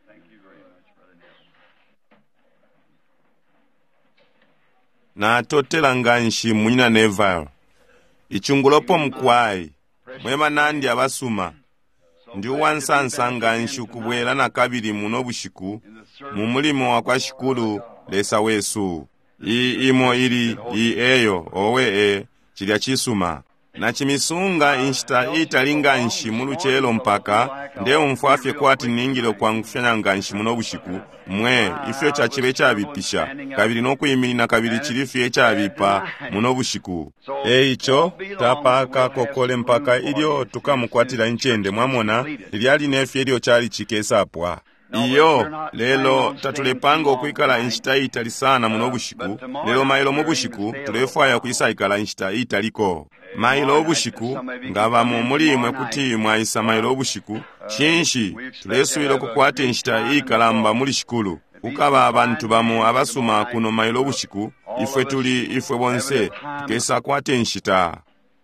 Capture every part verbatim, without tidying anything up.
na totela nganshi munyina Neville ichungulopo mkwai mwema nandi abasuma ndi wansansa nganshi kubwela na kabiri muno bushiku mu mulimo wa kwa shikulu lesa wesu i imo ili i eyo owe e chilya chisuma na chimisunga inshita italinga nshi muluchelo mpaka ndeo mfuafye kwati ningilo kwa ngufyanya nganshi muno bushiku mwe ifyo cha chibe cha bipisha kabiri no kuyimilina kabiri chilifye cha bipa muno bushiku eicho tapaka kokole mpaka ilio tukamukwatira nchende mwamona ilyali nefye ilio chali chikesa apwa iyo lelo tatulepanga okuikala inshita itali sana muno bushiku lelo mailo mu bushiku tulefwaya kuisaikala inshita italiko mailo obushiku ngaba mu mulimwe kuti mwaisa mailo obushiku chinshi tulesubira kukwata inshita ikalamba muli shikulu ukaba abantu bamu abasuma kuno mailo obushiku ifwe tuli ifwe bonse tukesa kwata inshita.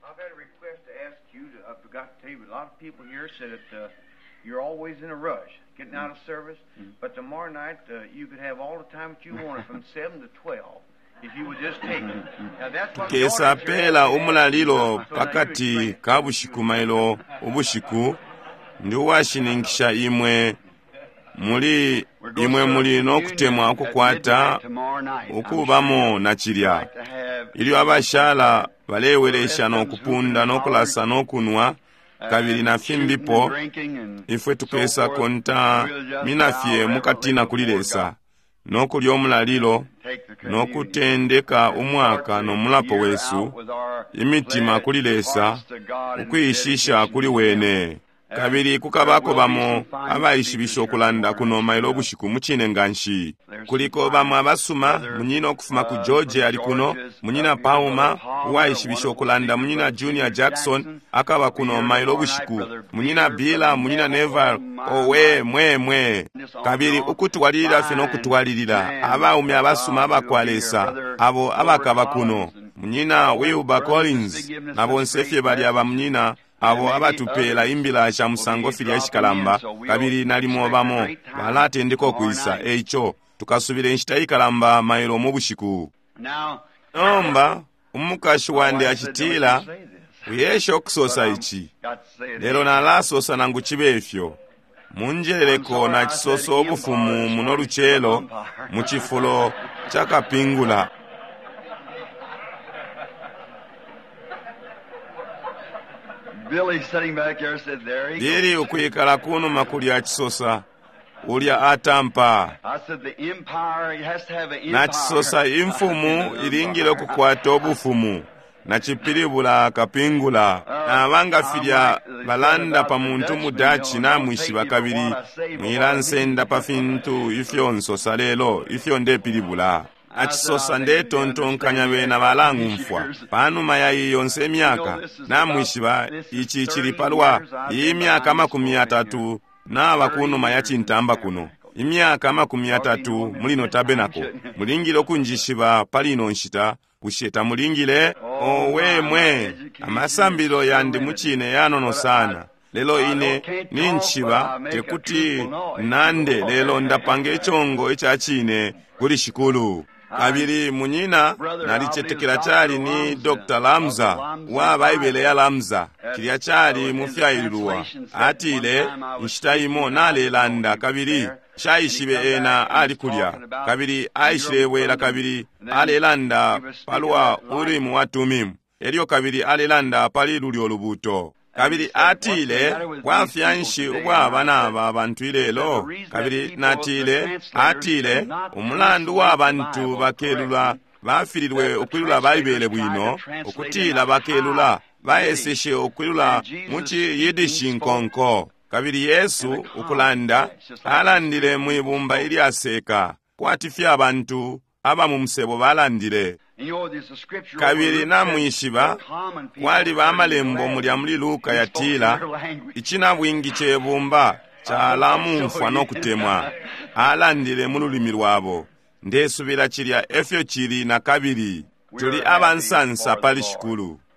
Getting out of service, but tomorrow night uh, you could have all the time that you wanted from seven to twelve if you would just take it. Now that's what kesa pela umulalilo pakati kabushiku mailo ubushiku ndi washiningisha imwe muli imwe muli nokutemwa okukwata okubamo na chilya ili abashala balewelesha n'okupunda n'okulasa n'okunwa kabiri na fimbipo ifwe tukesa konta minafye mukatina kulilesa nokuli omulalilo nokutendeka umwaka nomulapo wesu imitima kulilesa ukuyishisha kuli wene kabiri kukabako bamo abayishibisha okulanda kuno mailo obushiku muchine nganshi kuliko bamo abasuma munyina okufuma ku George ali kuno munyina Pauma wayishibisha okulanda munyina Junior Jackson akaba kuno mailo obushiku munyina Bila munyina Neville owe mwe mwe kabiri ukutwalira fino okutwalirira abaume abasuma abakwalesa abo abakaba kuno munyina Wilbur Collins nabo nsefye bali aba munyina abo abatupela imbila cha musango fili ya shikalamba kabiri nalimo bamo balate ndiko kuisa eicho tukasubire nshita ikalamba mailo mu bushiku nomba umukashi wande achitila uyesho okusosa ichi lero nalasosa nangu chibefyo munjeleko na chisoso obufumu muno luchelo muchifulo chakapingula Billy sitting back there said, there he goes. Diri ukuyikala kuno makuli ya chisosa ulya atampa. I said the empire has to have an empire. Na chisosa imfumu ilingile kukwata obufumu na chipiribula kapingula na abanga filya balanda pa muntu mudachi na mwishi bakabiri mwilansenda pa fintu ifyo nsosa lelo ifyo nde piribula achisosa nde tontonkanya bena balangu mfwa panu mayayi yonse myaka na mwishiba ichi chilipalwa imyaka makumi atatu na abakuno mayachi ntamba kuno imyaka makumi atatu mulino tabenako mulingilo kunjishiba palino nshita kusheta mulingile owe mwe amasambilo yandi muchine yanono sana lelo ine ninchiba tekuti nande lelo ndapange chongo echachine kuli shikulu kabiri munyina nalichetekela chali ni Doctor Lamza wa baibele ya Lamza kilya chali mufyayiluwa atile nshitayimo nalelanda kabiri shayishibe ena ali kulya kabiri aishilewela kabiri alelanda palwa ulimu watumimu elio kabiri alelanda paliluli olubuto kabiri atile wafyanshi ubwabana aba abantu ilelo kabiri natile atile umulandu w'abantu bakelula bafirirwe okwilula baibele bwino okutila bakelula bayeseshe okwilula muchi yidishi nkonko kabiri Yesu ukulanda alandile mwibumba ili aseka kwatifya abantu aba mu musebo balandile kabiri na mwishiba wali bamalembo mulya muli Luka yatila ichina bwingi chebumba chalamu mfwa nokutemwa alandile mululimi lwabo ndesubira chilya efyo chili na kabiri tuli abansansa pali shikulu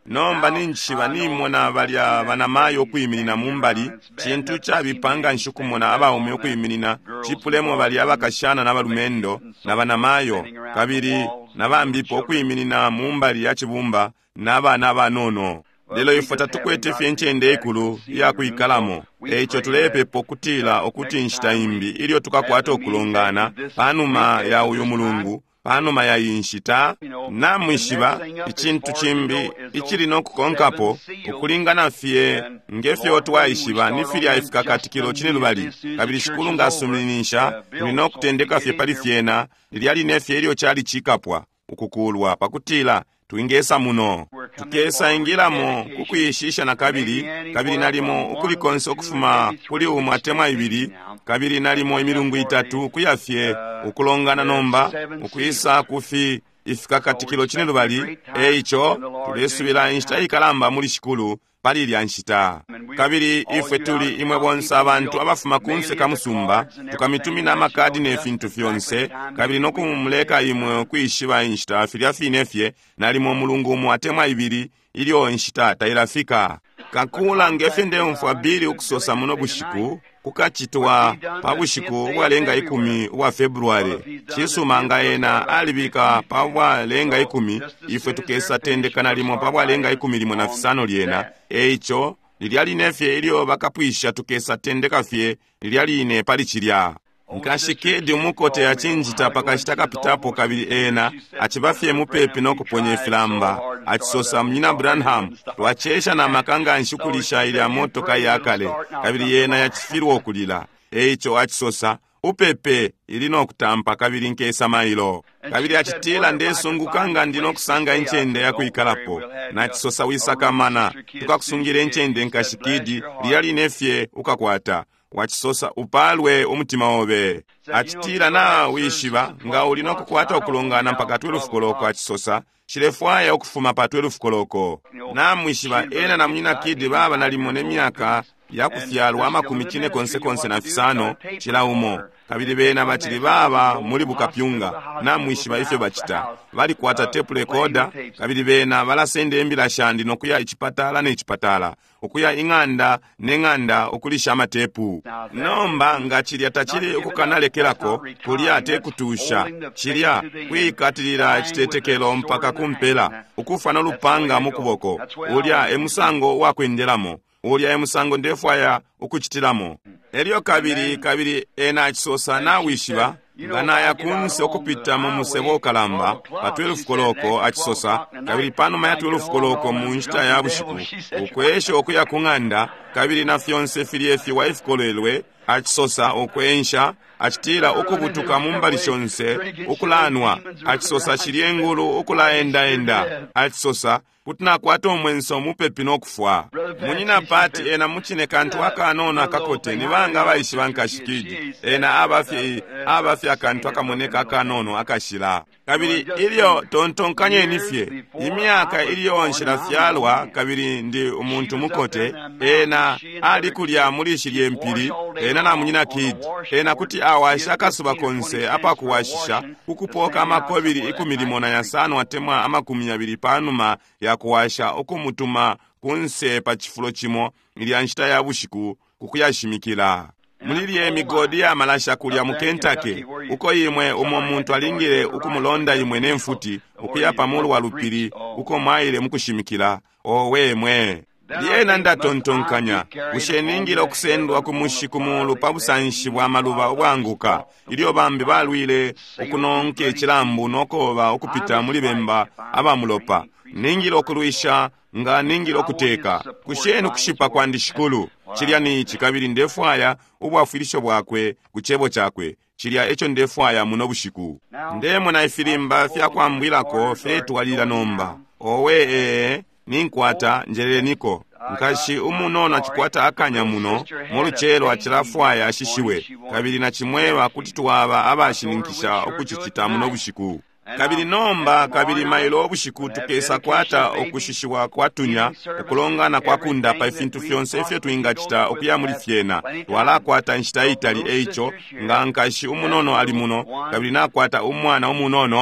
nomba ninchiba nimona balya banamayo okwiminina mumbali chintu kyabipanga nshukumona abawume okwiminina chipulemo balya abakashana n'abalumendo n'abanamayo kabiri nabambipo okwiminina mumbali ya chibumba n'abana abanono. Lelo ifota tukwete fyenchende ikulu ya kuikalamo echo tulepepo okutila okuti nshitaimbi ilio tukakwata okulongana panuma ya uyu mulungu panuma ya inshita na mwishiba ichintu chimbi ichili nokukonkapo okulingana fye ngefye otwaishiba nifili aifika katikilo chini lubali kabili shikulu ngasuminisha lino kutendeka fye pali fyena liliali nefye ilio chali chikapwa ukukulwa pakutila tuingesa muno tukesa ingilamo kukuyishisha na kabili kabili nalimo ukulikonse okufuma kuli umwatema ibili kabili nalimo emilungu itatu kuyafye ukulongana nomba ukuyisa kufi ifika katikilo chine lubali eicho tulesubila inshita ikalamba muli shikulu pali lya nshita kabili ifwe tuli imwe bonsa abantu abafuma kunse kamusumba tukamitumina amakadi nefintu fyonse kabili nokumuleka imwe kuyishiba inshita filya finefye nalimo mulungu mwatemwa ibili ilio nshita tailafika kakula ngefye ndemfwa bili ukusosa muno bushiku kukachitwa pabushiku bwalenga ikumi wa Februari chisumanga ena alibika pabwalenga ikumi ifwe tukesa tendekana limo pabwalenga ikumi limo na fisano lyena eicho liliali nefye ilio bakapwisha tukesa tendeka fye liliali ine pali chilya nkashikedi umukote ya chinjita pakashitaka pitapo kabili ena achibafye mupepi nokuponye filamba achisosa mnyina Branham twachesha na makanga nshukulisha ili ya moto kai akale kabili ena ya chifirwa okulila eicho achisosa upepe ilino kutampa kabili nkesa mailo kabili achitila ndesungukanga ndino kusanga enchende ya kuikalapo na chisosa wisakamana tukakusungire enchende nkashikidi liyali nefye ukakwata wachisosa upalwe umutima obe achitila na wishiba nga ulino kukwata okulongana mpaka twelve koloko achisosa chilefwaya okufuma pa twelve koloko na mwishiba ena na mnyina kidi baba nalimo ne myaka ya kufyalwa makumi chine konse konse na fisano chilaumo kabili bena bachili baba muli bukapyunga na mwishiba ifyo bachita bali kuata tape recorder kabili bena bala sende embila shandi nokuya ichipatala ne ichipatala okuya inganda nenganda okulisha amatepu nomba nga chili atachili ukukanalekelako kulia ate kutusha chilia kwikatilira chitetekelo mpaka kumpela ukufa na lupanga mukuboko ulia emusango wakwendelamo ulia emusango ndefwaya ukuchitilamo elio kabiri kabiri ena chisosa na wishiba ngana ya kunse okupita mu musebo kalamba pa twelve koloko achisosa kabiri pano ma ya twelve koloko mu nshita ya bushiku ukwesho okuya kunganda kabiri na fyonse filiefi wife kolelwe achisosa okwensha achitila okubutuka mumbali shonse okulanwa achisosa chiliengulu okulaenda enda achisosa kutina kwata omwenso mupepi nokufwa munyina pati ena muchine kantu akanona kakote nibanga baishi bankashikidi ena abafye abafye akantu akamoneka akanono akashila kabiri ilio tontonkanye enifye imyaka ilio nshira fyalwa kabiri ndi umuntu mukote ena ali kulya mulishirye mpili ena na munyina kid ena kuti awasha kasuba konse apa kuwashisha kukupoka amakobiri ikumilimo na yasano atemwa amakumi abiri panuma ya kuwasha okumutuma kunse pa chifulo chimo ili anshita ya bushiku kukuyashimikila muliliye migodi ya malasha kulya mu Kentucky uko yimwe umo muntu alingire ukumulonda yimwe nemfuti ukuyapa mulu wa lupiri uko maile mukushimikila owemwe liena ndatontonkanya usheningile okusendwa kumushiku mulu pabusanshi bwa maluba obwanguka ilio bambi balwile ukunonke echilambu nokoba okupita muli bemba abamulopa ningile okulwisha nga ningile okuteka kushenu kushipa kwa ndishikulu chilya ni chikabili ndefwaya ubwafilisho bwakwe kuchebo chakwe chilya echo ndefwaya muno bushiku ndemo na ifilimba fya kwambwilako fetu walila nomba owe ee ninkwata njelele niko nkashi umunona chikwata akanya muno muluchelo achilafwaya ashishiwe kabili na chimwewa kuti tuwaba abashininkisha okuchichita muno bushiku kabili nomba kabili mailo obushiku tukesa kwata okushishiwa kwatunya okulongana kwakunda pa ifintu fyonse efye tuingachita okuyamuli fyena wala kwata nshita itali eicho nga nkashi umunono ali muno kabili na kwata umwana umunono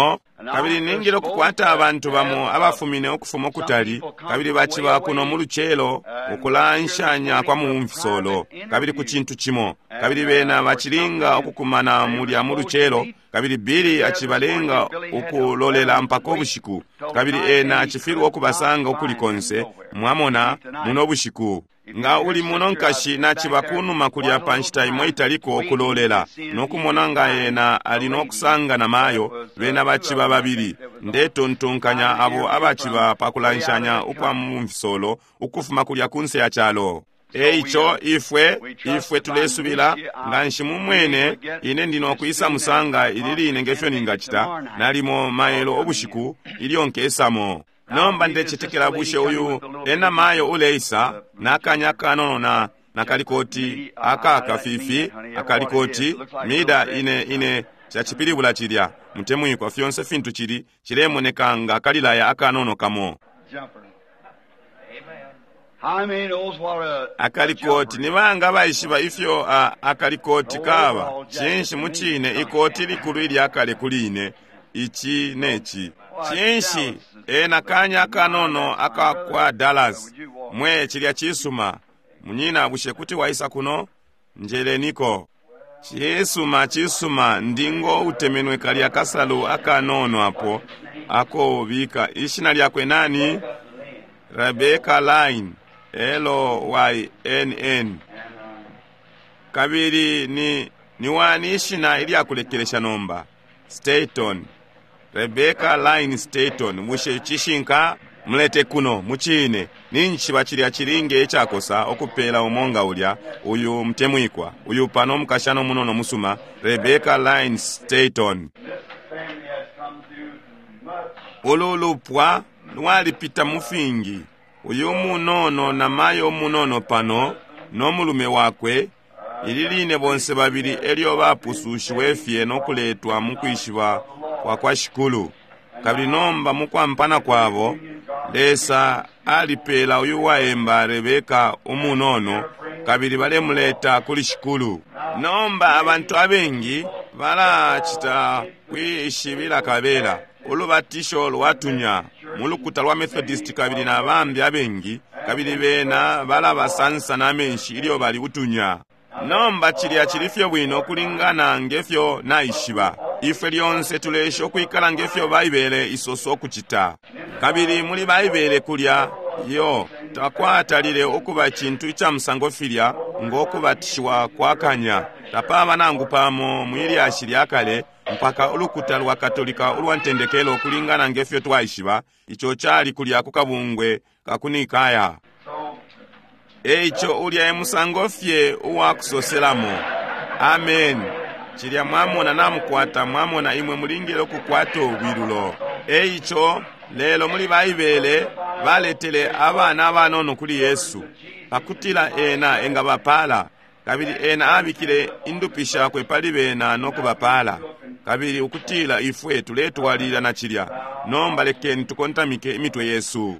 kabiri ningiro kukwata abantu bamo abafumine okufuma okutali kabiri bachiba kuno mu luchelo okulanshanya kwa mumfisolo kabiri ku kintu kimo kabiri bena bachilinga okukumana mulya mu luchelo kabiri biri achibalenga okulolela mpaka obushiku kabiri ena achifirwa okubasanga okulikonse mwamona muno obushiku nga uli muno nkashi nachibakunuma kulya panchitaimo italiko okulolela nokumona nga ena alina okusanga na mayo bena bachiba babiri ndetontonkanya abo abachiba pakulanshanya okwa mumfisolo okufuma kulya kunse ya chalo eicho ifwe ifwe tulesubila nga nshimu mwene ine ndino okuyisa musanga ilili nengefyo ningachita nalimo maelo obushiku ilionkesamo nomba ndechitikira bushe uyu ena mayo uleisa nakanya kanono na nakalikoti aka akafifi akalikoti mida ine ine chachipilibula chilya mutemu kwa fyonse fintu chili chilemonekanga kalilaya akanono kamo akalikoti nibanga baishiba ifyo uh, akalikoti kaba chinshi muchine ikoti likulu ili akale kuline ichi nechi chinshi ena kanya kanono aka kwa Dallas mwe chilya chisuma munyina bushe kuti waisa kuno njele niko chisuma chisuma ndingo utemenwe kali akasalu akanono hapo ako bika ishina lyakwe nani Rebecca Line L Y N N kabiri ni niwanishina ili akulekelesha nomba Staton Rebecca Line Staton mushe chishinka mlete kuno muchine ninchi bachili achilinge echakosa okupela omonga ulya uyu mtemwikwa uyu pano mkashano munono musuma Rebecca Line Staton ululupwa nwalipita mufingi uyu munono na mayo munono pano no mulume wakwe ililine bonse babiri elio bapusushiwe fye nokuletwa mukwishiba kwa kwa shikulu kabiri nomba mukwampana kwabo lesa alipela uyu waemba Rebeka umunono kabiri bale muleta kuli shikulu nomba abantu abengi bala chita kwishibila kabela ulubatisho lwatunya mulukuta lwa Methodist kabiri na bambi abengi kabiri bena bala basansa na menshi ilio bali utunya nomba chilya chilifyo bwino kulingana ngefyo naishiba ife lyonse tulesho kwikala ngefyo baibele isoso kuchita kabiri muli baibele kulya yo takwatalile okuba chintu cha msango filya ngokubatishwa kwakanya tapaba nangu pamo mwili ashili akale mpaka ulukuta lwa katolika ulwantendekelo kulingana ngefyo twaishiba icho chali kulya kukabungwe kakunikaya eicho ulya emusango fye uwakusoselamo amen chilya mwamona namukwata mwamona imwe mulingile kukwata obwilulo eicho lelo muli baibele baletele abana abanono kuli Yesu pakutila ena enga bapala kabiri ena abikile indupisha kwe pali bena nokubapala kabiri ukutila ifwe tuletwalira na chilya nomba lekeni tukontamike imitwe Yesu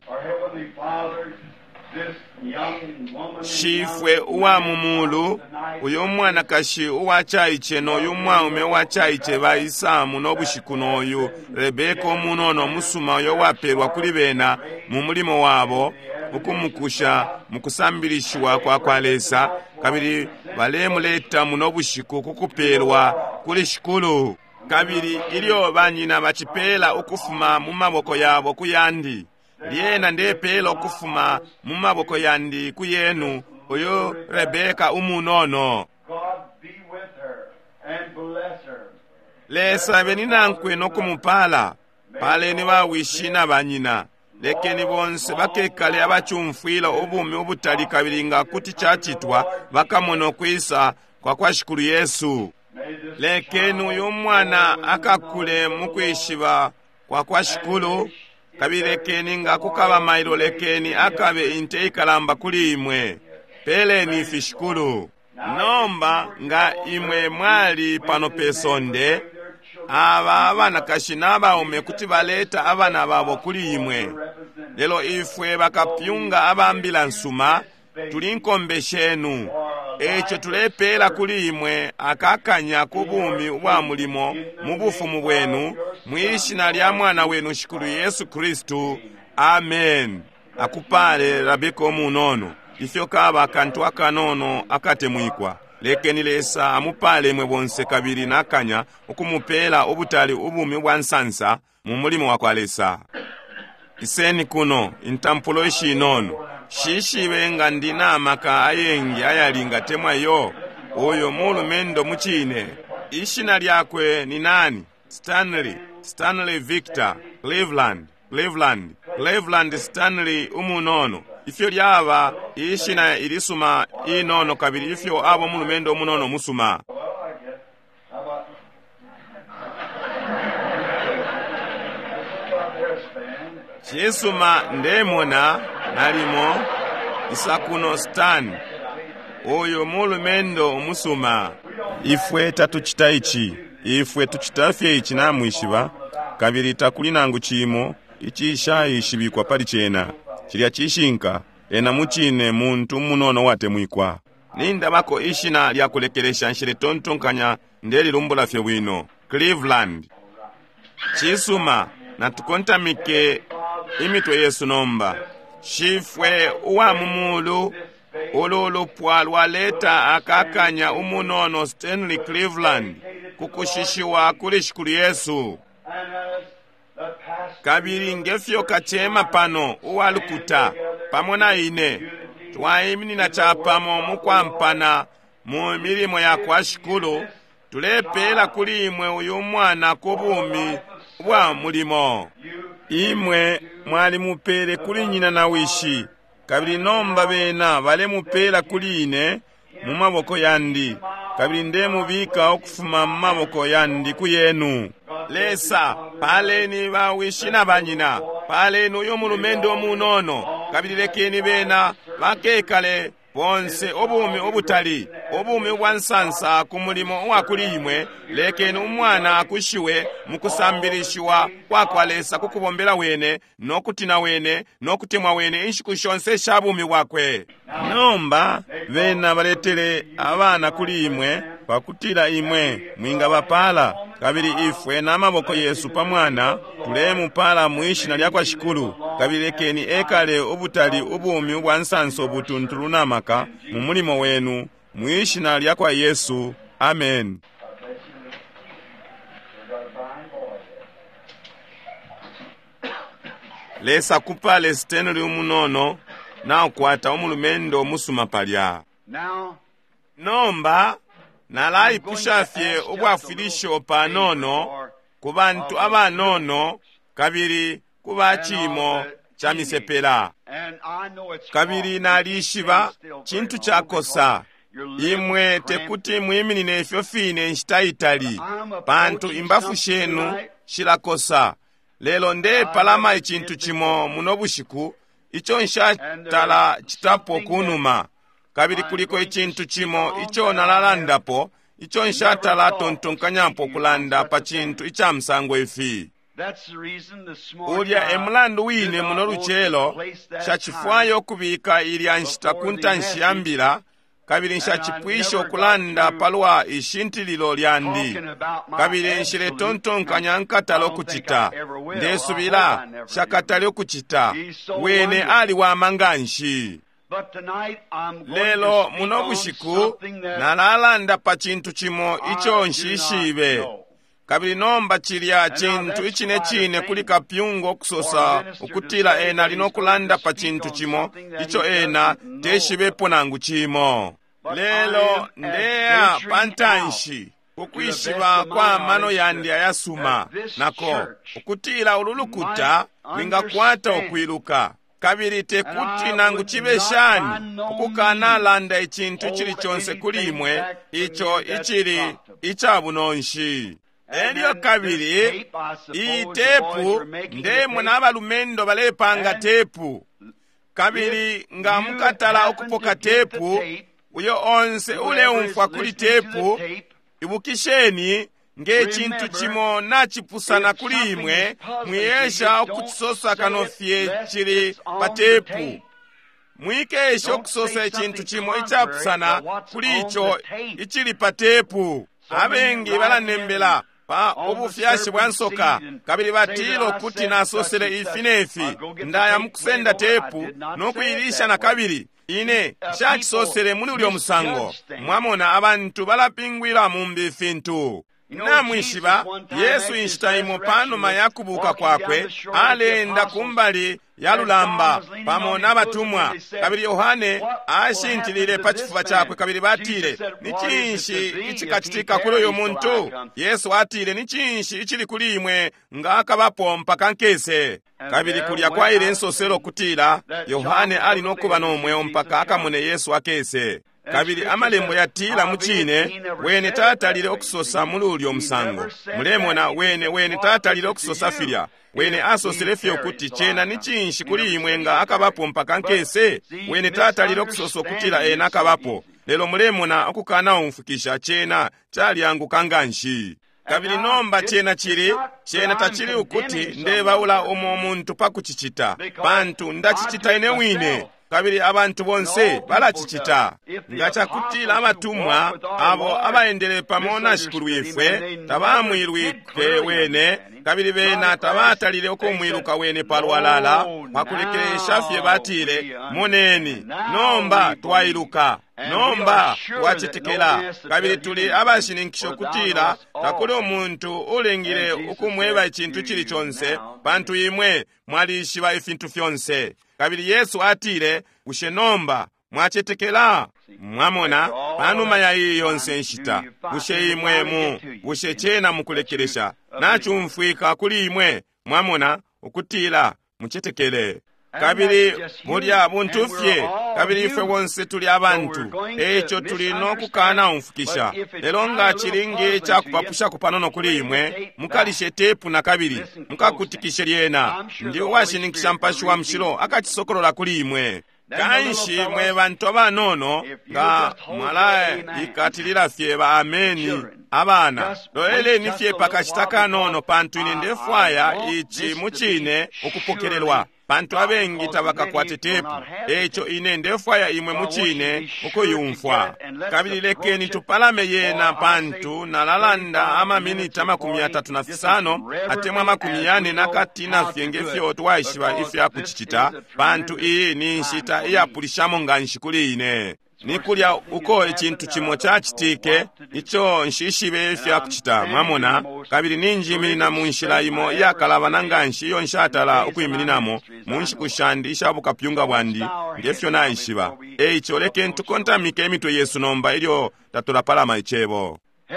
shifwe uwa mumulu uyo mwana kashi uwa chaiche no uyu mwaume uwa chaiche baisamu nobushikuno uyu Rebeka omunono musuma uyo wapelwa kuli bena mu mulimo wabo ukumukusha mukusambilishwa kwa kwalesa kabiri balemuleta munobushiku kukupelwa kuli shikulu kabiri ilio banyina bachipela ukufuma mu maboko yabo kuyandi lyena ndepela okufuma mu maboko yandi kuyenu oyo Rebeka umunono lesa beninankwe nokumupala paleni bawishina banyina lekeni bonse bakekale abachumfwila obumi obutali kabiringa kuti chachitwa bakamono kwisa kwa kwa shikuru Yesu lekeni uyu mwana akakule mukwishiba kwa kwa shikulu kabirekeni nga kukaba mailo lekeni akabe inteikalamba kuli imwe peleni ifishikulu nomba nga imwe mwali pano pesonde aba abana kashinaba ome kuti baleta abana babo kuli imwe lelo ifwe bakapyunga abambila nsuma tulinkombe shenu echo tulepela kuli imwe akakanya kubumi bwa mulimo mu bufumu bwenu mwishina lya mwana wenu shikulu Yesu Kristu. Amen. Akupale labeko munono ifyo kaba kantu akanono akatemwikwa lekeni lesa amupale mwe bonse kabiri nakanya okumupela obutali ubumi bwa nsansa mu mulimo wakwalesa. Iseni kuno intampulo ishinono shishibe nga ndina amaka ayengi ayalinga temwa yo oyo mulumendo muchine. Ishina lyakwe ni nani? Stanley Stanley Victor Cleveland Cleveland Cleveland Stanley umunono. Ifyo lyaba ishina ilisuma inono kabiri ifyo abo mulumendo munono musuma. Chesuma ndemona nalimo isakuno Stan oyo mulumendo musuma. Ifwe tatuchita ichi ifwe tuchitafye ichi namwishiba kabiri takulinangu chimo ichisha ishibikwa pali chena chilya chishinka ena muchine muntu munono wate mwikwa. Ninda bako ishina lya kulekelesha nshire tontonkanya ndeli lumbula fye bwino. Cleveland chisuma na tukontamike imitwe Yesu nomba shifwe uwa mumulu ululu pwalwa leta akakanya umunono Stanley Cleveland kukushishiwa kuli shikulu Yesu. Kabiri ngefyo kachema pano uwalukuta pamona ine twaimini na chapamo mukwampana mu milimo ya kwa shikulu tulepela kuli imwe uyu mwana kubumi bwa mulimo. Imwe mwali mupele kuli nyina na wishi kabiri nomba bena bale mupela kuli ine mu maboko yandi kabiri nde mubika okufuma mu maboko yandi kuyenu. Lesa paleni ba wishina banyina paleni uyo mulumendo munono kabiri lekeni bena bakekale bonse obumi obutali obumi bwansansa ku mulimo wakuli imwe lekeni umwana akushiwe mukusambirishiwa kwakwalesa kukubombela wene nokutina wene nokutemwa wene inshiku shonse shabumi wakwe. Nomba bena baletele abana kuli imwe pakutila imwe mwinga bapala kabiri ifwe na maboko Yesu pamwana tulemu pala mwishina lya kwa shikulu kabiri lekeni ekale obutali ubumi bwansansa obutuntuluna maka mu mulimo wenu mwishina lya kwa Yesu. Amen. Lesa kupale Stanley umunono na ukwata umulumendo musuma palya. Nomba nalayi pushafye obwafilisho panono kubantu abanono kabiri kubachimo cha misepela kabiri nalishiba chintu chakosa imwe tekuti mwimini nefyo fine nshitaitali pantu imbafu shenu shilakosa lelo nde palama ichintu chimo munobushiku icho nshatala chitapo kunuma kabiri kuliko ichintu chimo icho nalalandapo icho nshatala tontonkanyampo kulanda pa chintu icha msango ifi. Ulya emulandu wine munoruchelo shachifwayo kubika ili anshita kunta nshiyambila kabiri nshachipwisho kulanda palwa ishintililo lyandi kabiri nshile tontonkanya nkatalo kuchita ndesubila shakatalo kuchita wene ali wa manganshi. Lelo munobushiku nalalanda pa chintu chimo icho nshishibe kabiri nomba chilya chintu ichine chine kulika pyungo kusosa ukutila ena lino kulanda pa chintu chimo icho ena teshibepo nangu chimo. Lelo ndea pantanshi kukwishiba kwa mano yandi ayasuma nako ukutila ululukuta wingakwata okwiluka kabiri tekuti nangu chibeshani ukukana landa ichintu chili chonse kulimwe icho ichili ichabunonshi. Elio kabiri itepu ndemwe n'abalumendo balepanga tepu kabiri nga mukatala okupoka tepu uyo onse ule umfwa kuli tepu ibukisheni nge chintu chimo nachipusana kuli imwe mwiyesha okuchisosa kanofye chili pa tepu mwikesho okusosa ekintu kimo ekyapusana kuli icho ichili pa tepu. Abengi balanembela pa obufyashi bwa nsoka kabiri batilo kuti nasosele ifi nefi ndaya mukusenda tepu n'okuyirisha na kabiri ine shakisosele muli uli omusango. Mwamona abantu balapingwila mumbi fintu. Namwishiba Yesu inshitaimo panoma yakubuka kwakwe alenda kumbali yalulamba pamona abatumwa. Kabiri Yohane ashintilile pachifuba chakwe kabiri batile nichinshi ichikachitika kuli oyo muntu. Yesu atile nichinshi ichili kuli imwe nga akabapompa kankese. Kabiri kulya kwaile nsoselo kutila Yohane ali nokuba nomwe mpaka akamune Yesu akese. Kabiri amalembo yatila muchine wene tatalile okusosa muli omusango. Mulemona wene wene tatalile okusosa filya wene asosele fyo kuti chena nichinshi kuli imwe nga akabapo mpaka nkese wene tatalile okusosa okutila ena akabapo. Lelo mulemona okukana omfukisha chena chali angu kanganshi. Kabiri nomba chena chili chena tachili ukuti ndebaula omo omuntu pakuchichita bantu ndachichita ine wine. Kabiri abantu bonse balachichita ngacha kutila abatumwa abo abaendele pamona shikuru ifwe tabamwirwike wene. Kabiri bena tabatalile okumwiruka wene palwalala pakulekesha fye batile moneni nomba twairuka nomba wachitikela. Kabiri tuli abashininkisho kutila takuli omuntu ulengile ukumweba ikintu chili chonse bantu imwe mwalishiba ifintu fyonse. Kabiri Yesu atile ushe nomba mwachetekela. Mwamona panuma ya iyi yonse nshita ushe imwemu ushe chena mukulekelesha nachumfwika kuli imwe. Mwamona ukutila muchetekele. Kabiri mulya buntufye. Kabiri ife wonse tuli abantu echo tuli nokukana umfukisha. Lelo nga chilingi cha kupapusha kupanono kuli imwe mukalishe tepu na kabiri mukakutikishe lyena ndiyo washinikisha mpashi wa mshilo akachisokolola kuli imwe. Kanshi mwe bantu abanono nga mwala ikatilila fye ba ameni abana loele nifye pakashitaka nono pantu ine ndefwaya ichi muchine okupokelelwa. Pantu abengi tabakakwate tepu echo ine ndefwaya imwe muchine ukuyumfwa. Kabili lekeni tupalame yena pantu nalalanda ama minita makumi atatu na fisano atemwa makumi yane nakatina fyenge fyo twaishiba ifya kuchichita. Pantu iyi ni nshita iya pulishamo nga nshikuli ine nikulya uko ikintu chimo chachitike icho nshishibe fya kuchita. Mwamona kabiri ninjimilina munshila imo yakalaba nanganshi iyo nshatala ukuyimilinamo munshikushandi ishabuka pyunga bwandi ngefyo naishiba. Eicho leke ntukontamike emitwe Yesu nomba ilyo tatulapalama ichebo.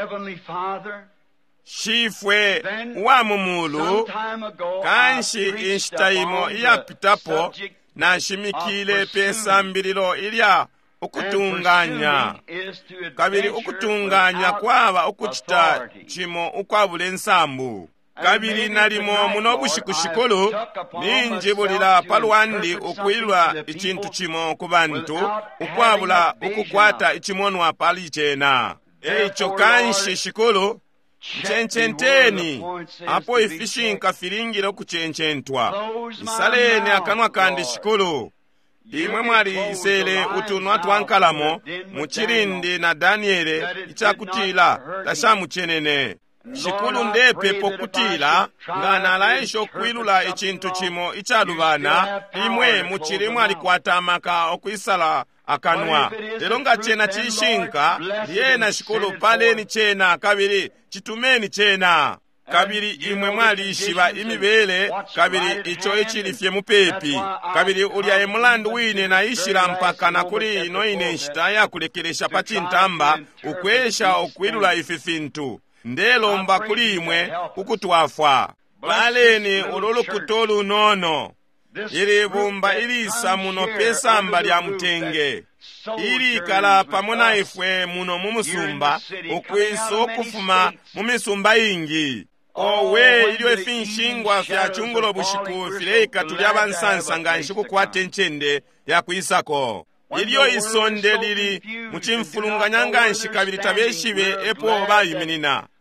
Shifwe wa mumulu kanshi inshitaimo iyapitapo na shimikile pesa mbililo ilya ukutunganya. Kabiri ukutunganya kwaba ukuchita chimo ukwabule nsambu. Kabiri nalimo munobushikushikolo ninjibulila palwandi ukwilwa ikintu chimo kubantu ukwabula ukukwata ichimonwa pali chena. Eicho kanshi shikolo nchenchenteni apo ifishinka filingile kuchenchentwa isaleni akanwa kandi shikolo. Imwe mwali isele utunwa twankalamo muchirindi na Daniele ichakutila tashamu chenene. Shikulu ndepe pokutila nga nalaisho kwilula ichintu chimo ichalubana imwe muchiri mwali kwatamaka okwisala akanwa. Telonga chena chishinka yena shikulu paleni chena kabiri chitumeni chena. Kabiri imwe mwali ishiba imibele kabiri icho ichilifye mupepi. Kabiri ulia emulandu wine na ishira mpaka na kuli ino ine nshitaya kulekelesha pachintamba ukwesha ukwilula ififintu. Ndelomba kuli imwe ukutwafwa. Baleni ululu kutolu nono. Ili bumba ilisa muno pesa mbali ya mutenge. Ili kala pamona ifwe muno mumusumba ukwiso kufuma mumisumba ingi. Owe ilio efinshingwa fya chungulo bushiku fileika tuliaba nsansa nga nshiku kwa tenchende ya kuisako. Ilio isonde lili mchimfulunga nyanga nshikabili tabeshibe epo bayi minina.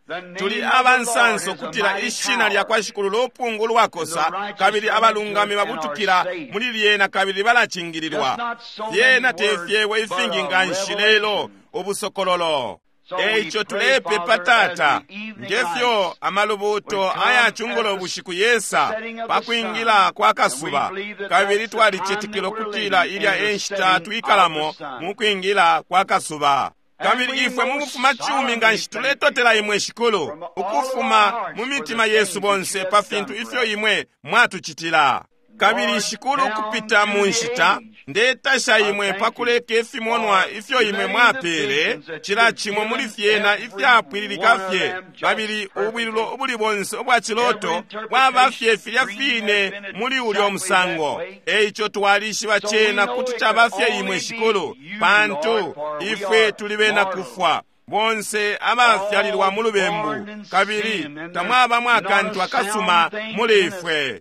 tuli abansanso kutila ishina lya kwashikulu lopungulu wakosa kabili abalungami babutukila muli lyena kabili balachingililwa fyena tefyewe ifinginga nshilelo obusokololo echo tulepe patata ngefyo amalubuto ayachungulo obushiku yesa pakwingila kwa kasuba kabili twali chitikilo kutila ilya enshita twikalamo mukwingila kwa kasuba kabili ifwe mubufuma chumi nga nshituletotela imwe shikulu ukufuma mumitima yesu bonse pa fintu ifyo imwe mwatuchitila kabili shikulu kupita munshita ndetasha imwe pakuleke fimonwa ifyo imwe mwapele chila chimwe muli fyena ifyapwililika fye kabili ubwililo ubuli bonse obwachiloto bwabafye filya fine muli uli omusango eicho twalishi bachena kuti chabafye imwe shikulu pantu ifwe tulibena kufwa bonse abafyalilwa mulubembu kabili tamwaba mwakantu akasuma muli ifwe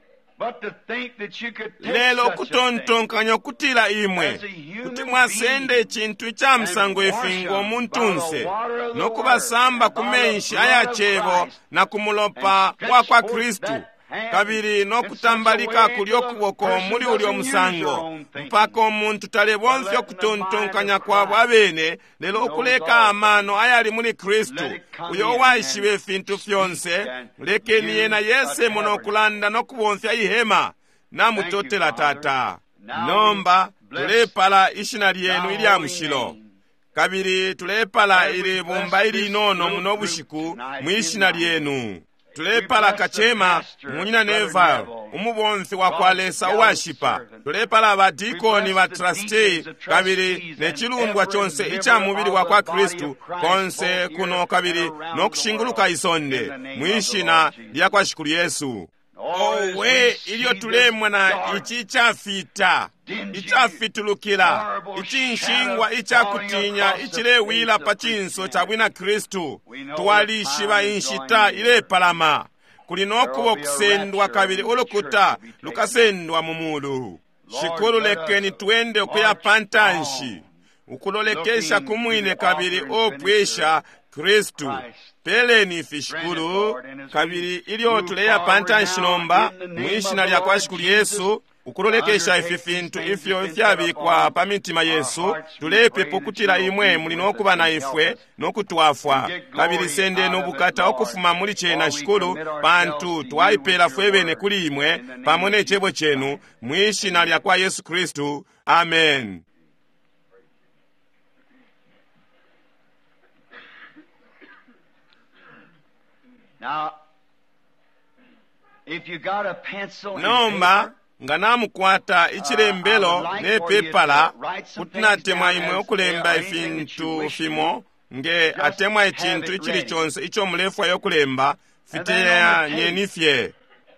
lelo kutontonkanya kutila imwe kuti mwasende chintu cha msango ifingo muntunse nokubasamba kumenshi ayachebo na kumulopa kwa kwa Kristu kabili nokutambalika kulyo kuboko muli uli omusango mpaka omuntu talebonfyo kutontonkanya kwabo abene lelo okuleka amano ayali muli Kristu uyo waishiwe efintu fyonse lekeni yena yese monokulanda nokubonfya ihema namutotela tata nomba tulepala ishina lyenu ili amushilo kabili tulepala ili bumba ili inono munobushiku mwishina lyenu tulepala kachema munyina neva umubonzi wakwalesa uwashipa tulepala abadikoni ba trustee kabili nechilundwa chonse icha mubili wa kwa Kristu konse kuno kabili nokushinguluka isonde mwishina lya kwa shikulu Yesu owe ilio tulemwa na ichi chafita ichafitulukila ichinshingwa ichakutinya ichilewila pachinso chabwina Kristu tuwalishiba inshita ile palama kulinokuwa kusendwa kabili ulukuta lukasendwa mumulu shikulu lekeni tuende okuya pantanshi ukulolekesha kumwine kabili opwesha Kristu peleni fishikulu kabili ilio tuleya pantanshi nomba mwishina lya kwa shikulu Yesu ukulolekesha ifi fintu ifyo ifyabikwa pamitima Yesu tulepe pokutila imwe muli nokuba na ifwe nokutwafwa kabili sende nobukata okufuma muli chena shikulu pantu twaipela fwebene kuli imwe pamone chebo chenu mwishina lya kwa Yesu Kristu amen. Now, if you got a pencil and nomba nga namukwata ichilembelo ne pepala kutinatemwa imwe okulemba ifintu fimo nge atemwa ichintu ichili chonse icho mulefwa yokulemba fiteya nyenifye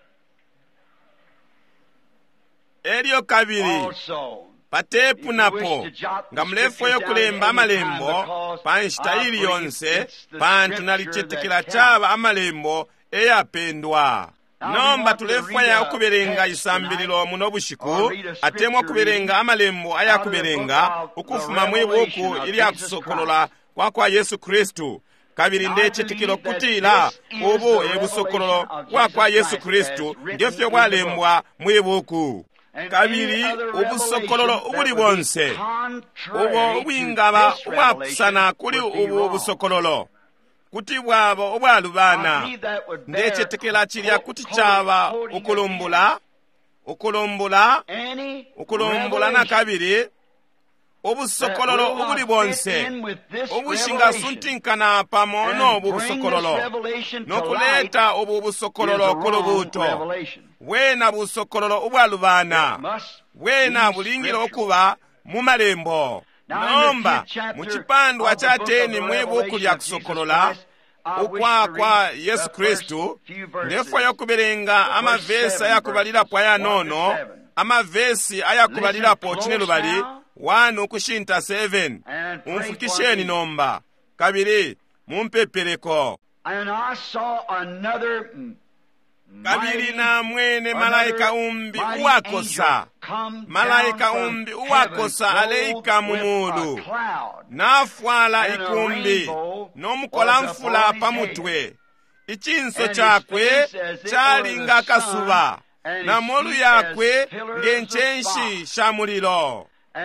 elio kabili patepu napo nga mulefwa yokulemba amalembo panshitayili yonse pantu nalichetekela chaba amalembo eyapendwa nomba tulefwa ya okuberenga isambililo munobushiku atemwa kuberenga amalembo ayakuberenga ukufuma mwebuku ili akusokolola kwa kwa Yesu Kristu kabili ndechetikilo kutila ubu ebusokololo kwa kwa Yesu Kristu ngefyo bwalembwa mwebuku kabili ubusokololo ubuli bonse ubo ubwingaba ubwapusana kuli ubu ubusokololo kuti bwabo obwalubana ndechetekela chilya kuti chaba ukulumbula ukulumbula ukulumbula na kabili obusokololo obuli bonse obushinga suntinkana pamono obusokololo nokuleta obu busokololo kulubuto wena busokololo obwalubana wena bulingiro okuba mu malembo nomba muchipandwa cha teni mwebuku lya kusokolola ukwa kwa Yesu Kristu ndefwa yokuberenga amavesi ayakubalira po ayanono amavesi ayakubalira po chinelubali wanu kushinta seven umfukisheni nomba kabili mumpepeleko kabiri na mwene malaika umbi uwakosa malaika umbi uwakosa aleika mumulu nafwala ikumbi nomukola mfula pamutwe ichinso chakwe chalinga kasuba na molu yakwe ngenchenshi sha mulilo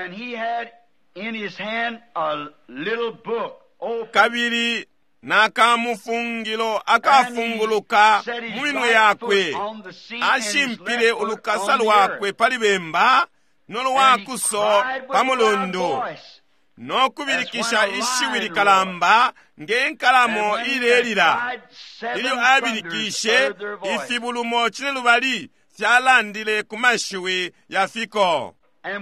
kabiri nakamufungilo akafunguluka mwino yakwe ashimpile ulukasa lwakwe palibemba nolwakuso pamulundu nokubilikisha ishiwili kalamba ngenkalamo ilelila ilyo abilikishe ifibulumo chinelubali fyalandile kumashiwi yafiko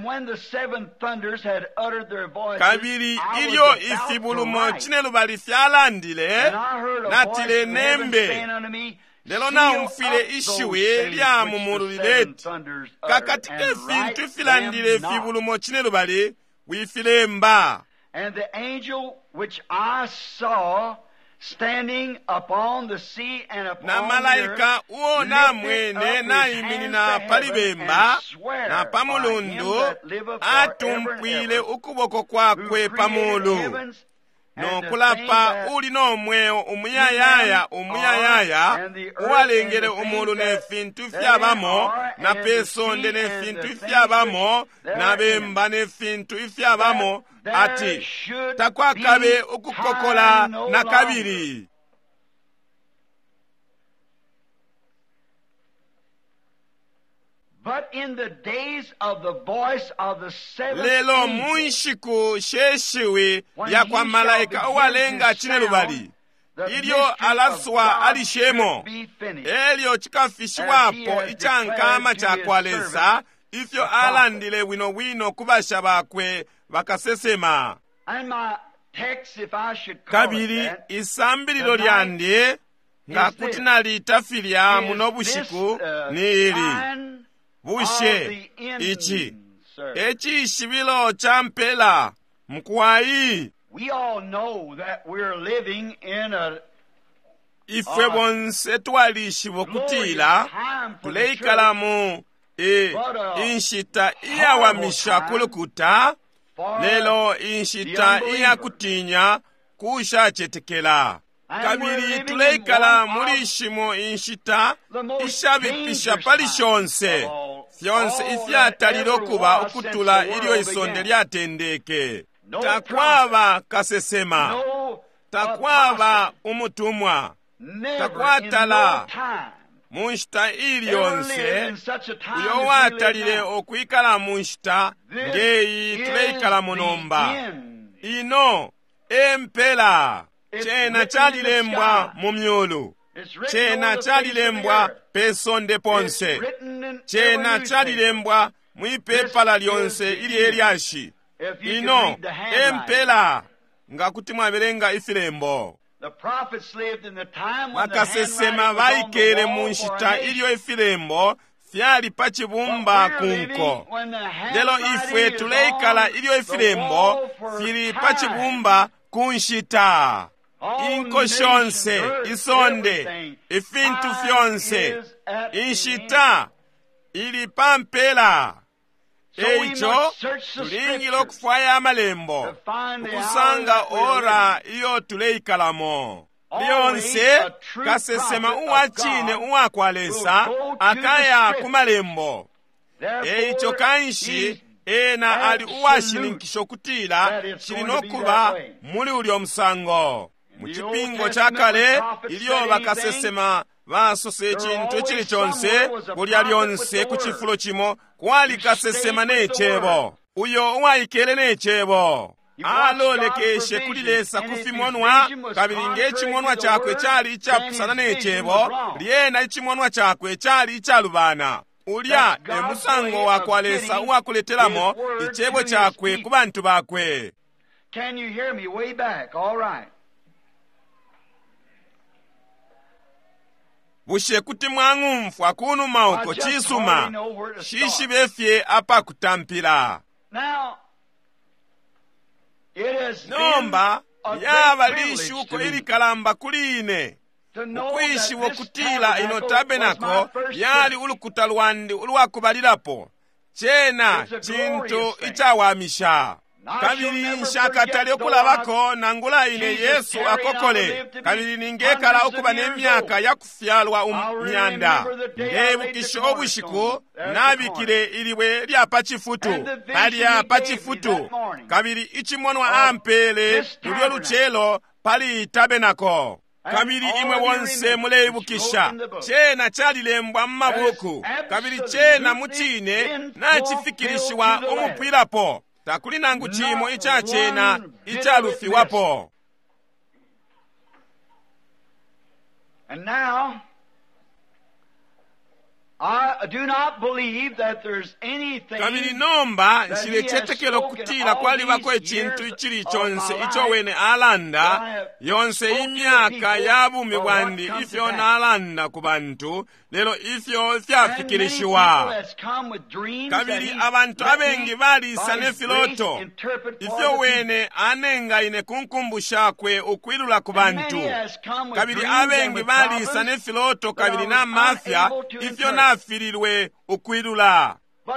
kabiri ilyo ifibulumo chinelubali fyalandile natile nembe lelo naumfile ishiwi lya mumululileti kakatike fintu filandile fibulumo chinelubali wifilemba. And the angel which I saw standing upon the sea and upon na malaika uo na mwene na imini na palibemba na pamulundu atumpwile ukuboko kwakwe pamulu nokulapa uli nomweo umuyayaya umuyayaya uwalengele umulu nefintu fyabamo na pesonde nefintu fyabamo na bemba nefintu fyabamo ati takwakabe ukukokola na kabiri. But in the days of the voice of the seventh lelo angel, munshiku sheshiwe ya kwa malaika uwalenga chinelubali ilyo alaswa alishemo elyo chikafishiwapo ichankama chakwalesa ifyo alandile wino wino kubasha bakwe bakasesema. kabiri isambililo lyandye nga kutinali tafilya muno bushiku ni ili bushe ichi echi ishibilo champela mkuwayi. We all know that we're living in a ifwe bonse twalishibo kutila tuleikalamu e inshita iyawamisha kulukuta lelo inshita iyakutinya kusha chetekela kabiri tuleikala mulishimo inshita ishabipisha pali shonse fyonse ifyatalilo kuba ukutula ilyo isonde lyatendeke. takwaba kasesema takwaba umutumwa takwatala munshita iliyonse uyo watalile okwikala munshita ngeyi tuleikala munomba ino empela chena chalilembwa mumyulu chena chalilembwa pesonde ponse chena chalilembwa mwipepala lyonse ili elyashi ino empela nga kuti mwabelenga ifilembo. bakasesema bayikele munshita ilyo ifilembo fyali pachibumba kunko lelo ifwe tuleikala ilyo ifilembo fili pachibumba kunshita inko shonse isonde ifintu fyonse inshita ili pampela. Eicho tulingila okufwaya amalembo okusanga ora iyo tuleikalamo lyonse kasesema uwachine uwakwalesa akaya kumalembo. Eicho kanshi ena ali uwashilinkisho kutila chilinokuba muli uli omusango muchipingo chakale iliyo bakasesema basose echintu chili chonse kulya lyonse kuchifulo chimo kwali kasesema nechebo uyo uwayikele nechebo alolekeshe kulilesa kufimonwa kabiri ngechimonwa chakwe chali chapusana nechebo lyena ichimonwa chakwe chali chalubana ulya emusango wakwalesa uwakuletelamo ichebo chakwe ku bantu bakwe. Can you hear me way back? All right. bushe kuti mwang'umfu akunu mauko chisuma shishi befye apa kutampila. Nomba yaba lishuko ili kalamba kuline ukwishi wokutila ino tabenako yali ulukuta lwandi ulwakubalirapo chena chintu ichawamisha kabili nshakatali okulabako nangula ine Yesu akokole kabili ningekala okuba n'emyaka yakufyalwa umyanda ndebukisha obushiku nabikire iliwe lya pachifutu pali ya pachifutu kabili ichimonwa ampele nilyo luchelo pali tabenako kabili imwe wonse mulebukisha chena chalilembwa mmabuku kabili chena muchine nachifikirishwa umupwirapo takuli nangu chimo icha chena ichalufiwapo. And now I do not believe that there's anything kabili nomba nshile chetekelo kutila kwali bako echintu ichili chonse icho wene alanda yonse imyaka yabumi bwandi ifyo na alanda kubantu lelo ifyo fyafikirishiwa kabili abantu abengi balisa nefiloto ifyo wene anenga ine kunkumbusha kwe ukwilula kubantu kabili abengi balisa nefiloto kabili na mafya ifyo na afirilwe ukwilula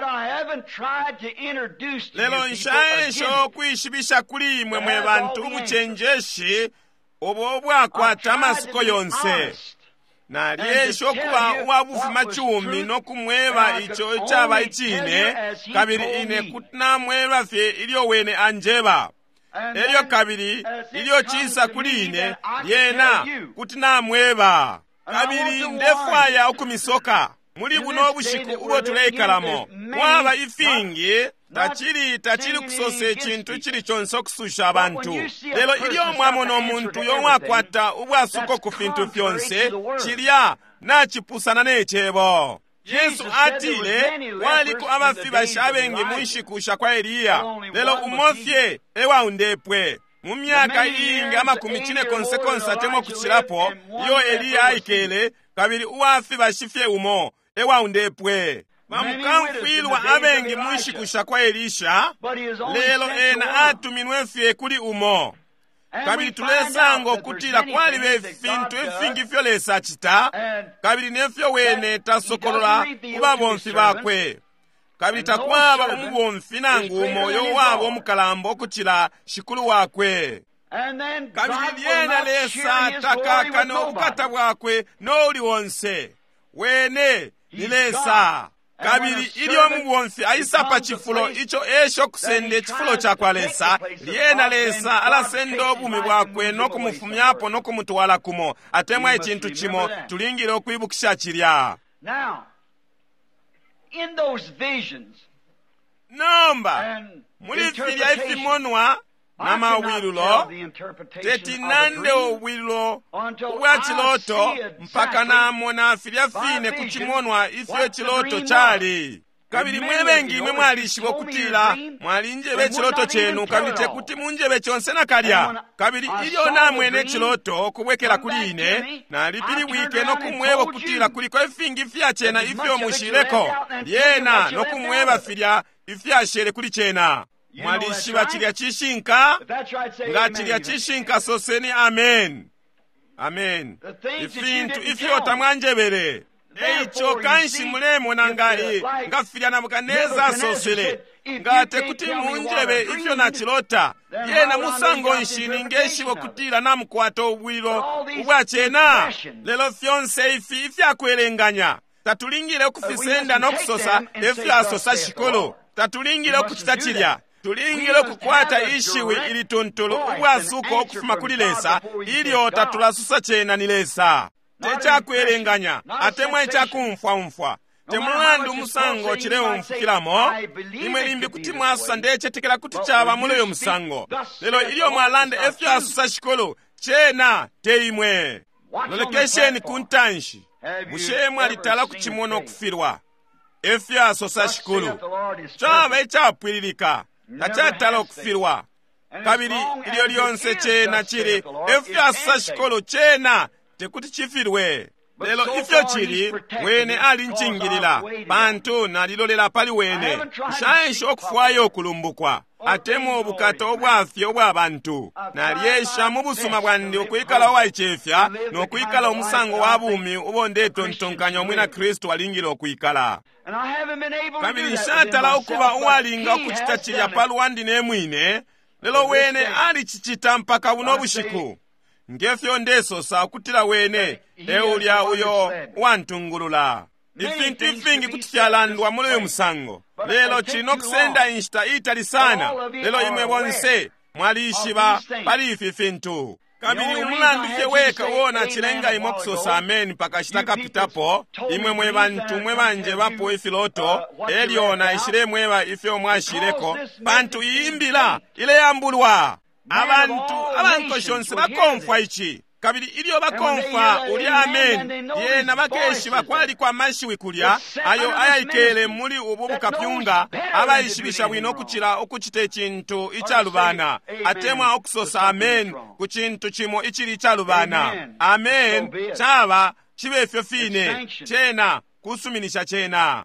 lelo nshaesho kwishibisha kuli imwe mwe bantu ubuchenjeshi obo bwakwata amasiko yonse na lyesho kuba wabufuma chumi nokumweba icho chaba ichine kabili ine kutina mweba fye ilio wene anjeba elio kabili ilio chisa kuli ine yena kutina mweba kabili ndefwaya okumisoka muli buno obushiku ubo tulekalamo mwaba ifingi tachiri tachiri kusose chintu chiri chonse okususha abantu lelo ili omwamo n'omuntu yomwakwata ubwasuko ku fintu fyonse chilya nachipusana n'echebo Yesu atile waliko abafi bashabengi munshikusha kwa Eliya lelo umofye ewa undepwe mu myaka ingi amakumi chine konse konse atemo kuchirapo yo Eliya aikele kabili uwafi bashifye umo ewa undepwe bamukamfwilwa abengi munshikusha kwa Elisha lelo ena atuminwe fye kuli umo kabili tulesango kutila kwali befintu efingi fyo lesa chita kabili nefyo wene tasokolola kuba bonfi bakwe kabili takwaba umubonfi nangu umoyo wabo omukalambo okutila shikulu wakwe kabili lyena lesa takaka n'obukata bwakwe n'oli wonse wene nilesa kabili ili omubonfi aisapa chifulo icho esho kusende chifulo chakwalesa lyena lesa alasenda obumi bwakwe nokumufumyapo nokumutuwala kumo atemwa echintu chimo tulingire okwibukisha chilya. Now, in those visions, nomba muli filya ifimonwa na mawilulo tetinande owilulo ubwa chiloto mpaka namona filya fine kuchimonwa ifyo chiloto chali kabili mwebengi imwe mwalishibwa kutila mwalinjebe chiloto chenu kabili tekuti munjebe chonse na kalya kabili ilyo namwene chiloto kubwekela kuline na lipili wike no kumwebo kutila kuliko ifingi fya chena ifyo mushireko lyena no kumweba filya ifya shere kuli chena mwalishiba chilya chishinka nga chilya chishinka soseni amen amen ifintu ifyo tamwanjebele eicho kanshi mulemo nangai nga filya namukaneza sosele nga tekuti munjebe ifyo na chilota yena musango nshini ngeshibo kutila namukwato ubwilo ubwa chena lelo fyonse ifi ifya kwelenganya tatulingile okufisenda nokusosa ifyo asosa shikolo tatulingile okuchita chilya tulingile kukwata ishiwi ili tontolo ubwasuko okufuma kulilesa ilyo tatulasusa chena nilesa techakwelenganya atemwa echakumfwamfwa temulandu musango chileo mfukilamo imwe limbi kuti mwasusa ndechetekela kuti chaba muloyo musango lelo ilyo mwalanda efyo asusa shikolo chena teimwe lolekesheni kuntanshi mushemwe alitala kuchimono kufirwa efyo asosa shikolo chaba echapwililika tachatala okufirwa kabili ilyo lyonse chena chili efyo asusa shikolo chena tekuti chifirwe lelo ifyo chili wene ali nchingilila bantu nalilolela pali wene shaisho okufwayo okulumbukwa atemu obukata obwafya obw'abantu nalyesha mu busuma bwandi okwikala owayikyefya n'okwikala omusango wa buumi obondeetontonkanya omwina Kristo alingira okwikala. Kabiri nshatala okuba owalinga okukita kirya paluwandi n'emwine lelo wene ali kikita mpaka buno obushiku ngefyo ndeesosa okutira wene ewulya uyo wantungulula ifintu ifingi kutufyalandwa muri uyu musango lelo kirina okusenda inshita itali sana lelo imwe bonse mwalishiba palifi fintu. Kabiri umulandu fye weka wona chilenga imwe kusosa ameni paka shitaka pitapo imwe mwe bantu mwe banje bapo ifiloto eliona ishire mweba ifyo mwashireko bantu iimbila ile yambulwa abantu abankoshonse bakonfwa ichi. Kabiri ilio bakonfa uli amen yena bakeshi bakwali kwa mashiwi kulya ayo ayayikele muri ubu bukapyunga abayishibisha bwino okuchira okuchita ekintu icyalubana atemwa okusosa amen ku kintu kimo ikiri icyalubana amen cyaba kibefyo fine chena kusuminisha chena.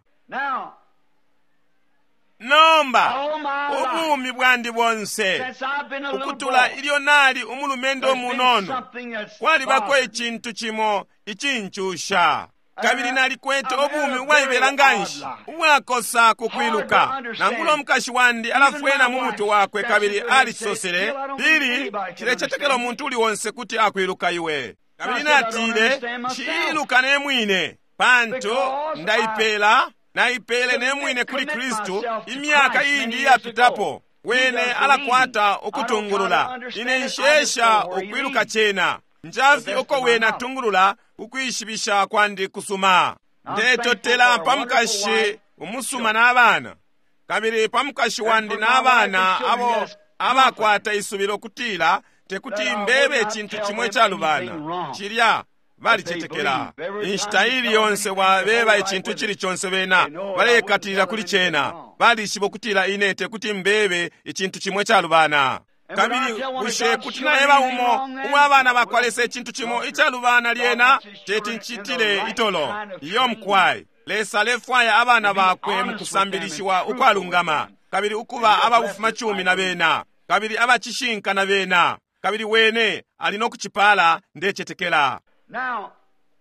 Nomba obumi bwandi bwonse okutula ilio nali umulumendo munono kwali bako ekintu kimo ikinchusha. Kabiri nali kwete obumi waibera nganshi wakosa kukwiluka nangulo mukashi wandi alafwena mu mutu wakwe kabiri ali kisosere bili kirechetekelo muntu uli wonse kuti akwiluka iwe. Kabiri natile chiiluka nemwine panto ndaipela naipele nemwine kuli Kristu imyaka ingi yapitapo wene alakwata okutungulula ine nshesha okwiluka chena njafi oko wena tungulula ukwishibisha kwandi kusuma ndetotela pamukashi umusuma n'abana. Kabiri pamukashi wandi n'abana abo abakwata isubiro kutila tekuti mbebe chintu chimwe chalubana chirya bali chetekera inshitayili yonse wabeba echintu chili chonse bena balekatirira kuli chena bali shibo kutila inete kuti mbebe echintu chimwe chalubana. Kabiri ushe kuti naeba umo umwabana bakwalese echintu chimo ichalubana lyena teti nchitile itolo iyo mkwai lesa lefwaya abana bakwe mukusambilishiwa ukwalungama. Kabiri ukuba ababufuma chumi na bena kabiri abachishinka na bena kabiri wene alino kuchipala ndechetekela. Now,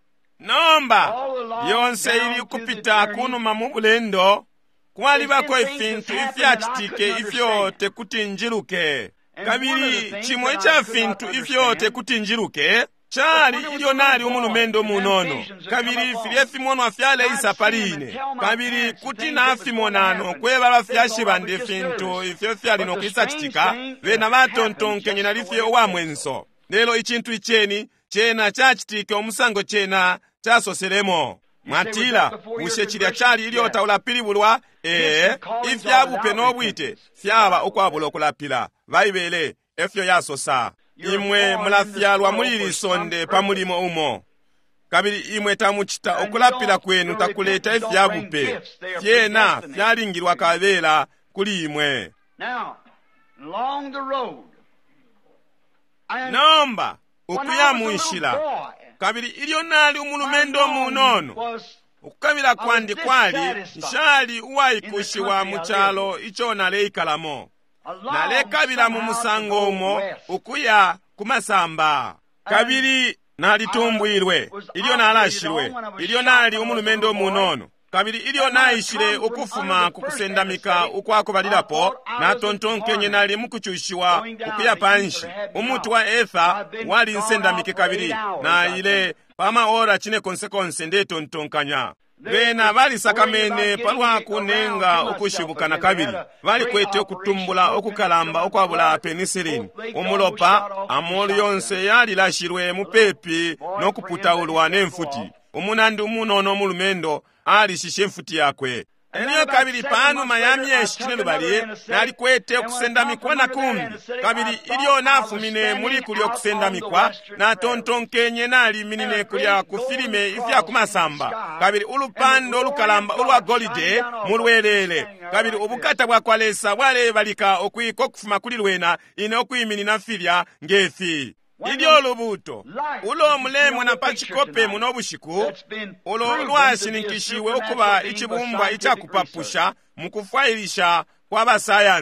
nomba yonse ili kupita kunuma mu bulendo kwali bako ifintu ifyachitike ifyote kuti njiruke. Kabiri chimwe cha fintu ifyote kuti njiruke chali ilio nali umulumendo munono. Kabiri filefimono afyale isapaline kabiri kuti nafimonano kweba bafyashi bande fintu ifyo fyali no kwisachitika bena batontonkenye nalifye owamwenso lelo ichintu icheni chena chachitike omusango chena chasoseremo mwatila ushe chilya chali iliota ulapilibulwa ee ifyabupe n'obwite fyaba okwabula okulapila baibele efyo yasosa imwe mulafyalwa mulili sonde pamulimo umo. Kabiri imwe tamuchita okulapila kwenu takuleta efyabupe fyena fyalingirwa kabela kuli imwe. Nomba okuyamunshila kabiri ilio nali umulumendo munono okukabila kwandi kwali nshali uwayikushiwa muchalo icho naleikalamo nalekabila mu musango umo okuya kumasamba. Kabiri nalitumbwirwe ilio nalashirwe ilio nali umulumendo munono kabiri ilio naishire okufuma kukusendamika ukwako balilapo natontonkenye nali mukuchushiwa okuya panshi umutu wa etha wali nsendamike kabiri na ile pama ora chine konsekonse ndetontonkanya bena bali sakamene palwa kunenga okushibukana kabiri bali kwete okutumbula okukalamba okwabula penicillin umulopa amolu yonse yali lashirwe mupepi nokuputaulwa n'emfuti umunandi umunono mulumendo ali shishe mfuti yakwe. Eliyo kabiri panu mayami ya shikine bali nali kwete okusenda mikwa na kumbi kabiri ilio nafumine muli kulio kusenda mikwa na tontonkenye nali minine kulia kufilime ifya kumasamba kabiri ulupando ulukalamba ulwa golide mulwelele kabiri ubukata bwa kwalesa wale balika okuiko kufuma kulilwena ine okuimini na filya ngefi. Ilio lubuto ulo mulemwe na pachikope munobushiku ulo lwashinikishiwe okuba ichibumbwa ichakupapusha mukufailisha kwa ba science.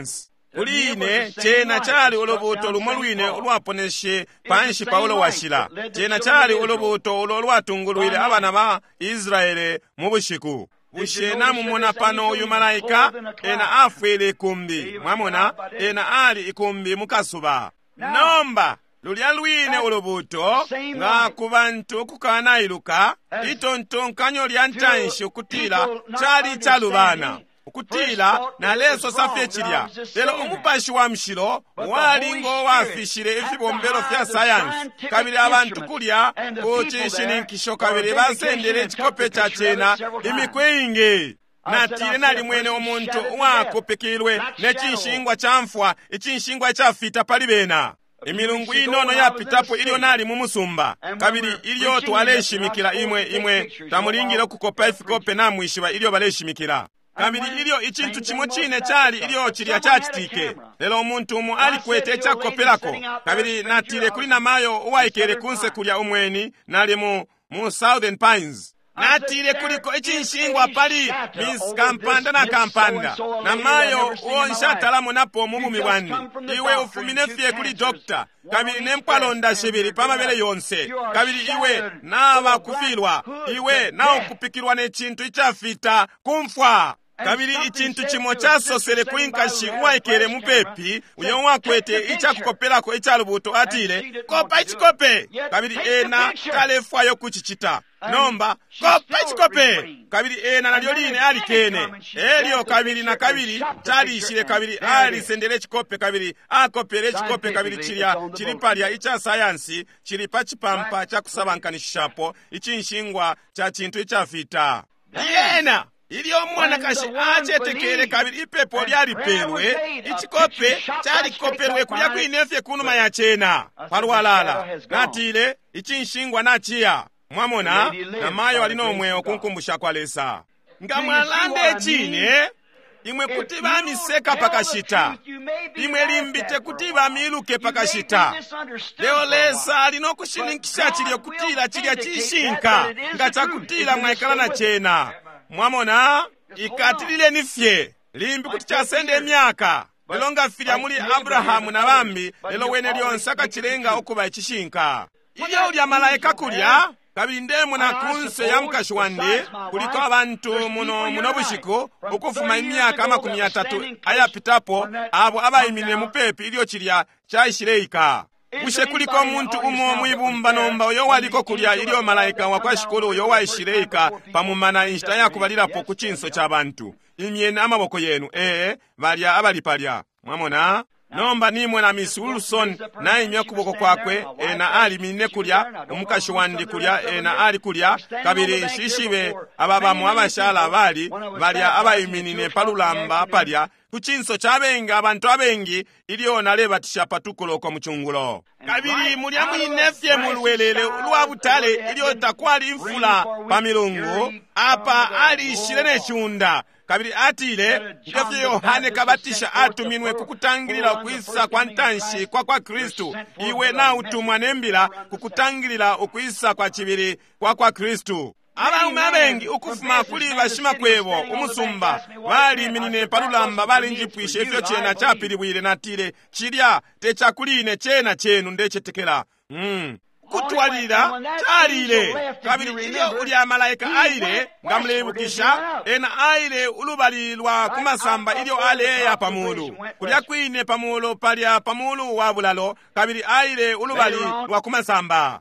kuli ine chena chali ulubuto lumwe lwine lwaponeshe panshi paulo washila. Chena chali ulubuto ulo lwatungulwile abana ba Israeli mu bushiku. Ushena mumona pano uyu malaika ena afwele ikumbi. Mwamona ena ali ikumbi mukasuba. Nomba lulya lwine ulubuto nga ku bantu kukana iluka itontonkanyo lya ntanshi okutila chali chalubana okutila na leso safye chilya. Lelo omupashi wa mshilo walingo wafishile evibombelo vya sayansi kabili abantu kulya kuchishininkisho kabili basendele chikope cha chena imikweinge natile nali mwene omuntu wakupikilwe nechinshingwa chamfwa ichinshingwa chafita palibena. Emilungu inono yapitapo ilio nali mumusumba kabili ilio twaleshimikila imwe imwe tamulingira kukopa ifikope na mwishiba ilio baleshimikila kabili ilio ichintu chimwe chine chali ilio chilya chachitike. Lelo omuntu umu ali kwete chakopelako kabili natile kuli na mayo uwaikele kunse kulya umweni nali mu mu Southern Pines. Natile kuliko ichinshingwa pali Miss Kampanda na Kampanda na mayo uonshatalamu napo mumumi wani iwe ufuminefye kuli dokta kabili nempalonda shibiri pamabele yonse kabili iwe nawa kufilwa iwe nao kupikilwa ne chintu ichafita kumfwa kabili ichintu chimo chasosele kuinkashi uwaikele mupepi uyo wakwete ichakukopelako ichalubuto atile kopa ichikope kabili ena kalefwayo kuchichita nomba kopa ichikope kabili ena nalyo line ali kene elio kabili na kabili chalishile kabili ali sendele chikope kabili akopele chikope kabili chilya chilipalya icha sayansi chilipa chipampa chakusabankanishapo ichinshingwa cha chintu ichafita yena ilio mwana kashi achetekele kabili ipepo lyalipelwe ichikope chalikopelwe kulya kwinefye kunuma ya chena palwalala natile ichinshingwa nachiya. Mwamona na mayo alino omweo kunkumbusha kwa lesa nga mwalande chine imwe kuti bamiseka pakashita imwe limbite kuti bamiluke pakashita. Leo lesa alino kushininkisha chilyo kutila chilya chishinka nga chakutila mwaikala na chena. Mwamona ikatilile nifye limbi kuti chasende emyaka lelo nga filya muli Abrahamu na bambi lelo wene lyonse akachilenga okuba ichishinka. Ilya ulya malaika kulya kabili ndemo na kunse ya mkashi wande kuliko abantu muno muno bushiko ukufuma imyaka amakumi atatu ayapitapo abo abayimine mupepi ilio chilya chaishireika. Ushe kuliko muntu umo mwibumba nomba uyo waliko kulya ilio malaika wakwashikulu uyo waishireika pamumana inshita yakubalirapo kuchinso cha bantu imyene amaboko yenu ee balya abalipalya. Mwamona nomba nimwe na Miss Wilson na imya kuboko kwakwe ena ali mine kulya omukashi wandi kulya ena ali kulya kabili shishibe ababamu abashala bali balya abayiminine palulamba palya kuchinso chabenga abantu abengi iliona lebatisha patukoloko muchungulo kabili mulya mwinefye mulwelele lwabutale iliota kwali mfula pamilungu apa ali shirene chunda kabili atile ngefye Yohane kabatisha atuminwe kukutangilila okuisa kwa ntanshi kwa kwa Kristu iwe na utumwa nembila kukutangilila okuisa kwa chibiri kwa kwa Kristu. Abaume abengi ukufuma kuli bashima kwebo umusumba bali minine palulamba bali njipwishe ifyo chena chapilibwile natile chilya techakuline chena chenu ndechetekela mm. kutwalira chalile kabili ilio ulya malaika aile nga mlebukisha ena aile ulubalilwa kumasamba ilio aleya pamulu kulya kwine pamulu palya pamulu wabulalo kabili aile ulubalilwa kumasamba.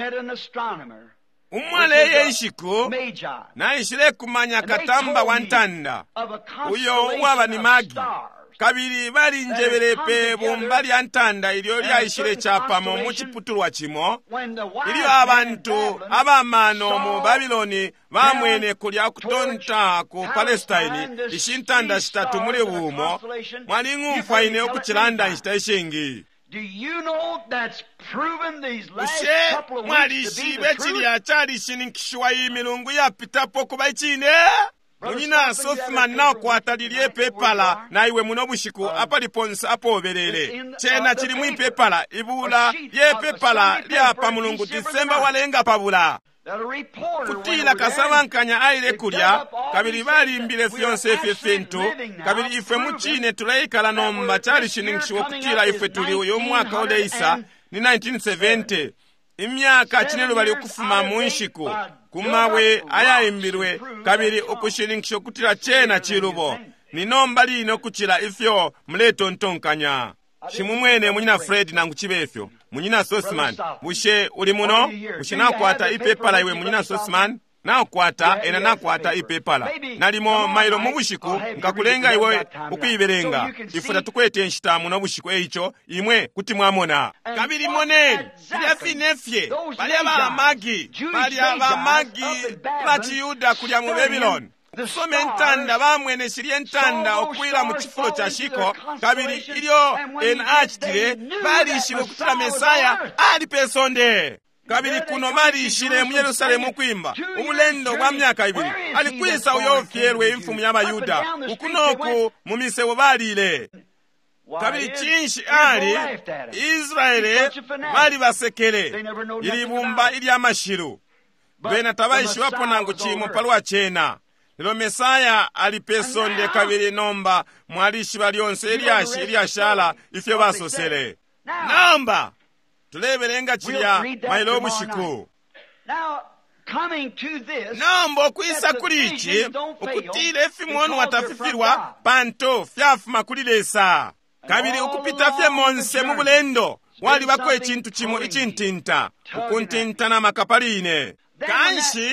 Umwaleye ishiku na ishile kumanya katamba wantanda uyo waba ni magi kabili bali njebelepe bumbali antanda ilio lya ishile chapamo muchiputulwa chimo ilio abantu abamano mu Babiloni bamwene kulya kutonta ku Palestine ishintanda shitatu muli bumo mwalingu mfaine okuchilanda ishita ishingi. Do you know that's proven these last Ushe, couple of weeks to be the truth? Mwalishi chali shininkishwa imilungu ya pitapo kubayichine. Munina Sothman nao kwa atalilie pepala na iwe munobushiku apali ponsa apo oberele. Chena chili mwi pepala ibula ye pepala liya pa mulungu Disemba walenga pabula. kutila kasabankanya aile kulya kabili balimbile fyonse efye fentu kabili ife muchine tulayikala nomba chali shiningishiwo kutila ife tuli uyo mwaka odeisa ni nineteen seventy imyaka chinelo bali okufuma munshiku kumawe ayayimbirwe kabili okushiningishiwo kutila chena chilubo ni nomba lino kuchila ifyo mleto ntonkanya shimumwene munyina Fred nangu chibefyo munyina Sosman bushe uli muno bushe nakwata ipepala iwe munyina Sosman nakwata ena nakwata ipepala nalimo mailo mubushiku nkakulenga iwe ukuiberenga ifuta tukwete nshitamu na bushiku eicho imwe kuti mwamona kabili moneni kulya finefye bali abamagi bali abamagi bachiyuda kulya mu Babylon kusome ntanda bamwene shirye ntanda okwila mu chifulo cha shiko kabili ilyo ena achitire balishile kutula Mesaya ali pesonde kabili kuno balishile mu Yerusalemu kwimba umulendo gwa myaka ibiri alikwisa uyo fyerwe imfumu y'Abayuda ukunoku mu misewo balile kabili chinshi ali Israeli bali basekele ilibumba ili amashiru bena tabayishi waponangu chimo palwa chena lilo Mesaya alipesonde kabili nomba mwalishi balionse Eliashi Eliashala ifyo basosele namba tulebelenga chilya mailo bushiku namba okwisa kulichi ukutile efimonu watafifirwa panto fyafuma kulilesa kabili ukupita fye monse mu bulendo wali bakwe chintu chimo ichintinta ukuntinta na makapaline kanshi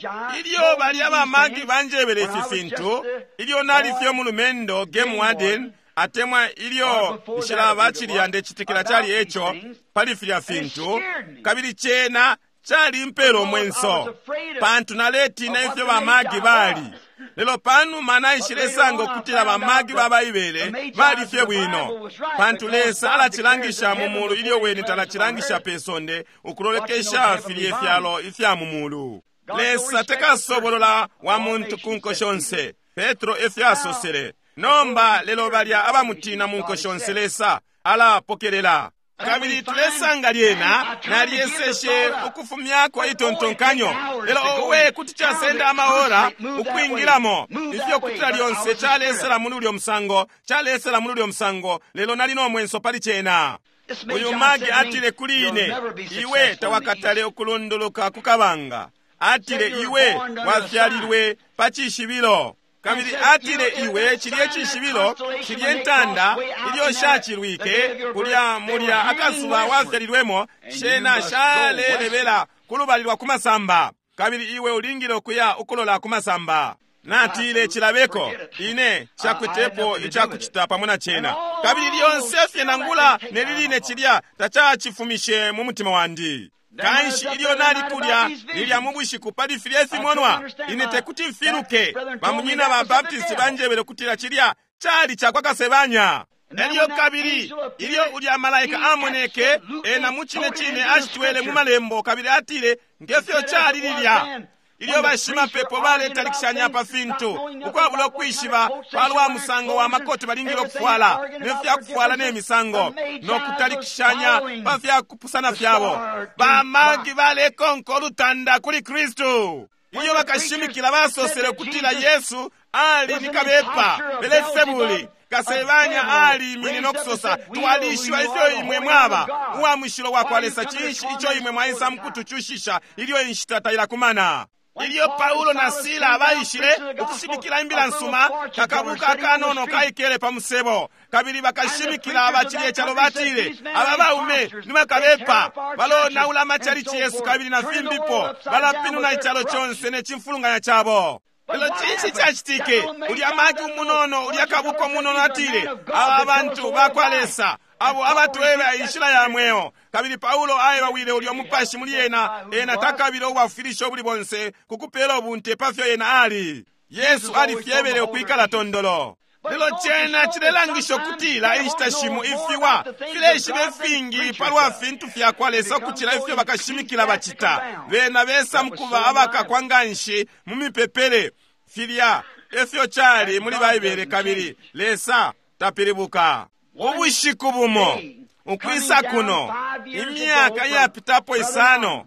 ilyo bali abamagi banjebele fifintu ilyo nali fyo mu lumendo game warden atemwa ilyo ishilaba chiliyande chitikira chali echo pali fya fintu kabili chena chali mpero mwenso pantu naleti na ifyo bamagi bali lelo panu mana ishilesango kutila bamagi babayibele bali fye bwino pantu lesa ala chilangisha mumulu ilyo weni tala chilangisha pesonde ukulolekesha fili fyalo ifya mumulu lesa teka sobolola wa muntu kunko shonse Petro efya sosere nomba lelo balya abamutina munko shonse lesa ala pokelela kabili tulesanga lyena nalyeseshe okufumyako itontonkanyo lelo owe kuti chasenda amahora ukwingilamo ifyo kutila lyonse chalesela mulu lyo msango chalesela mulu lyo msango lelo nalino mwenso pali chena uyu magi atile kuline iwe tawakatale okulondoloka kukabanga atile iwe wafyalilwe pachishibilo kabili atile iwe chiliye chishibilo chiliye ntanda ilyo shachilwike kulya mulya akasuba wafyalilwemo shena shalelebela kulubalilwa kumasamba kabili iwe ulingile okuya ukulola kumasamba natile chilabeko ine chakwetepo ichakuchita pamona chena kabili lyonse fyenangula neliline chilya tachachifumishe mu mutima wandi kanshi ilyo nali kulya lilya mubushiku pali filyefi monwa inete kuti mfiluke bamunyina ba baptisti banjebele kutila chilya chali chakwakasebanya elyo kabili ilyo ulya malaika amoneke ena muchine chine ashitwele mu malembo kabili atile ngefyo chali lilya ilyo bashima pepo baleta likishanya pa fintu ukwabula okwishiba palwa musango wa makoti balingiro kufwala nefya kufwala ne misango nokutalikishanya bafya kupusana fyabo bamagi bale konko lutanda kuli Kristo ilyo bakashimikira basosere kutila Yesu ali nikabepa belesebuli kasebanya ali mini nokusosa twalishwa ifyo imwe mwaba uwa mwishilo wakwalesa chinshi icho imwe mwaisa mkutu chushisha ilyo inshitata ila kumana ilyo Paulo na Sila abayishile okushimikila imbila nsuma kakabuka akanono kaikele pamusebo kabili bakashimikila abachili chalo batile ababaume nimakabepa balo naula macharichi Yesu kabili na fimbipo balapinu na ichalo chonse ne chimfulunganya chabo elo chinshi chachitike uli amagi umunono uli akabuko munono atile abantu bakwalesa abo abatu ebe ishila ya mweo kabili Paulo aye wawile uli omupashi muli ena ena takabilo wafirisho buli bonse kukupela obunte pafyo ena ali Yesu ali fyebele okwikala tondolo lelo chena chilelangisho kutila ishtashimu ifiwa fileshi befingi palwa fintu fya kwalesa kuchila ifyo bakashimikila bachita bena besa mkuba abaka kwanganshi mumipepele filya efyo chali muli bayibele kabili lesa tapiribuka ubushiku bumo ukwisa kuno imyaka yapitapo isano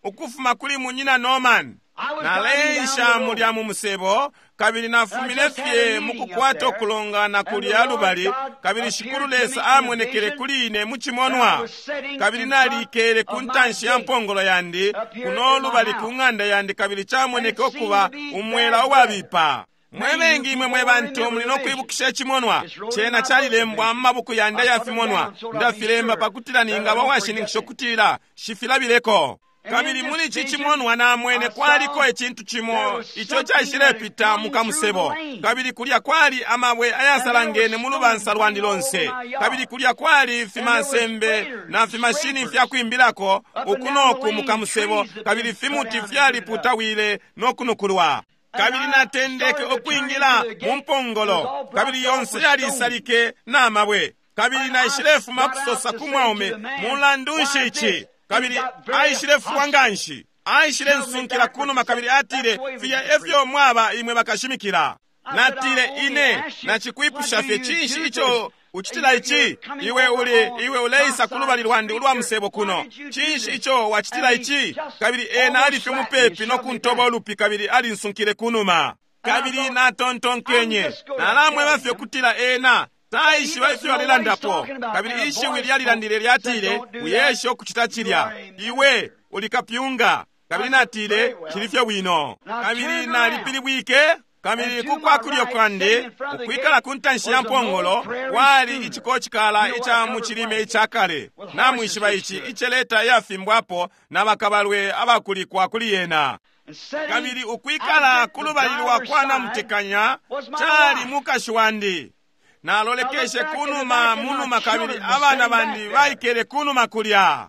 okufuma kuli munyina Norman nalensha mulya mu musebo kabiri nafumile fye mukukwata okulongana kulya lubali kabiri shikululesa amwenekere kuline muchimonwa kabiri nalikere kuntanshi ya mpongolo yandi kuno lubali kung'anda yandi kabiri chamweneke okuba umwela owabipa mwebengi imwe mwe bantu mulino kwibukisha echimonwa chena chalilembwa mmabuku yande yafimonwa ndafilemba pakutilaninga bawashiningisho shifilabileko kabiri muli chichimonwa na mwene kwaliko echintu chimo icho chashirepita mukamusebo kabiri kulya kwali amabwe ayasalangene mulubansa lwandi lonse kabiri kulya kwali fimansembe na fimashini fyakwimbirako ukunoku mukamusebo kabiri fimuti fyaliputawile nokunukulwa kabiri natendeke okwingira mumpongolo kabiri yonse yalisalike n'amabwe kabiri naishirefu makusosa kumwaume mulandunshi ichi kabiri aishirefu wanganshi aishire nsunkira kuno makabiri atire fiya efyo mwaba imwe bakashimikira natire ine nachikuipusha fye chinshi icho uchitila ichi iwe uli iwe uleisa kulubali lwandi ulwa musebo kuno chinshi icho wachitila ichi kabiri ena ali fye mupepi no kuntoba olupi kabiri ali nsunkire kunuma kabiri na tonton kenye nalamwe bafye kutila ena taishi wafyo alilandapo kabiri ishi wili alilandile lyatile uyeshe okuchita chilya iwe ulikapyunga kabiri natile chilifya wino kabiri na lipili wike kabiri kukwakulyo kwande ukwikala kuntanshi ya mpongolo wali ichiko chikala icha muchilime ichakale na mwishiba ichi icheleta yafimbwapo na bakabalwe abakuli kwa kuliyena kabiri ukwikala kulubalilwa kwana mutekanya chali mukashwandi nalolekeshe kunuma munuma kabiri abana bandi baikere kunuma kulya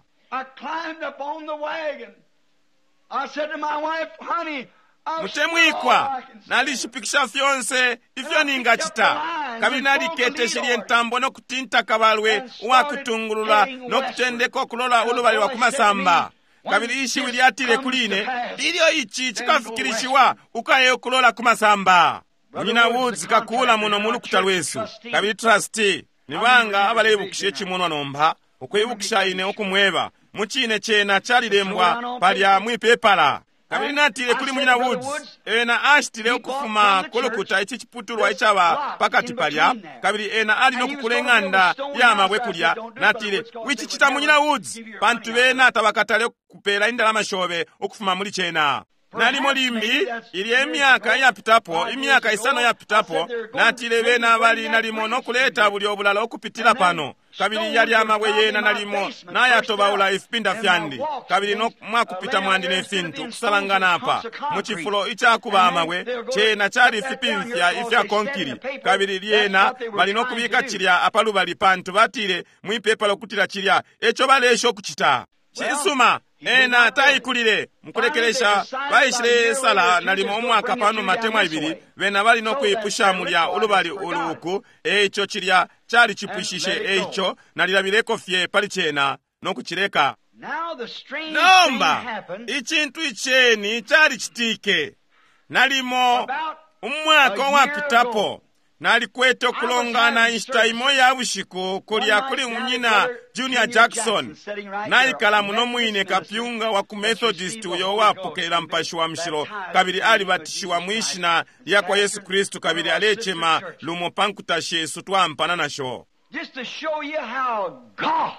mutemwikwa nalishipikisha fyonse ifyo ningachita kabiri naliketeshelye ntambo nokutinta kabalwe uwakutungulula nokutendeko kulola ulubali wa kumasamba kabiri ishi wiliatile kuline ilyo ichi chikafikirishiwa ukaye kulola kumasamba munyina Woods kakula muno mulukuta lwesu kabiri trustee nibanga abalebukisha echimonwa nomba okwebukisha ine okumweba muchine chena chalilembwa palya mwipepala kabiri natile kuli munyina Woods ena ashtile okufuma kulukuta ichi chiputulwa ichaba pakati palya kabiri ena ali nokukuleng'anda yamabwe kulya natile wichi chita munyina Woods pantu bena atabakatale kupela indalama shobe okufuma muli chena nalimo limbi ili emyaka yapitapo imyaka isano yapitapo natile bena bali nalimo nokuleta buli obulala okupitila pano kabiri yali amabwe yena nalimo nayatobaula ifipinda fyandi kabiri no mwakupita mwandi nefintu kusalangana apa muchifulo ichakuba amabwe chena chali ifipimfya ifya konkiri kabiri lyena bali nokubika chilya apalubali pantu batile mwipepa lokutila chilya echo balesho okuchita chisuma ena taikulile mukulekelesha baishile sala nalimo omwaka pano matemu ibiri bena bali nokwipusha mulya ulubali uluku echo chilya chali chipwishishe echo nalilabireko fye pali chena nokuchileka nomba ichintu icheni chali chitike nalimo umwaka wapitapo nalikwete okulongana inshitaimo ya bushiku kulya kuli munyina Junior Jackson naikala muno mwine kapyunga wa ku Methodist uyo wapokela mpashi wa mshiro kabiri ali batishiwa mwishina ya kwa Yesu Kristu kabiri alechema lumo pankutashe Yesu twampana nasho just to show you how God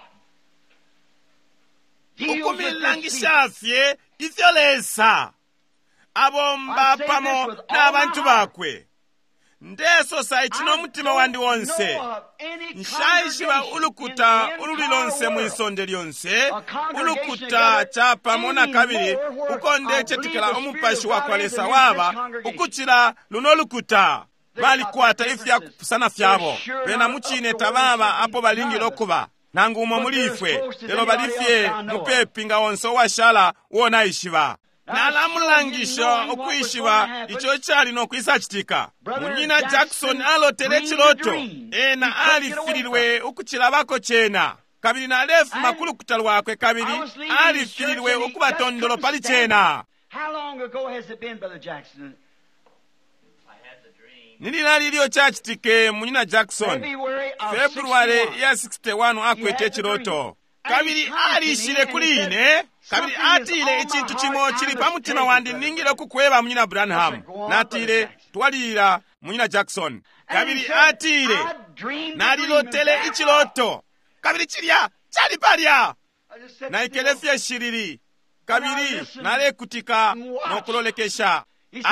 ukumilangisha fye ifyolesa abomba pamo n'abantu bakwe ndeso saichino mutima wandi wonse nshaishiba ulukuta ululilonse mwisonde lyonse ulukuta chapa mona kabiri ukonde chetikela omupashi wakwalesa waba ukuchira luno lukuta bali kwata ifya kupusana fyabo bena muchine tababa apo balingiro kuba nangu umo mulifwe lelo balifye mupepi nga wonse washala wona ishiba nalamulangisha okwishiba icho chali nokwisa chitika munyina Jackson alotele chiloto ena alifilirwe ukuchilabako chena kabiri nalefu makulu kutalwakwe kabiri alifilirwe ukubatondolo pali chena. How long ago has it been, Brother Jackson? nililali liyo chachitike munyina Jackson February ya sixty-one akwete chiloto kabiri alishile kuline kabiri atile ekintu kimo kiri pa mutima wandi ningire okukweba munyina Branham natile twalira munyina Jackson. Kabiri atile nalilotele ikiloto kabiri kirya kyali palya naikelefya shiriri kabiri nalekutika n'okulolekesha.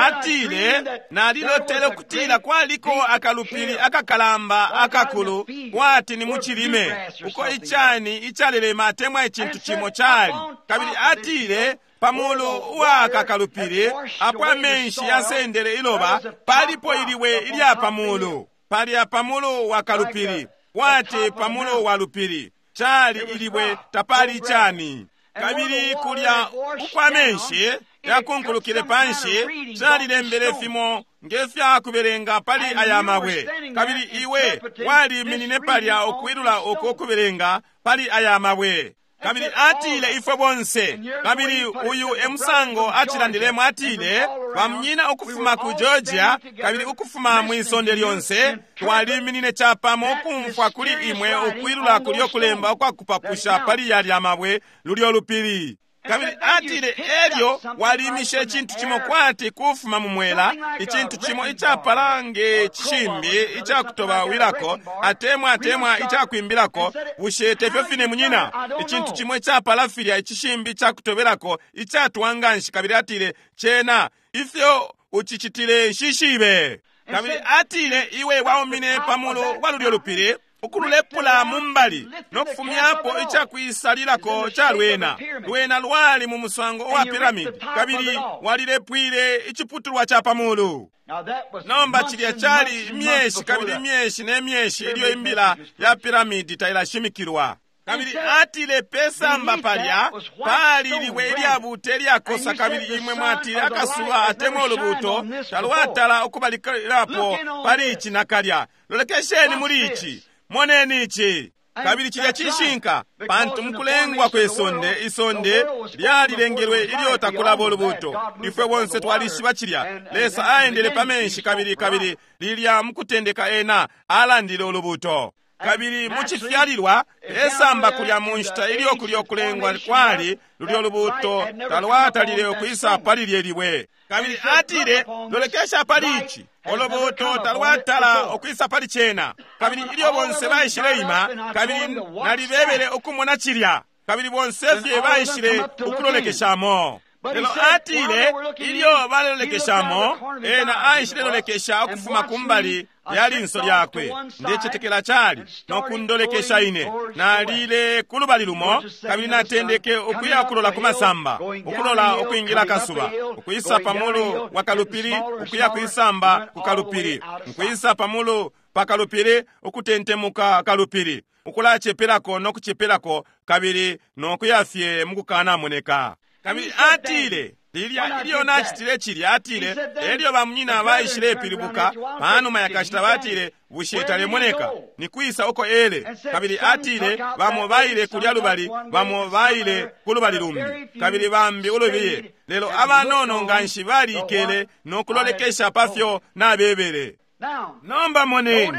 Atile nalilotele okutira kwaliko akalupiri akakalamba akakulu kwati ni mukirime uko ichani ichalelema atemwa ekintu kimo kyali. Kabiri atile pamulu wa akakalupiri apwa menshi yasendere iloba palipo iliwe ilya pamulu pali ya pamulu wa kalupiri kwati pamulu wa lupiri chali iliwe tapali ichani. Kabiri kulya ukwa menshi yakunkulukile panshi zalilembele fimo ngefya kuberenga pali ayamabwe. Kabiri iwe wali minine palya okwirula okukuberenga pali ayamabwe. Kabiri atile ifo bonse. Kabiri uyu emusango atilandiremu atile pamnyina okufuma ku Georgia kabiri ukufuma mwisonde lyonse twali minine chapa mokumfwa kuli imwe okwirula kulyo kulemba okwakupapusha pali yali amabwe lulyo lupiri. Kabiri atile elyo walimisha ekintu kimo kwati kufuma mumwela ekintu kimo ichapalange chimbi ichakutoba wirako atemwa atemwa ichakwimbirako bushete fyofine munyina ekintu kimo ichapalafirya ekishimbi chakutoberako ichatwanganshi. Kabiri atile chena ifyo uchichitile nshishibe. Kabiri atile iwe waumine pamulo walulyo lupiri ukululepula mumbali nokufumyapo ichakwisalirako cha lwena lwena lwali mu musango wa piramidi. Kabiri walilepwile ichiputulwa cha pamulu nomba chilya chali myeshi. Kabiri myeshi ne myeshi iliyo imbila ya piramidi tailashimikirwa. Kabiri atile pesamba palya pali liwe ilyabute lyakosa. Kabiri imwe mwatile akasuba atemwa olubuto talwatala okubalikirapo pali ichi nakalya lolekesheni muli ichi moneni ichi. Kabiri chilya chishinka pantu mukulengwa kwesonde isonde lyalilengerwe ilyota kulaba olubuto ifwe wonse twalishiba chilya lesa aendele pamenshi. Kabiri kabiri lilya mukutendeka ena alandile olubuto. Kabiri muchifyalirwa esamba kulya munshita iliyo kulyo kulengwa kwali lulyo lubuto talwatalile okuyisa pali lyeliwe. Kabiri atile lolekesha pali ichi olubuto talwatala okuyisa pali chena. Kabiri iliyo bonse bayishireima. Kabiri nalibebele okumona chilya. Kabiri bonse fye bayishire okulolekeshamo. Lelo atile iliyo balolekeshamo ena ayishire lolekesha okufuma kumbali yali nso lyakwe ndechetekela chali nokundolekesha ine nalile kulubali lumo. Kabiri natendeke okuya kulola kumasamba okulola okuyingira kasuba okuyisa pamulu wakalupiri okuya kuyisamba kukalupiri okuyisa pamulu pakalupiri okutentemuka kalupiri okula chepelako nokuchepelako. Kabiri nokuyafye mukukana moneka. Kabiri atile lilya iliyo nachitile chili atile elyo bamunyina bayishire pilibuka panuma yakashita batile busheta lemoneka nikwisa oko ele. Kabiri atile bamo bayile kulya lubali bamo bayile kulubali lumbi. Kabiri bambi ulubiye lelo abanono nganshi bali ikele nokulolekesha pafyo nabebere. Nomba moneni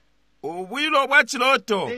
ubwilo bwa chiloto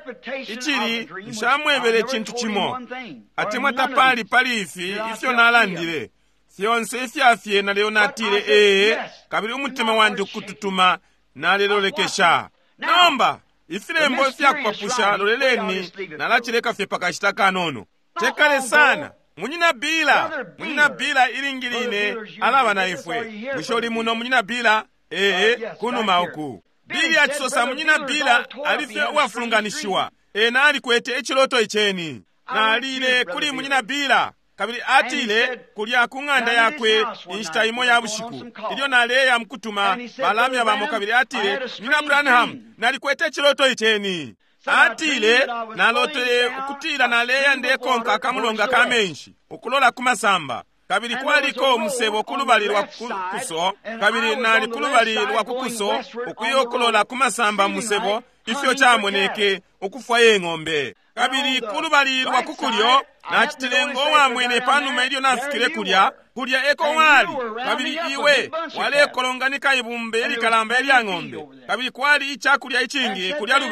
ichili nshamwebele chintu chimo atemwa tapali pali ifi ifyo nalandile fyonse ifyafye naleo natile ee. Kabiri umutima wandi kututuma nalelolekesha nomba ifilembo ifyakupapusha loleleni nalachileka fye pakashitaka nono tekale sana. Munyina bila munyina bila ilingiline alaba na ifwe mwisholi muno munyina bila ee kunuma oku bili achisosa munyina bila alifye wafulunganishiwa ena alikwete echiloto icheni na alile kuli munyina bila. Kabiri atile kulya kung'anda yakwe inshita imo ya bushiku ilyo naleya mkutuma balamya bamo. Kabiri atile nyina Branham nalikwete echiloto icheni atile nalote kutila naleya ndekonka akamulonga kamenshi ukulola kumasamba. Kabiri kwaliko musebo kulubalirwa kuso. Kabiri nali kulubalirwa kukuso okuyo kulola kumasamba musebo ifyo chamoneke okufwa y'eng'ombe. Kabiri kulubalirwa kukulyo nachitilengo wamwene panuma ilyo nafikire kulya kulya eko wali. Kabiri iwe wale kolonganika ibumbe elikalamba elya ng'ombe. Kabiri kwali ichakulya ichingi kulya lubali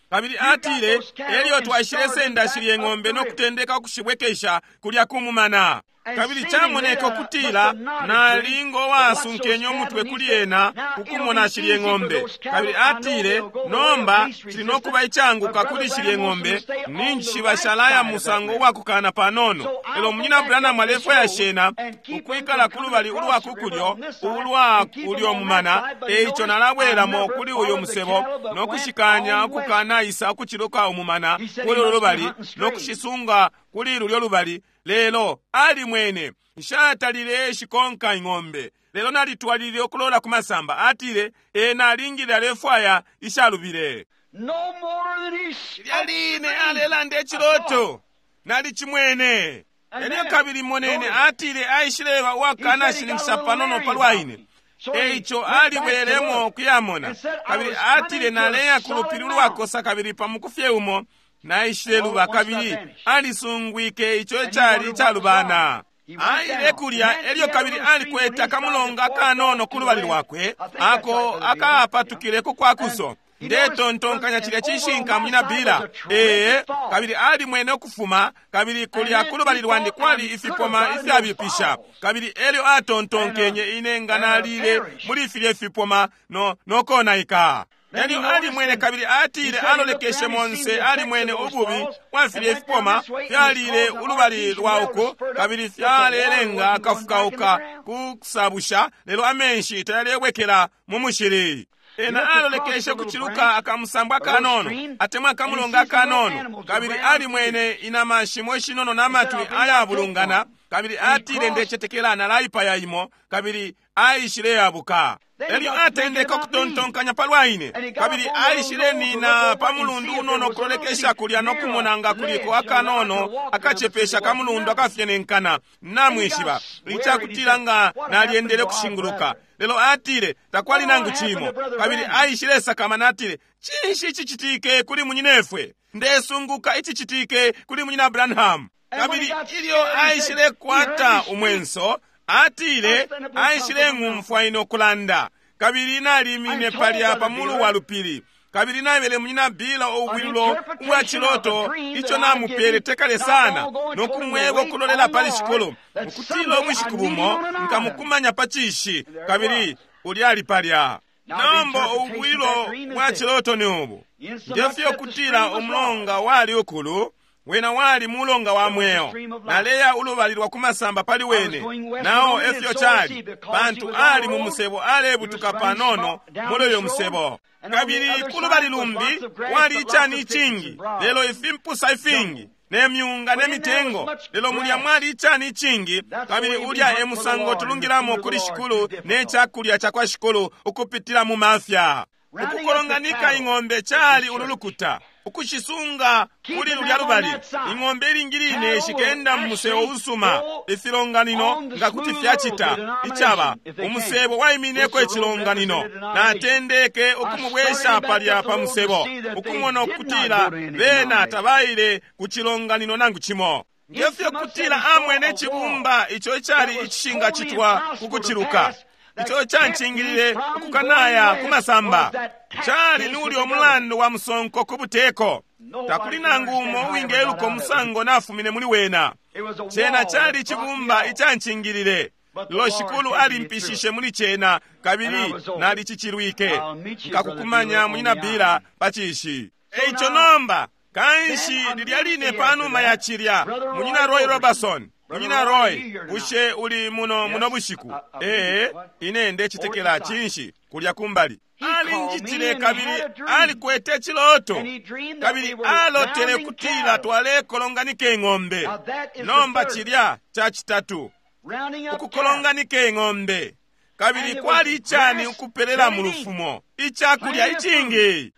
kabiri atile elyo twashirese ndashiriye ng'ombe n'okutendeka okushibwekesha kulya kumumana kabiri kyamoneka okutila nalingo wasunkenye omutwe kuli ena kukumona ashiriye ng'ombe kabiri atile nomba kilina okuba icyanguka kuli shiriye ng'ombe ninchi bashalaya musango wakukana panono elo munyina Branham alefo yashena ukwikala kulubali ulwa kukulyo ulwa ulyo mumana eicho nalabweramo kuli uyo musebo n'okushikanya kukana isa kuchiroka omumana kuli olubali n'okushisunga kuli lulyo lubali lelo ali mwene nshatalile shikonka ing'ombe lelo nalitwalile okulola kumasamba atile ena alingile alefwaya ishalubile No more than he yaline alela nde chiloto nali chimwene elyo kabiri monene atile aishileva wakana shiningisha panono palwaine eicho ali bweremo kuyamona kabiri atile naleya kulupilulu wakosa kabiri pamukufye umo naishileluba kabiri alisungwike icho echali chalubana aile kulya elyo kabiri alikweta kamulonga kanono kulubali lwakwe ako akapatukileko kwakuso ndetontonkanya chilya chishinka mwina bila ee kabiri ali mwene okufuma kabiri kulya kulubali lwandi kwali ifipoma ifyabipisha kabiri elyo atontonkenye inenganalile muli ifilya ifipoma no nokonaika elyo ali mwene kabiri atile alolekeshe monse ali mwene obubi wafilya ifipoma fyalile ulubali lwauko kabiri fyalelenga akafukauka kusabusha lelo amenshi tayalewekela mumushiri ena alolekeshe kuchiluka akamusambwa kanono atemwa kamulonga kanono kabiri ali mwene inamashimo shinono namatwi ayabulungana kabiri atile ndechetekela na laipa yaimo kabiri aishile yabuka elyo atendeka kutontonkanya palwaine kabiri aishile nina pamulundu unono kulolekesha kulya nokumonanga kuliko akanono akachepesha kamulundu akafyenenkana namwishiba lichakutilanga naliendele kushinguluka lelo atile takwali nangu chimo kabiri aishile sakama natile chishi chichitike kuli munyinefwe ndesunguka ichichitike kuli munyina Branham kabiri ilyo aishile kwata umwenso atile aishile ngumfwa inokulanda kabiri nalimine palya pamulu walupili kabiri nabele munyina bila obwilo uwa chiloto icho namupele tekale sana nokumwego kulolela pali shikolo ukutilo mwishikubumo nkamukumanya pachishi kabiri uli ali palya nombo obwilo uwa chiloto ni obu ndefyo kutila omulonga wali okulu wena wali mulonga wa mweyo naleya ulubalirwa kumasamba pali wene nao efyo chali bantu ali mu musebo alebutuka panono muloyo musebo kabiri kulubali lumbi wali ichani ichingi lelo ifimpusa ifingi nemyunga nemitengo lelo mulya mwali ichani ichingi kabiri ulya emusango tulungilamo kuli shikulu nechakulya chakwa shikulu ukupitila mu mafya ukukolonganika ing'ombe chali ululukuta ukushisunga kuli lulya lubali ing'ombe ilingirine shikenda musebo usuma ifilonganino ngakuti fyachita ichaba umusebo waimineko echilonganino natendeke okumubwesha palya pa musebo ukumona okutila bena tabaile kuchilonganino nangu chimo ngefyo kutila amwene chibumba icho chali ichishinga chitwa kukuchiluka icho chanchingilile kukanaya kumasamba chali nuli omulando wa musonko kubuteko takulina ngumo wingeluko musango nafumine muli wena chena chali chibumba ichanchingirile lo shikulu alimpishishe muli chena kabiri nali chichilwike nkakukumanya mwina bila pachishi eicho nomba kanshi lilyaline panuma ya chilya munyina Roy Robertson munyina Roy ushe uli muno muno bushiku ee ine nde chitekela chinshi kulya kumbali ali njitile kabiri ali kwete chiloto kabiri alotele kutila twale kolonganike ng'ombe nomba chilya cha chitatu ukukolonganike ng'ombe kabiri kwali ichani ukupelela mulufumo ichakulya ichingi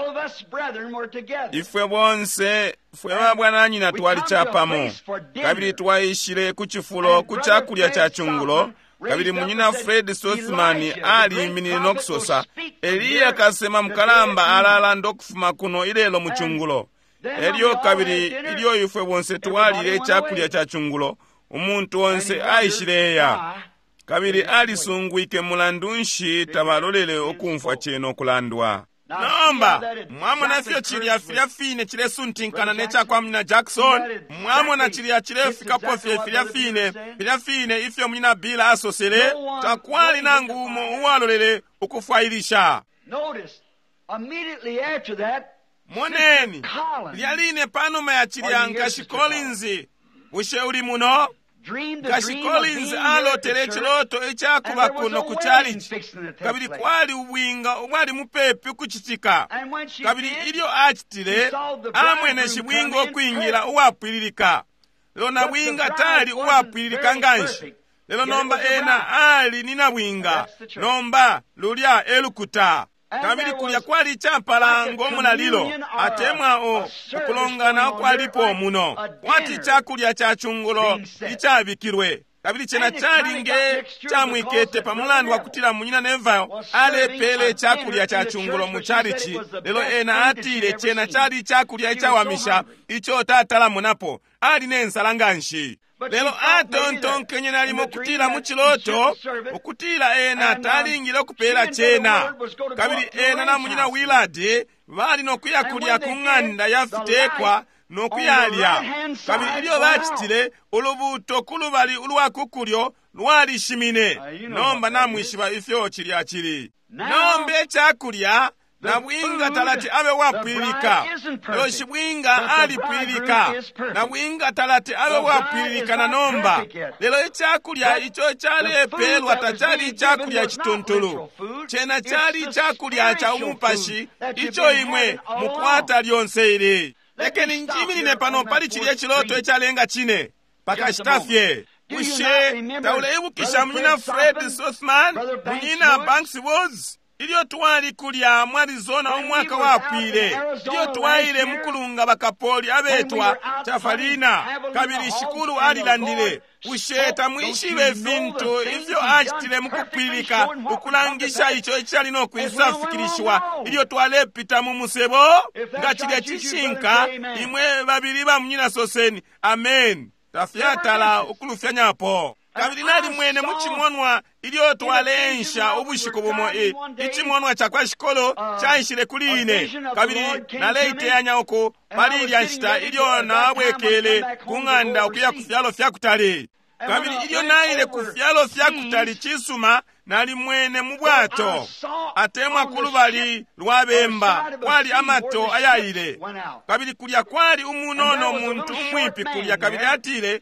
ifwe bonse fwe babwana nyina twali chapamo kabiri twayishire kuchifulo kuchakulya cha chungulo kabiri munyina Fred Sothman ali iminile nokusosa Eliya kasema mkalamba alala ndokufuma kuno ilelo muchungulo elyo kabiri ilyo ifwe bonse twalile chakulya cha chungulo umuntu wonse aishireya kabiri alisungwike mulandu nshi tabalolele okumfwa cheno kulandwa nomba mwamona fyo chilya filya fine chilesuntinkana nechakwa mnyina Jackson mwamona chilya chilefikapo fye filya fine filya fine ifyo mnyina Bila asosele takwali nangumo uwalolele ukufwailisha. Moneni lyaline panuma ya chilya Nkashi Collins usheuli muno. Nkashi Collins alotele chiloto echakuba kuno kuchalichi kabili kwali ubwinga umwali mupepe kuchitika kabili ilyo achitile amwene shibwinga okwingira uwapwililika lelo na bwinga tali uwapwililika nganshi lelo nomba ena ali nina bwinga nomba lulya elukuta kabili kulya kwali champalango mulalilo atemwao ukulongana kwalipo muno wati chakulya cha chungulo ichabikirwe kabili chena chalinge chamwikete pamulandu wakutila munyina nevayo alepele chakulya cha chungulo muchalichi lelo ena atile chena chali chakulya ichawamisha icho tatala munapo ali nensalanganshi lelo atontonkenye nalimo kutila muchiloto okutila ena talingile okupela chena kabili ena na munyina Willard bali nokuyakulya kung'anda yafitekwa nokuyalya kabili ilyo bachitile ulubuto kulubali ulwakukulyo lwalishimine nomba namwishiba ifyo chilya chili nombe chakulya na bwinga talati abe wapwilika lelo shibwinga alipwilika na bwinga talati abe wapwilika na nomba lelo ichakulya icho chalepelwa tachali ichakulya chitontolo chena chali ichakulya cha umupashi icho imwe mukwata lyonse ili lekeni njiminine pano pali chilye chiloto echalenga chine pakashitafye ushe taule ibukisha mnyina Fred Sothman mnyina Banks Woods ilyo tuwali kulya mu Arizona umwaka wapwile ilyo tuwaile mukulunga bakapoli abetwa Chafalina kabili shikulu alilandile usheta mwishiwe vintu ivyo achitile mukupilika ukulangisha icho ichali no kwisafikirishwa ilyo tuwale pita mu musebo nga chile chishinka imwe babili ba mnyina Soseni amen tafyatala ukulufya nyapo kabili nali mwene muchimonwa ilyo twalensha ubushiko bumo e ichimonwa chakwa shikolo chaishile kuline kabili naleite yanyauko bali lyanshita ilyo nabwekele kung'anda okuya kufyalo fyakutali kabili ilyo naile kufyalo fyakutali chisuma nali mwene mubwato atemwa kulubali lwabemba kwali amato ayayile kabili kulya kwali umunono muntu umwipi kulya kabili atile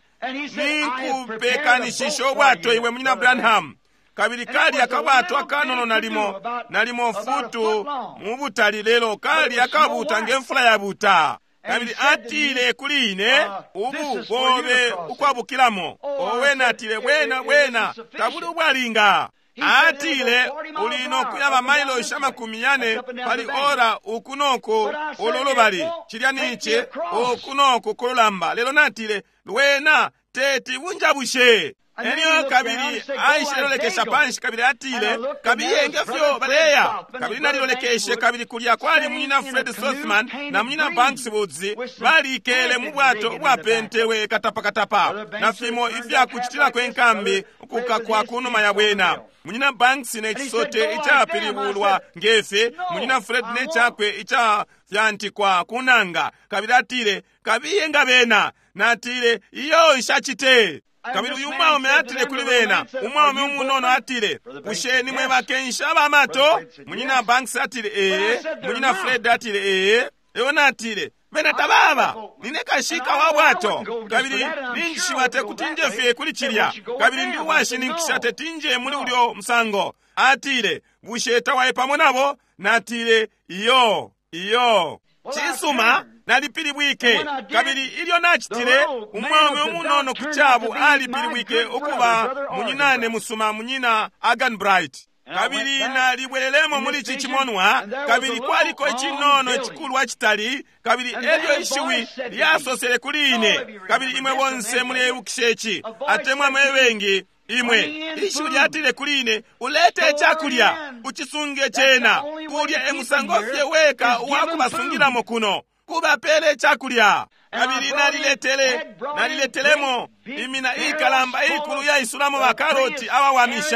ninkupekanishisha obwato iwe munyina Branham kabili kali akabwato akanono nalimo nalimo futu mubutali lelo kali akabuta ngemfula yabuta kabili atile kuline ubu bobe ukwabukilamo owena atile bwena bwena tabuli ubwalinga atile ulino kuyaba mailo ishama kumiyane pali ora ukunoko ololo bali chilya niche ukunoko kulamba lelo natile lwena teti bunjabushe Enyo kabili aisha lolekesha panshi kabili atile kabili engefyo baleya kabili nalilolekeshe kabili kulia kwali mnyina Fred Sothman na mnyina Banks Woods bali ikele mubwato bwapentewe katapa katapa na fimo ifya kuchitila kwenkambi kuka kwa kunuma ya bwena mnyina Banks nechisote icha pilibulwa ngefe mnyina Fred nechakwe icha fyanti kwa kunanga kabili atile kabili enga bena na atile iyo ishachite kabili uyu umwaume atile kuli bena umwaume umunono atile usheni mwe bakensha bamato munyina Banks atile ee munyina Fred atile ee eona atile bena tababa ninekashika wabwato kabili ninshi wate kutinje fe kuli chilya kabili ndi washi ninkishate tinje muli ulio msango atile busheta wae pamonabo natile iyo iyo chisuma nalipili bwike kabili ilyo nachitile umwaume umunono kuchabu alipili bwike okuba munyinane musuma munyina Agan Bright kabili nalibwelelemo muli chichimonwa kabili kwaliko ichinono chikulu wachitali kabili elyo ishiwi lyasosele kuline kabili imwe wonse muli ukishechi atemwa mwewengi imwe ishiwi lyatile kuline ulete chakulya uchisunge chena kulya emusangofye weka uwakubasungilamo kuno kuba pele chakulya kabili naliletele naliletelemo imina ikalamba ikulu ya isulamo wa karoti awa wamisha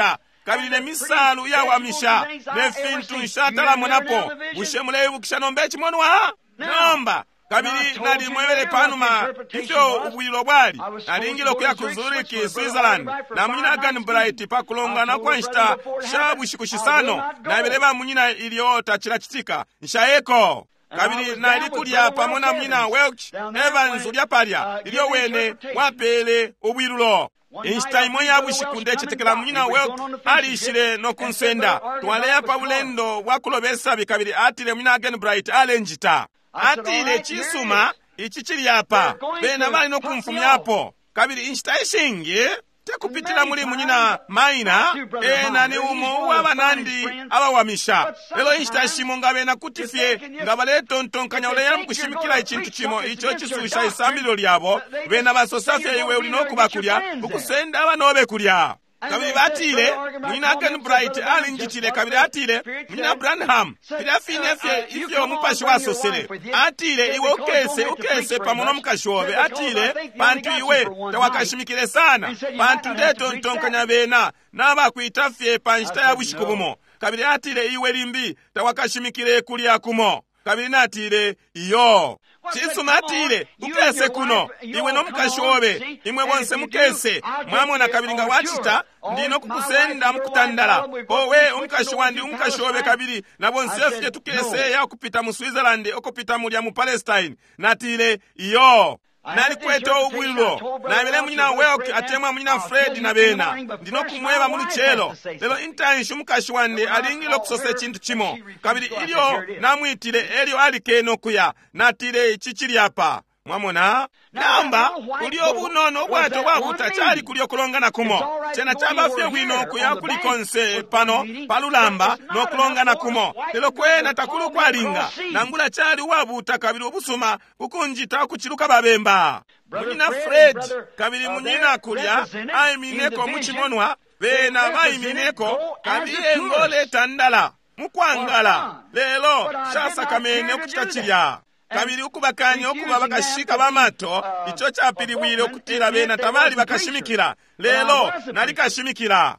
kabili ne misalu ya wamisha ne fintu nshatala monapo bushemule bukishanombe chimonwa nomba kabili nali mwebele panuma ifyo ubwilo bwali nalingilo kuya kuzuriki Switzerland na munyina Gun Bright pakulongana kwa nshita shabu shikushisano na ibeleba munyina iliota chila chitika nshaeko kabili nali kulia pamona munyina Welch Evans ulya palya ilio wene wapele ubwilulo inshita imo yabu shikunde chetekela munyina Welch alishile no kunsenda tuwalea pa ulendo wakulobesa bikabili atile munyina Gun Bright alenjita atile chisuma ichi chili apa bena bali no kumfumyapo kabili inshita ishingi tekupitila muli munyina maina ena ni umo wabanandi abawamisha lelo inshita shimo ngabena kutifye ngabale tontonkanya oleya mukushimikira ikintu kimo icho chisusha isambiro lyabo bena basosafya iwe ulino kubakulya ukusenda abanobe kulya kabili batile munyina Gun Bright alinjitile kabili atile munyina Branham pilafine fye ifyo mupashi wasosele atile iwe ukese ukese pamono mukashobe atile bantu iwe tawakashimikile sana bantu ndeto ntonkanya bena naba kuitafye panjita ya bushikubumo kabili atile iwe limbi tawakashimikile kulia kumo kabili natile iyo chisuma atile ukese kuno iwe no mukashobe imwe bonse mukese mwamona kabili nga wachita ndino kukusenda mukutandala owe umukashowa ndi umukashobe kabili na bonse fye tukese ya kupita mu Switzerland okupita mulya mu Palestine natile iyo nali kweto ubwilo na ibele munyina Welch atemwa munyina Fred na bena ndino kumweba mulu chelo lelo intanishu mukashiwande alingilo kusose chintu chimo kabili ilio namwitile elio alikeno kuya natile chichili apa mwamona namba ulio bunono bwato bwabuta chali kulio kulongana kumo chena chamba fye wino kuya kulikonse pano palulamba no kulongana kumo lelo kwena takulu kwalinga nangula chali wabuta kabili obusuma ukunjita kuchiluka babemba munyina Fred kabili munyina kulya aimineko muchimonwa bena baimineko kabili ngole tandala mukwangala lelo shasa kamene okuchitachilya kabili ukubakanya okuba bakashika bamato icho chapiliwile okutira bena tabali bakashimikira lelo nali kashimikira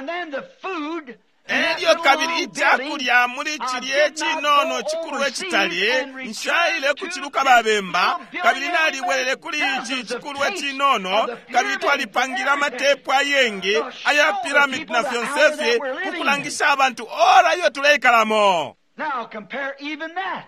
elio kabili ijakulya muri chilye chinono chikuluwe chitali nshayile kuchiluka babemba kabili nali welele kuli ichi chikuluwe chinono kabili twalipangira matepu ayenge aya pyramid na fyonsefye kukulangisha abantu ora iyo tulaikalamo. Now compare even that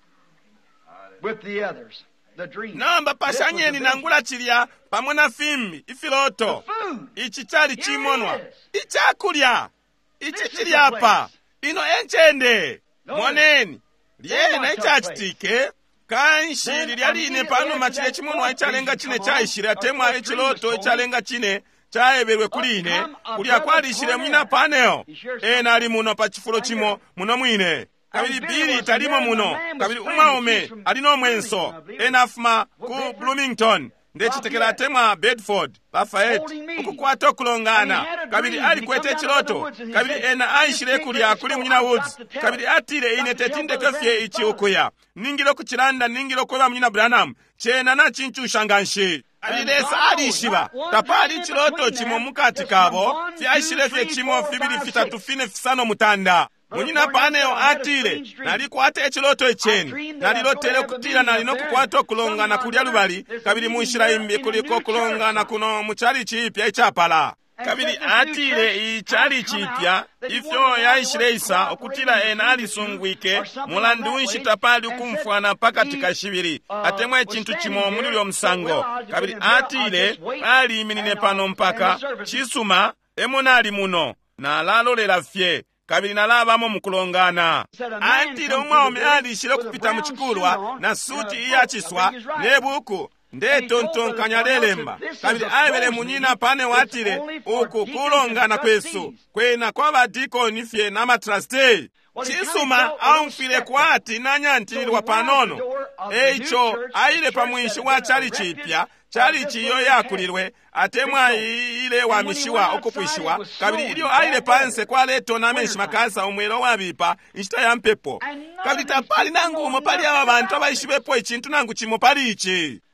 with the others, the dream. Namba pashanyeni nangula chilya pamwe na fimbi ifiloto ichi chali chimonwa ichakulya ichi chili apa ino enchende moneni lyena ichachitike kanshili lyaline pano machile chimonwa ichalenga chine chaishile atemwa ichiloto ichalenga chine chaebelwe kuline kulya kwalishile mwina paneo ena ali muno pachifulo chimo muno mwine kabili bili italimo muno kabili umaume alino mwenso ena afuma ku Bloomington ndechitekela atemwa Bedford Lafayette ukukwata okulongana kabili ali kwete chiloto kabili ena aishile kulya kuli mwina Woods kabili atile ine tetinde kefye ichi ukuya ningilo kuchilanda ningilo kweba mwina Branham chena na chinchu shanganshi alilesa alishiba tapali chiloto chimo mukati kabo fyashile fye chimo fibili fitatu fine fisano mutanda munyina paneo atile nali kwate chiloto echeni nalilotele kutila nalino kukwata okulongana kulya lubali kabili muishira imbi kuliko kulongana kuno muchali chipya ichapala kabili atile ichali chipya ifyo yaishile isa okutila ena alisungwike mulandu nshitapali kumfwana paka tikashibiri atemwe chintu chimo mulilyo msango kabili atile ali iminine pano mpaka chisuma emonali muno na lalolera fye kabili nalabamo mukulongana atile umwaume alishile kupita muchikulwa na suti iyachiswa nebuku ndetontonkanya lelemba kabili aibele munyina pane watile uku kulongana kwesu kwena kwa badikoni fye na matraste chisuma aumfile kwati nanyantililwa panono eicho aile pamwishi wa chali chipya chali chiyo yakulilwe atemwa ile wamishiwa okupwishiwa kabili ilio aile panse kwa leto na menshi makasa umwelo wabipa nshita ya mpepo kabili tapali nangu umopali aba bantu abaishibepo ichintu nangu chimo pali ichi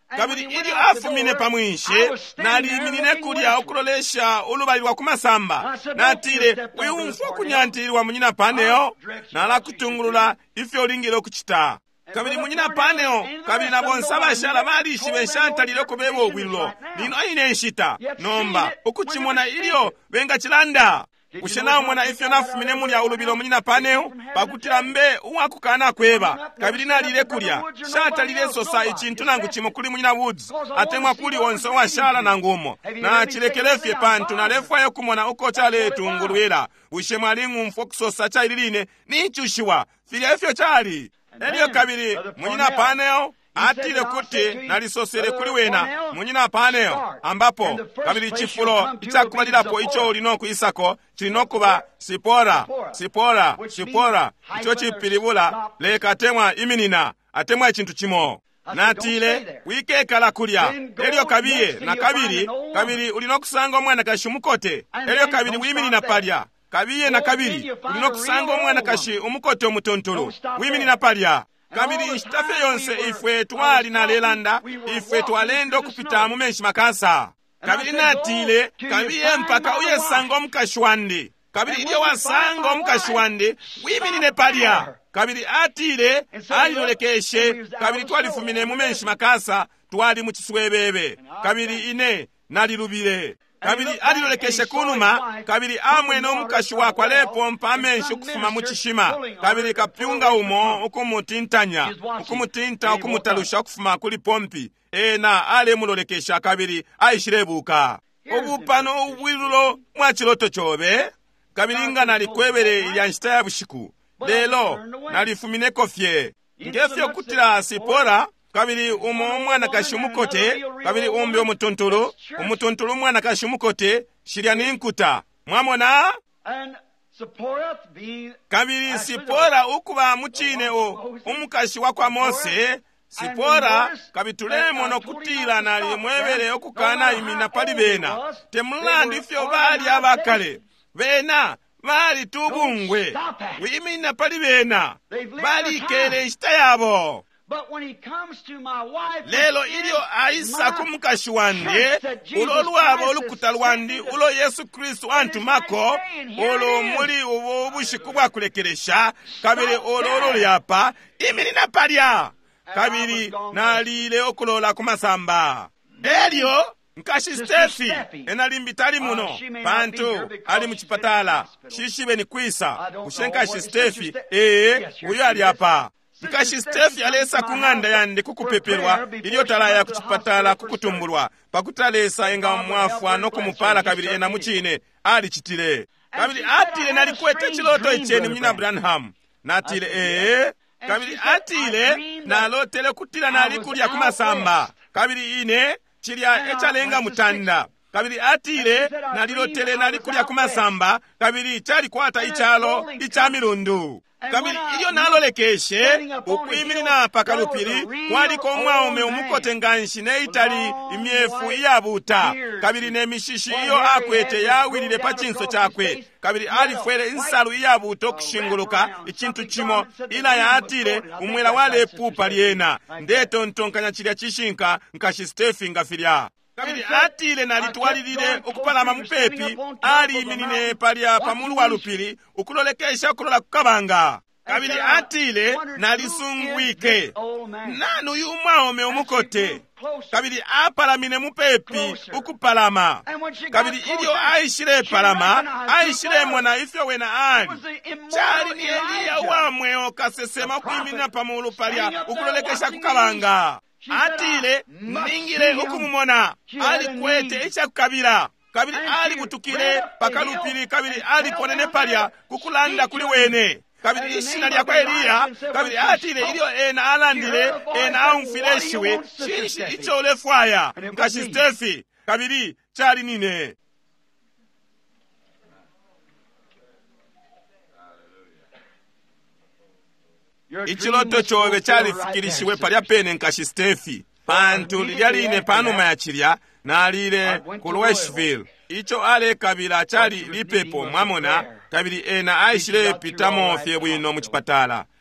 kabiri ilyo afumine pamwishe naliminine kulya okulolesha ulubalirwa kumasamba natile uyumfu okunyantilirwa munyina paneyo nalakutungulula ifyo olingile okuchita kabiri munyina paneyo kabiri nabonsa bashala balishi beshantalileko beba obwilo lino ayine enshita nomba okuchimona ilyo benga chilanda kushena mwana ifyo nafumine mulya ulubilo munyina paneyo pakutila mbe uwakukana kweba kabiri nalile kulya shatalile sosa ichintu nangu chimo kuli munyina woods atemwa kuli onso wa shala nangumo na chilekelefye pantu na lefwayo kumona uko chale tungulwela ushe mwalingu mfoku sosa chaililine ni chushiwa filya ifyo chali elio kabiri munyina paneyo atile kuti nalisosele kuli wena munyina paneyo ambapo kabiri chifulo ichakubalirapo icho ulino kuisako chilinokuba sipora sipora sipora icho chipilibula leka temwa iminina atemwa chintu chimo natile wikekala kulya elio kabiye na kabiri kabiri ulino kusanga omwana kashi umukote elio kabiri wiminina palya kabiye na kabiri ulino kusanga omwana kashi umukote omutontolo wiminina palya kabiri nshitafe yonse ifwe twali na lelanda ifwe twalendo kupita mumenshi makasa kabiri natile kabiye mpaka uye sango mkashwande kabiri ilio wasango mkashwande wiminine palya kabiri atile alilolekeshe kabiri twalifumine mumenshi makasa twali muchiswebebe kabiri ine nalilubile kabiri alilolekeshe kunuma kabiri amwene omukashi wakwa lepo mpamenshi okufuma muchishima kabiri kapyunga umo okumutintanya okumutinta okumutalusha okufuma kuli pompi ena ale mulolekesha kabiri aishirebuka obupano obwilulo mwachiloto chobe kabiri nga nalikwebere ilyanshita ya bushiku lelo nalifumine kofye ngefye okutila sipora kabiri umo omwana kashi umukote kabiri umbe omutontolo omutontolo omwana kashi umukote shirya ninkuta mwamona kabiri sipora ukuba muchine o omukashi wakwa Mose sipora kabitulemo nokutila nali mwebere okukana imina pali bena temulandi ifyo bali abakale bena bali tubungwe wimina pali bena bali kele nshita yabo lelo ilio aisa kumukashi wande ulo lwabo olukuta lwandi ulo Yesu Kristu antumako ulo muli ubu ubushiku bwakulekelesha kabiri ulo ulo lyapa iminina palya kabiri nalile okulola kumasamba elio nkashi Stefi enalimbitali muno pantu ali muchipatala shishibe ni kwisa kushenkashi Stefi ee uyo aliapa nkashi Stefi alesa kung'anda yande kukupeperwa ilio talaya kuchipatala kukutumbulwa pakutalesa enga mwafwa no kumupala kabiri ena muchine ali chitile kabiri atile nalikwete chiloto icheni mnyina Branham natile ee kabiri atile nalotele kutila nalikulya kumasamba kabiri ine chilya echalenga mutanda kabiri atile nalilotele nalikulya kumasamba kabiri chali kwata ichalo ichamirundu kabiri iyo nalolekeshe ukwimirina pakalupiri kwaliko omwaume omukote nganshi neitali imyefu iyabuta kabiri nemishishi iyo akwete yawilile pachinso chakwe kabiri alifwele insalu iyabuta okushinguluka ichintu chimo ila ya atile umwela wale pupa lyena ndeto ntonkanya chilya chishinka nkashi Stefi ngafilya kabiri atile nalitwalilile okupalama mupepi ali iminine palya pamulu walupili ukulolekesha okulola kukabanga kabiri atile nalisungwike nanu yumwaome omukote kabiri apalamine mupepi ukupalama kabiri ilio aishile palama aishile mwana ifyo wena ali chali ni Eliya wamwe okasesema kuimina pamulu palya ukulolekesha kukabanga atile ningile okumumona ali kwete echa kukabira kabiri ali butukile pakalupili kabiri ali ponene palya kukulanda kuli wene kabiri ishina lya kwa Eliya kabiri atile ilio ena alandile ena aumfileshiwe shishi icho ulefwaya nkashi Stefi kabiri chali nine ichiloto chowe chali fikirishiwe palya pene nkashi Stefi pantu lilyaline panuma ya chilya nalile ku Louisville icho ale kabila chali lipepo mwamona kabili ena aishile pitamo fye bwino muchipatala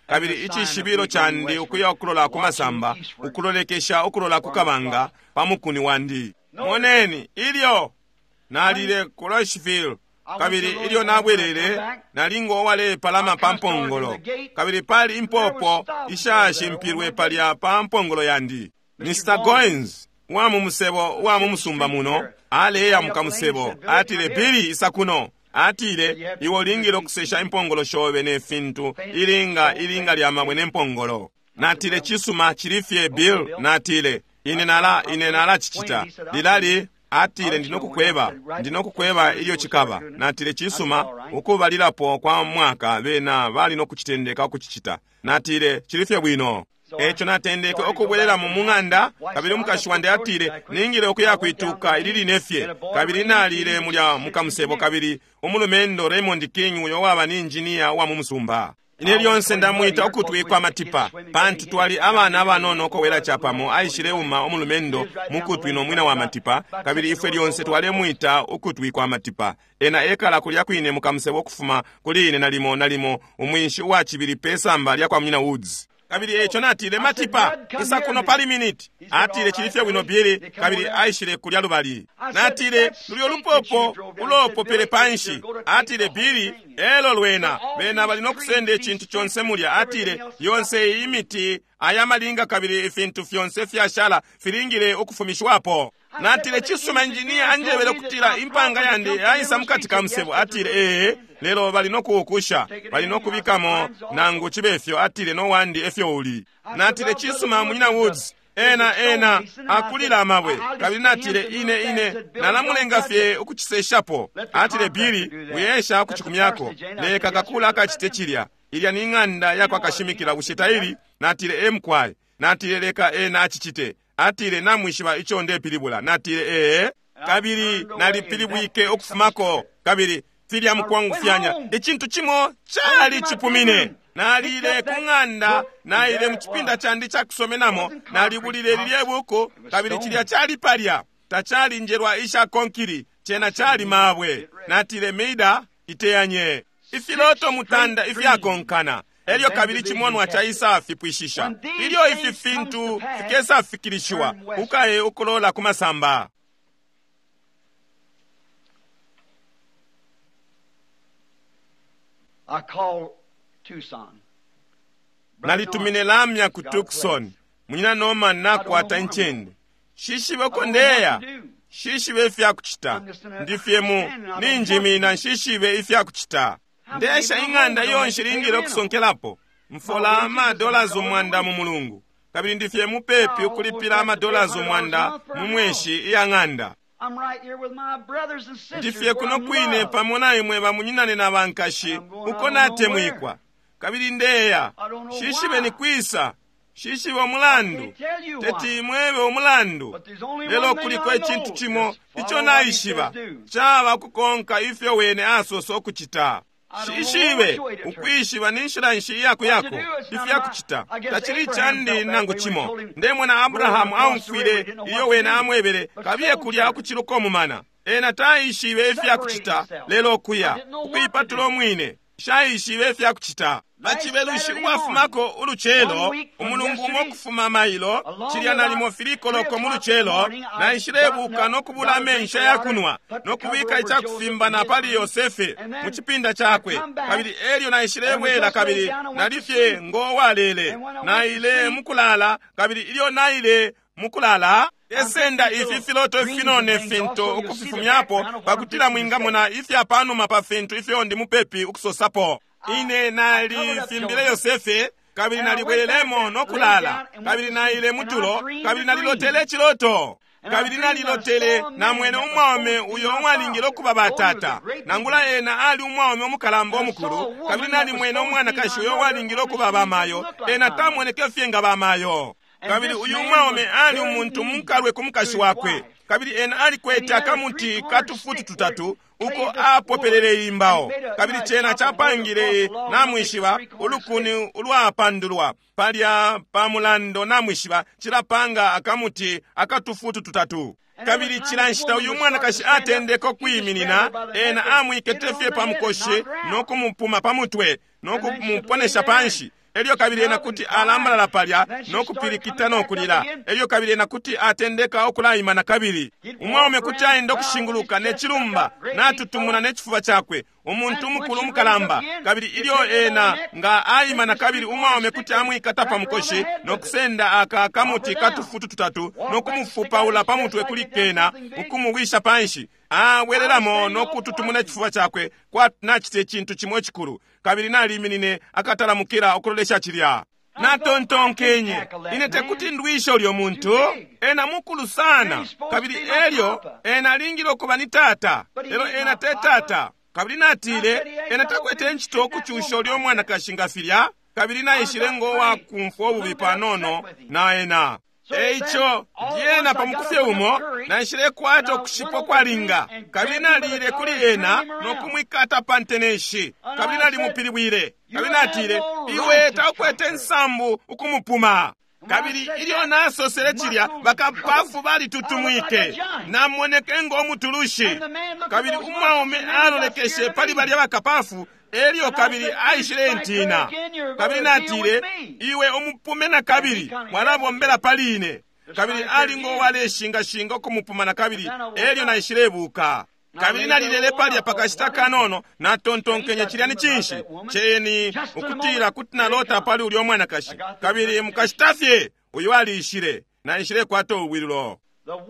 kabiri ichi shibiro chandi ukuya okulola kumasamba ukulolekesha okulola kukabanga pamukuni wandi moneni ilyo nalile ku Rocheville kabiri ilyo nabwerere nalingo wale palama pampongolo kabiri pali impopo ishashimpirwe palya pampongolo yandi Mister Goins wamu musebo wamu musumba muno ale ya mukamusebo atile Billy isakuno atile iwo lingiro kusesha impongolo shobe ne fintu ilinga ilinga lya mamwe ne mpongolo natile chisuma chilifye Bill natile ine nala ine nala chichita lilali atile ndinokukweba ndinokukweba iyo chikaba natile chisuma ukubalirapo kwa mwaka bena bali no kuchitendeka kuchichita natile chilifye bwino echo natendeke okubwerera mu munganda kabiri mukashwande atire ningire okuya kwituka ilili nefye kabiri nalire mulya mukamusebo kabiri omulumendo Raymond King uyo waba ni engineer wa mumusumba ine lyonse ndamwita okutwikwa matipa pantu twali abana abanono kowera chapamo aishire uma omulumendo mukutwino mwina wa matipa kabiri ife lyonse twale mwita okutwikwa matipa ena ekala kulya kwine mukamusebo okufuma kuli ine nalimo nalimo omwinshi wa chibiri pesa mbalya kwa mwina Woods kabiri echo natile matipa isa kuno pali minute atile chilifye wino bire kabiri aishire kulya lubali natile lulyo lupopo ulopo pele panshi atile biri elo lwena bena bali nokusende chintu chonse mulya atile yonse imiti ayamalinga kabiri ifintu fyonse fyashala filingire okufumishwapo natile chisuma engineer anjebele kutila impanga yande aisa mkatika msebo atile ee lelo bali nokuukusha bali nokubikamo nangu chibefyo atile no wandi efyo uli natile chisuma mwina Woods ena ena akulila amabwe kabiri natile ine ine nalamulenga fye ukuchiseshapo atile Billy uyesha kuchikumyako leka kakula akachite chilya ilya ninganda yako akashimikila ushitaili natile emkwai natile leka ena achichite atile namwishiba icho nde pilibula natile ee kabiri nali pilibwike okufumako kabiri filya mkwangu fyanya echintu chimo chali chipumine nalile kunganda naile mchipinda chandi chakusomenamo nalibulile lilye buko kabiri chilya chali palya tachali njerwa isha konkiri chena chali mabwe natile meida iteyanye ifiloto mutanda ifyakonkana elyo kabiri chimonwa cha isa fipwishisha ilyo ifi fintu fikesa fikirishiwa ukaye ukulola kumasamba I call Tucson. nalitumine lamya ku Tucson munyina noma nakwata nchende shishibe kondeya shishibe ifya kuchita ndifyemu ninjimi na shishibe ifya kuchita ndesha inganda yonshiringire okusonkelapo mfola amadola zomwanda mu mulungu kabiri ndifyemu pepi ukulipira amadola zomwanda mu mweshi iyang'anda ndifye kuno kwine pamona imwe bamunyinane na bankashi uko natemwikwa kabiri ndeya shishibe ni kwisa shishibe omulandu teti imwebe omulandu lelo kuliko echintu chimo icho naishiba chaba kukonka ifyo wene asoso okuchita shishibe ukwishiba ninshira nshi yako yako ifya kuchita tachiri chandi nangu chimo ndemwe na Abrahamu amfire iyo wena amwebere kabiye kulya kuchiruko mumana ena taishibe ifya kuchita lelo kuya ukuyipatulo mwine shaishibe ifya kuchita bachibelushi wafumako uluchelo umulungu mokufuma mailo chilya nalimo filikoloko muluchelo na ishirebuka nokubula mensha yakunwa nokubika ichakufimba na pali Yosefe muchipinda chakwe kabiri elyo na ishirebwela kabiri nalifye ngowalele na ile mukulala kabiri ilyo na ile mukulala esenda ifi filoto finone finto ukufifumyapo bakutila mwingamo na ifi apanu mapa finto ifi ondi mupepi ukusosapo ine nali fimbile Yosefe kabiri nalibwelemo nokulala kabiri na ile mutulo kabiri nalilotele chiloto kabiri nalilotele na mwene umwame uyo omwalingilo kuba batata nangula ena ali umwame omukalambo omukulu kabiri nali mwene omwana kashi uyo walingilo kuba bamayo ena tamwoneke fyenga bamayo kabiri uyu umwame ali umuntu munkalwe kumukashi wakwe kabiri ena ali kweta kamuti katufutu tutatu uko apopelele imbao kabiri chena chapangire namwishiba ulukuni ulwapandulwa palya pamulando namwishiba chilapanga akamuti akatufutu tutatu kabiri chilanshita uyu mwana kashi atendeko kwiminina ena amwiketefye pamukoshe nokumupuma pamutwe nokumuponesha panshi elyo kabiri ena kuti alambalala palya n'okupirikita n'okulira, elyo kabiri ena kuti atendeka okulayimana kabiri. Umwaume kuti ayenda okushinguluka n'ekirumba n'atutumula n'ekifuba kyakwe, omuntu mukulu omukalamba. Kabiri ilyo ena nga ayimana kabiri umwaume kuti amwikata pamukoshi n'okusenda akakamuti katufutu tutatu n'okumufupaula pamutwe kulikena okumuwisha panshi. Awereramo n'okututumula ekifuba kyakwe kwa nakite ekintu kimwe kikulu. Kabiri naliminine akatalamukira okulolesha kirya. Natontonkenye ine tekuti ndwisho olyo muntu ena mukulu sana. Kabiri elyo ena lingiro okuba ni tata, ero ena te tata. Kabiri natile ena takwete enchito okuchusha olyo omwana kashingafirya. Kabiri nayishire ngowa kumfu obubi panono na ena eicho yena pamukufye umo nayishire kwata okushipo kwa linga. Kabiri nalire kuli ena n'okumwikata panteneshi. Kabiri nali mupiribwire. Kabiri natile iwe takwete nsambu ukumupuma. Kabiri ilyo nasosele chirya bakapafu bali tutumwike namoneke ng'omutulushi. Kabiri umwaume alolekeshe pali balya bakapafu elyo kabiri aishire entina. Kabiri natile iwe omupume na kabiri mwalabombela paline. Kabiri alingo wale shinga shinga okumupuma na kabiri elyo naishire ebuka. Kabiri nalilele palya pakashitaka nono na tontonkenye chirya ni chinshi cheni ukutira kuti nalota pali uli omwana kashi. Kabiri mukashitafye uyu alishire naishire kwato ubwirilo.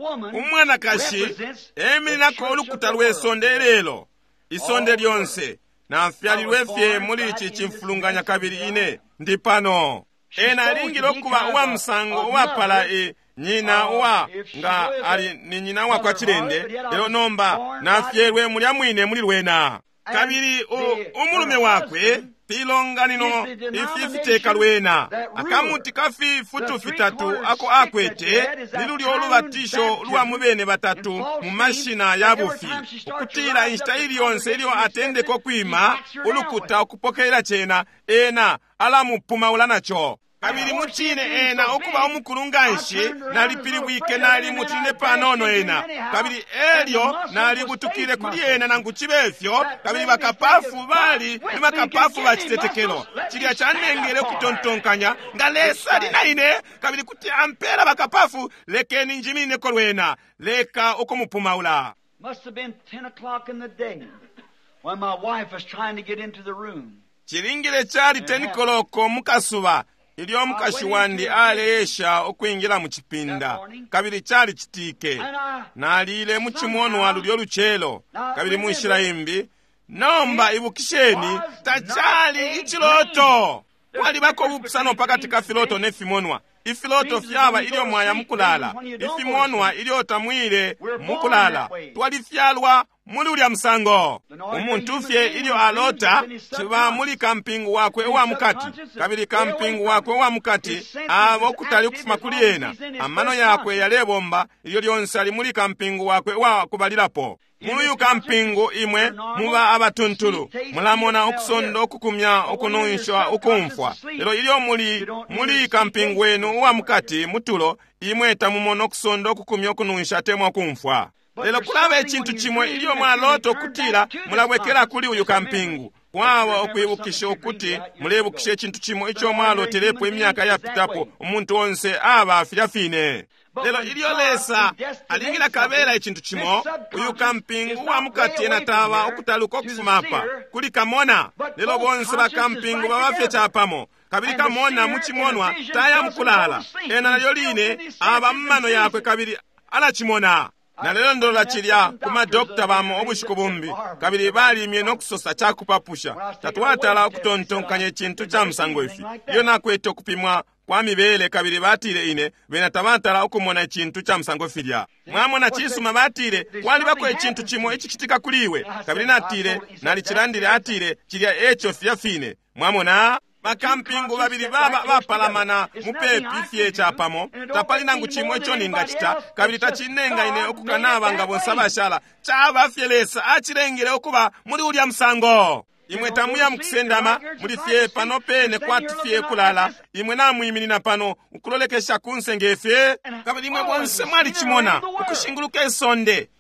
Umwana kashi emili nako olukuta lwesonde lelo isonde lyonse na mfyalilwe fye muli ichi chimfulunganya kabiri ine ndipano. Ena lingilo kuba uwa msango uwa pala e nyina uwa nga ali ni nyina uwa kwa chilende leo nomba na fyelwe muli amwine muli lwena. Kabiri umulume wakwe pilonga nino ififiteka lwena akamuti kafi futu fitatu ako akwete niluli olubatisho luwa mubene batatu mu mashina ya bufi okutira instayili yonse ilyo atendeko kwima ulukuta okupokera chena ena alamupuma ulanacho. Kabiri muchine ena okuba omukulunganshi nalipiribwike nali mutine panono ena. Kabiri elyo nali butukire kuli ena nanguchibefyo. Kabiri bakapafu bali ni bakapafu bachitetekelo chirya chanengere kutontonkanya nga lesa lina ine. Kabiri kuti ampera bakapafu lekeni njimine kolwena leka okumupumaula. Must have been ten o'clock in the day when my wife was trying to get into the room. Chiringire chali ten koloko mukasuba ilyo mukashi wandi alesha okwingira mu kipinda. Kabiri chali kitike nalile muchimono walu lyo luchelo. Kabiri muishira imbi nomba ibukisheni tachali ichiloto wali bako bupusano pakati ka filoto ne fimonwa. Ifiloto fyaba ilyo mwaya mukulala, ifimonwa ilyo tamwile mukulala. Twali fyalwa muli ulya msango. Umuntu fye ilyo alota chiba muli kampingu wakwe wa mukati. Kabiri kampingu wakwe wa mukati abo kutali kufuma kuli ena. Amano yakwe yalebomba ilyo lyonse ali muli kampingu wakwe wa kubalilapo. Muluyu kampingu imwe muba abatuntulu mulamona okusondo okukumya okununshwa okumfwa. Lero ilyo muli muli kampingu wenu wa mukati mutulo imwe tamumono okusondo okukumya okununshwa temwa kumfwa. Lelo kulaba ekintu kimwe ilyo mwaloto kutira mulabwekera kuli uyu kampingu kwawa okwibukisha okuti mulebukisha ekintu kimwe ekyo mwaloterepo emyaka yapitapo omuntu onse aba afirafine. Lelo ilyo lesa alingira kabera ekintu kimo uyu kampingu wa mukati enataba okutaluka okufumapa kuli kamona. Lelo bonse ba kampingu babafye chapamo. Kabiri kamona muchimonwa taya mukulala ena nalyo line aba mmano yakwe kabiri alachimona. Na lelo ndola chilya kuma dokta bamu obushiko bumbi. Kabiri bali mye nokusosa chakupapusha tatwatala okutontonkanya ekintu kya musango ifi iyo nakwete okupimwa kwa mibele. Kabiri batire ine bena tabatala okumona ekintu kya musango filya mwamona chisuma batire wali bako ekintu kimo ekikitika kuliwe. Kabiri natire nali kirandire atire kirya echo fya fine mwamona. Bakampingu babiri baba bapalamana mupepi fye chapamo tapali nangu chimwe cho ningachita. Kabiri tachinenga ine okukanaba nga bonsaba shala chaba fyelesa achirengere okuba muri ulya msango. Imwe tamuya mkusendama muri fye pano pene kwati fye kulala imwe namwimini na pano ukulolekesha kunsenge fye. Kabiri imwe bonse mwali chimona ukushinguluke sonde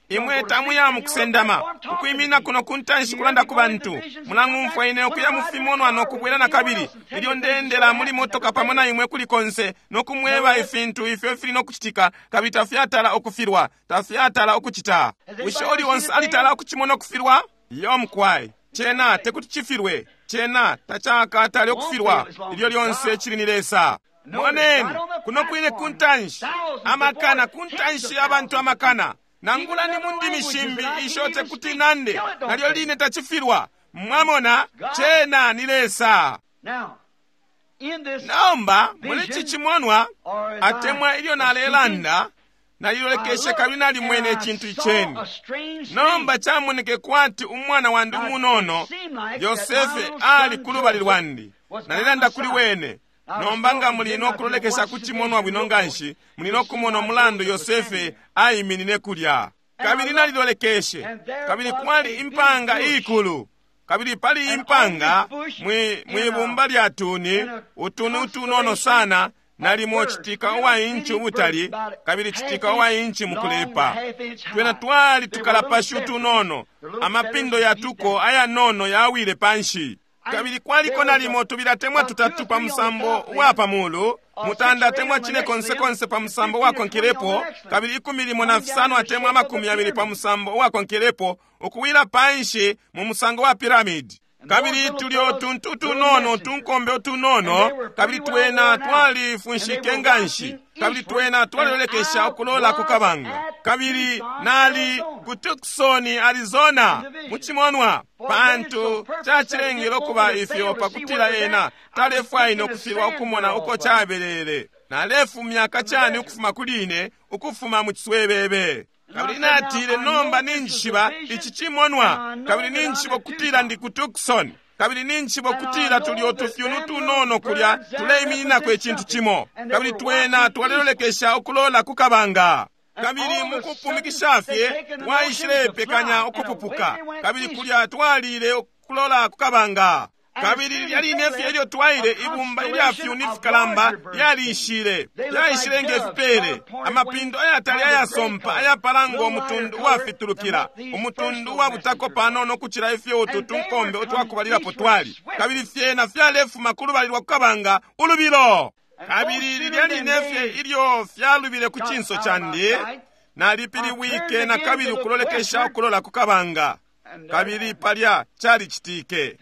imwe tamuya mukusendama kukwimina kuno kuntanshi kulanda ku bantu mulangu ine okuya mufimono ano kubwera na kabiri ilyo ndendera muli motoka pamona imwe kulikonse nokumweba ifintu ifyo fili nokuchitika kabiri tafyatala okufirwa tafyatala okuchita usholi wonse alitala okuchimona okufirwa yomkwai chena tekuti chifirwe chena tachaka tali okufirwa ilyo lyonse chilinilesa moneni kuno kwine kuntanshi amakana kuntanshi abantu amakana nangula ni mundi mishimbi ishote kuti nande nalyo line tachifirwa mwamona chena nilesa naomba muli chichimwanwa atemwa ilyo nalelanda nalilolekeshe kabili nali mwene chintu icheni naomba chamoneke kwati umwana wandi umunono Yosefe ali kulubalirwandi nalilanda kuli wene nombanga mulino kulolekesha kuchimwanwa bwinonganshi mulino kumona mulando Yosefe ayiminine kulya kabili nalilolekeshe kabili kwali impanga ikulu kabili pali impanga mwi mwibumba lya tuni utuni utunono sana nalimo chitika owa inchi ubutali kabili chitika owa inchi mukulepa twena twali tukalapashu tunono amapindo ya tuko aya nono yawile panshi kabili kwaliko nalimo tubilatemwa tutatu pa musambo wa pamulu mutanda temwa chine konse konse pa musambo wa konkilepo kabili ikumilimo na fisano atemwa makumi abili pa musambo wa konkilepo ukuwila panshi mu musango wa piramidi kabili tulio tuntutu nono tunkombe tunono kabili twena twali funshike nganshi kabili twena twalolekesha okulola kukabanga kabili nali ku Tucson Arizona muchimonwa pantu chachilengelo kuba Ethiopia kutila ena talefu ino kufirwa okumona uko chabelele nalefu myaka chani ukufuma kuline ukufuma muchiswebebe kabili natile nomba ninjishiba ichi chimonwa kabili ninjibo kutila ndi ku Tucson kabili ninjibo kutila tulio tufyunu tunono kulya tuleimina kwe chintu chimo kabili twena twalelolekesha okulola kukabanga kabili mukupumikishafye twaishirepe kanya okupupuka kabili kulya twalile okulola kukabanga kabili yali nefye ilyo twaile ibumba ilyafyu nifikalamba yalishile yayishilenge efipele amapindo ayatali ayasompa ayapalango omutundu wafitulukila omutundu wabutako pano nokuchila efyo otu tunkombe otwakubalirapo twali kabili fyena fyalefu makulu balirwa kukabanga ulubilo kabili lilyali nefye ilyo fyalubile ku chinso chandi nalipili wike na kabili ukulolekesha okulola kukabanga kabili palya chali chitike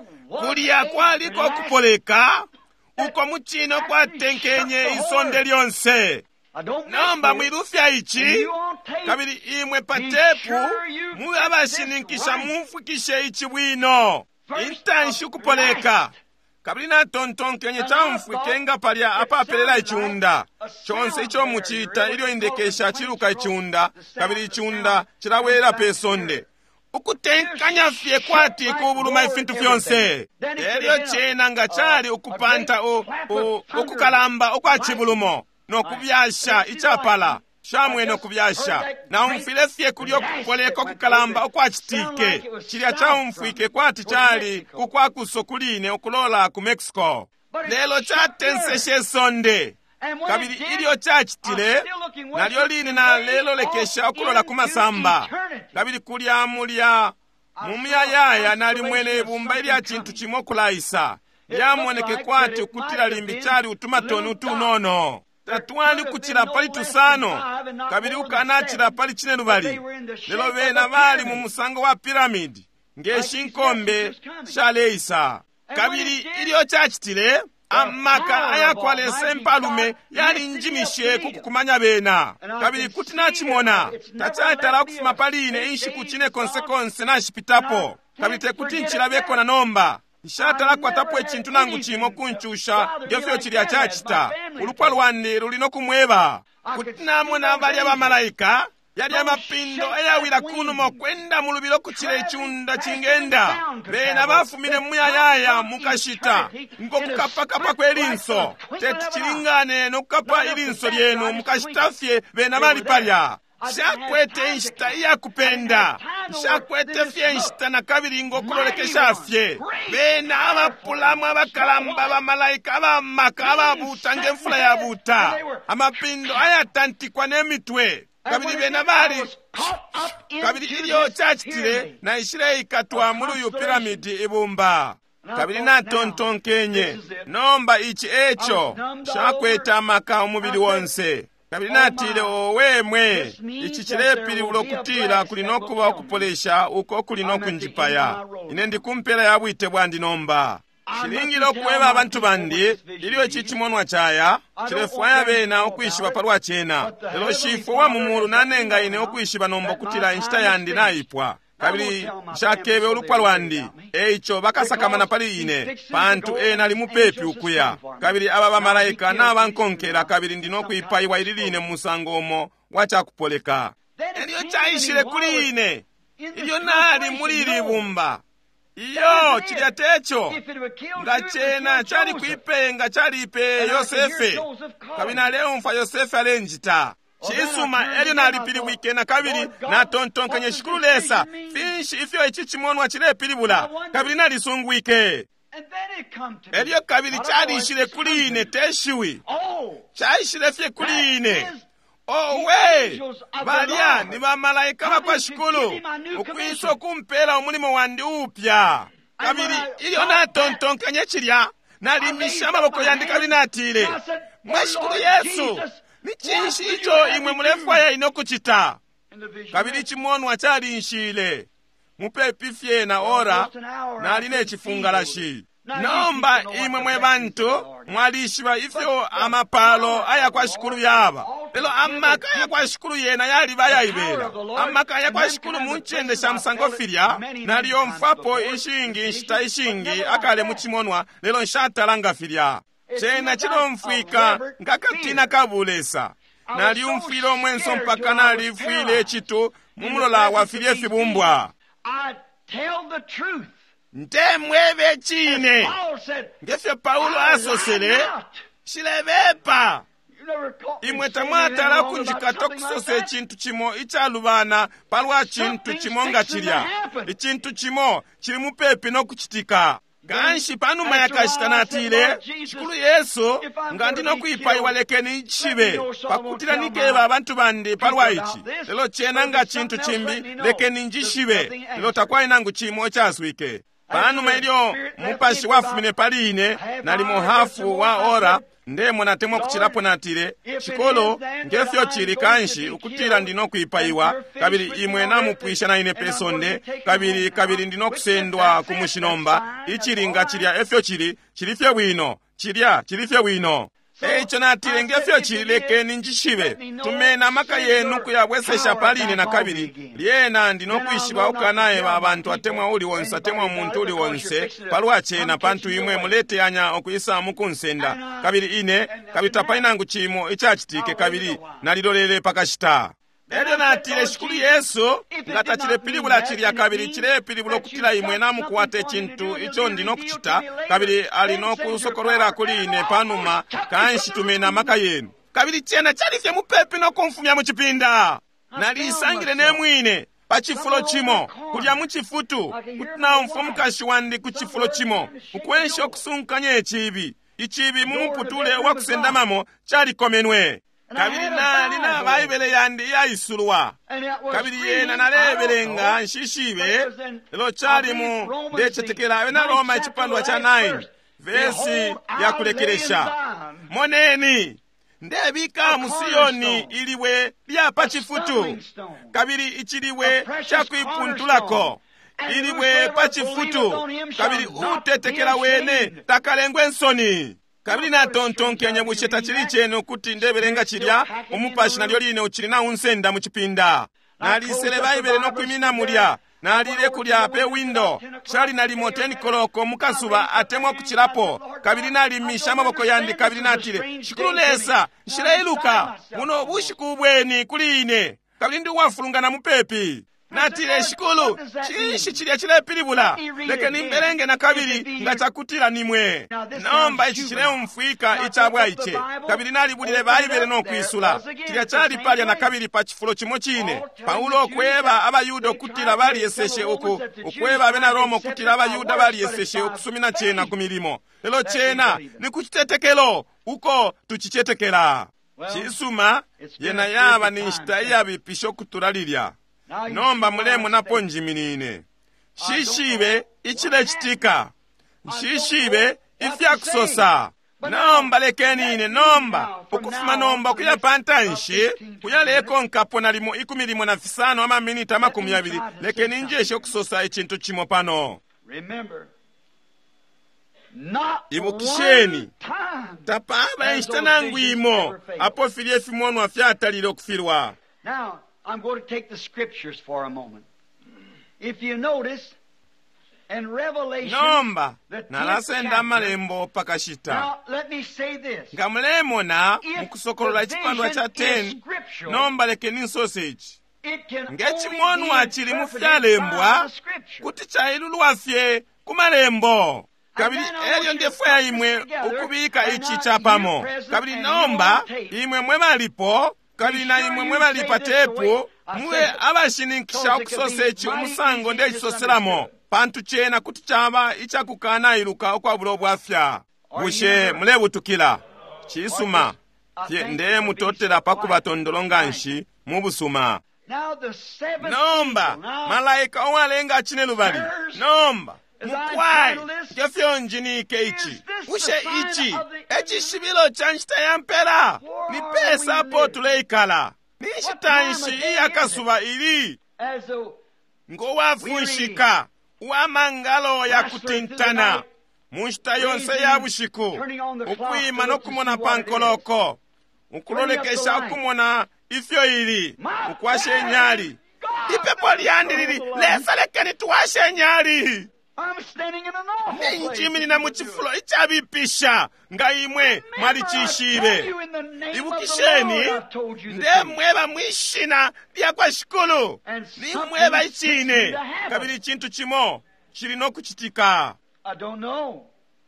kulya kwaliko kupoleka uko muchino kwatenkenye isonde lyonse naomba mwilufya ichi kabili imwe patepu muyabashininkisha mumfukishe ichi bwino intanshi kupoleka kabili na tontonkenye chamfukenga palya apapelela ichunda chonse icho muchita ilyo indekesha chiluka ichunda kabili ichunda chilawela pesonde ukutenkanya fye kwati kubuluma ifintu fyonse elyo chena nga chali ukupanta o, o, ukukalamba okwachibulumo nokubyasha ichapala shamwene okubyasha na umfile fye kulyo kukoleka okukalamba okwachitike chilya cha umfwike kwati chali kukwakuso kuline okulola ku Mexico lelo chatenseshe sonde kabili ilyo chachitile nalyo line na lelo lekesha okulola kumasamba kabili kulya mulya mumyayaya nali mwene ibumba ilya chintu chimo kulaisa lyamoneke kwati ukutila limbi chali utumatoni utunono tatwali kuchila pali tusano kabili ukanachila pali chine lubali lelo bena bali mu musango wa piramidi ngeshinkombe shaleisa kabili ilyo chachitile amaka ayakwalese mpalume yali njimishe kukukumanya bena kabili kuti nachimona tachatala kufuma paline inshi kuchine konse konse nashipitapo kabili tekuti nchilabeko na nomba nshatala kwatapo echintu nangu chimo kunchusha ngefyo chilya chachita ulupwa lwandi lulino kumweba kuti namona bali abamalayika yali amapindo ayawila kuno kwenda mulubilo kuchile ichunda chingenda bena bafumile muyayaya mukashita ngo kukapakapa kwelinso teti chilingane nokukapa ilinso lyenu mukashitafye bena bali palya shakwete nshita iya kupenda shakwete fye nshita na kabili ngo kulolekesha fye bena abapulamu abakalamba abamalayika abamaka ababuta ngemfula yabuta amapindo ayatantikwa nemitwe kabiri bena bali kabiri ilyo chachitire na ishire ikatwa muri uyu piramidi ibumba kabiri natontonkenye nomba ichi echo shakweta amaka omubiri wonse kabiri natire owemwe ichi chirepiri ulokutira kulino kuba okupolesha uko kulino kunjipaya ine ndikumpera yabwite bwandi nomba chilingiro kuweba abantu bandi iliyo chichimonwa chaya chilefwaya bena okwishiba parwa chena lelo shifu wa mumuru nanenga ine okwishiba nombo kutira inshita yandi naipwa kabiri shakebe olupwa lwandi eicho bakasakamana pali ine pantu ena limupepi ukuya kabiri aba bamalaika n'abankonkera kabiri ndino kuipayiwa ililine musango omo wachakupoleka eliyo chaishile kuli ine iliyo nali mulili bumba iyo chilyatecho nga chena chali kuipenga chalipe Yosefe kabina leo mfa Yosefe alenjita chisuma elio nalipili wikena kabiri na tontonkenye shikulu lesa finshi ifyo ichichimonwa chilepilibula kabiri nalisungwike elio kabiri chalishile kuline teshiwi chaishile fye kuline owe balya ni bamalaika bakwa shikulu ukwiso kumpela omulimo wandi upya kabiri iyo natontonkenye chilya nalimisha amaboko yandi kabiri natile mweshikulu Yesu nichinshi icho imwe mulefwaya inokuchita kabiri chimonwa chalinshile mupepifye na ora naline chifungalashi nomba imwe mwe bantu mwalishiba ifyo amapalo aya kwa shikulu yaba lelo amaka aya kwa shikulu yena yali bayayibera amaka aya kwa shikulu munchende sha musangofirya naliyo mfapo ishingi nshita ishingi akale muchimonwa lelo nshatalanga firya chena chilo mfwika ngakatina kabulesa nali umfile omwenso mpaka nali fwile chitu mumulola wafilye fibumbwa ntemwebe chine ngefye Paulo asosele shilebepa imwe tamwatala kunjikata kusose chintu chimo ichalubana palwa chintu chimo nga chilya ichintu chimo chili mupepi nokuchitika ganshi panuma yakashitanatile chikulu Yesu nga ndino kuipayiwa lekeni chibe pakutila nikeba abantu bandi palwa ichi lelo chena nga chintu chimbi lekeni njishibe lelo takwa inangu chimo chaswike panuma ilyo mupashi wafumine paline nalimo hafu wa ora ndemo natemwa kuchilapo natile chikolo ngefyo chili kanshi ukutila ndino kuipayiwa kabiri imwe namupwisha na ine pesonde kabiri kabiri ndino kusendwa kumushinomba ichilinga chilya efyo chili chilifye bwino chilya chilifye bwino eicho natile ngefyo chili lekeni njishibe tumena maka yenu kuyabwesesha paline na kabiri lyena ndino kwishiba ukanaye abantu atemwa uli wonse atemwa muntu uli wonse palwa chena pantu imwe mulete anya okuyisa mukunsenda kabiri ine kabita painangu chimo ichachitike kabiri nalilolele pakashita elyo natile shikulu Yesu ngata chilepilibula chilya kabiri chilepilibula okutila imwe namukuwate chintu icho ndino kuchita kabiri alino kusokolwela kuline panuma kanshi tumena maka yenu kabiri chena chalifye mupepi nokumfumya muchipinda nalisangile nemwine pachifulo chimo kulya muchifutu kutina umfumukashi wandi kuchifulo chimo ukwensha okusunkanya echibi ichibi mumuputule wakusendamamo chalikomenwe kabiri nali na bayibele yandi yayisulwa kabiri yena nalebelenga nshishibe lelo chali mu ndechetekela abe na Roma echipandwa cha nine vesi ya kulekelesha moneni ndebika musiyoni iliwe lya pachifutu kabiri ichiliwe chakuipuntulako iliwe pachifutu kabiri utetekela wene takalengwe nsoni kabiri natontonkenye busheta chili cheno kuti ndebelenga chilya omupashi nalyo line uchilina unsenda muchipinda nalisele bayibele nokwimina mulya nalile kulya pe window chali nali moteni koloko mukasuba atemwa kuchilapo kabiri nalimisha amaboko yandi kabiri natile shikulu lesa nshilailuka muno bushiku bweni kuline kabiri ndi wafulungana mupepi natile shikulu chinshi chilya chilepilibula leke nimbelenge na kabiri nga chakutila nimwe nomba ichi chile umfwika ichabwa iche kabiri nalibulile bayibele nokwisula chilya chali palya na kabiri pa chifulo chimo chine Paulo okweba abayuda okutila baliyeseshe uku okweba abe na Roma okutila abayuda baliyeseshe okusumina chena kumilimo lelo chena ni kuchitetekelo uko tuchichetekela chisuma yena yaba ninshita yabipisho kutulalilya nomba mulemu napo njiminine shishibe ichile chitika shishibe ifya kusosa nomba lekenine nomba ukufuma nomba kuya pantanshi kuya leko nkapo nalimo ikumi limo na fisano ama minita makumi abiri lekeni njeshe okusosa echintu chimo pano. Ibukisheni tapaba enshtanangu imo apo filie fimono afyatalile okufirwa. Now I'm going to take the scriptures for a moment. If you notice in Revelation, nomba nalasenda malembo pakashita. Now let me say this. Ngamulemona mukusokolola chipandwa cha ten nomba lekeni sausage. Ngechimonu achili mufyalembwa kuti chailulwafye kumalembo. Kabili elyo ndefu ya imwe ukubika ichi chapamo. Kabili nomba imwe mwema lipo. Kabili na imwe mwema lipa tepu. Mwe abashininkisha okusosechi umusango nde isoselamo. Pantu chena kuti chaba icha kukana iluka okwa bulobu afya. Bushe mlebu tukila. Chisuma. Fye nde mutotela pakuba tondolonga nshi mubusuma. Nomba malaika owalenga chine lubali. Nomba mukwai gefyo njinike ichi ushe ichi echi shibilo chanshita yampera ni pesa po tuleikala nishitanshi iyakasuba ili ngo wafunshika uamangalo ya kutintana munshita yonse ya bushiku ukuima nokumona pankoloko ukulolekesha okumona ifyo ili ukwashe nyali ipepo liandilili lesa lekeni tuwashe nyali. I'm standing in an awful Ninjimini na muchifulo ichabipisha nga imwe mwali chishibe. Ibukisheni nde mweba mwishina lya kwa shikulu. Ni mweba ichine kabili chintu chimo chilino kuchitika. I don't know.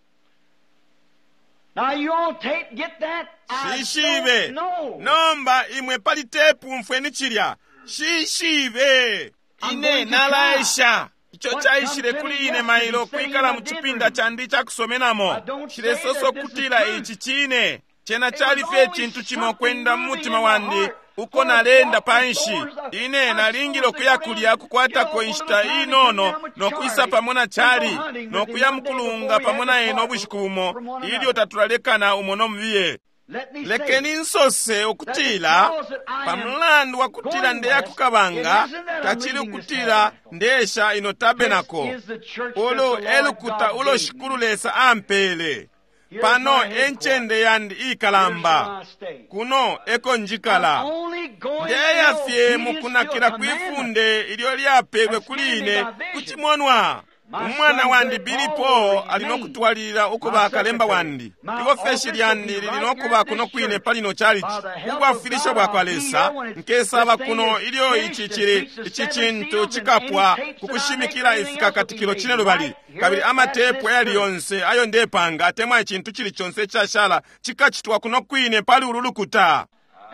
Now you all take get that? Shishibe. Nomba imwe palitepu mfweni chilya. Shishibe. Ine nalaisha. Icho chaishile kuli ine mailo kuikala mchipinda chandi cha kusomenamo. Chile soso kutila ichi chine. Chena chalife chintu chimo kwenda mutima wandi. Uko nalenda panshi. Ine nalingilo kuya kulia kukwata kwa inshita inono. No kuisa pamona chali. No kuya mkulunga pamona eno bushikumo. Ili otatulalekana umono mviye. Lekeni nsose okutila pamulandu wa kutila ndeya kukabanga tachili okutila ndesha ino tabenako ulo elukuta ulo shikulu lesa ampele pano enchende yandi ikalamba kuno eko njikala ndeya fye mukunakila kwifunde ilio lyapegwe kuline kuchimonwa. Umwana wandi bilipo alinokutwalira ukuba kalemba wandi. Iwo feshi lyandi lilinokuba kuno kwine palino chalichi. Kubwa filisho bwa kwalesa. Nkesa bakuno ilio ichichiri ichichintu chikapwa kukushimikila ifika katikilo chine lubali. Kabili amatepu yali yonse ayo ndepanga temwa ichintu chili chonse chashala chikachitwa kuno kwine pali ululukuta.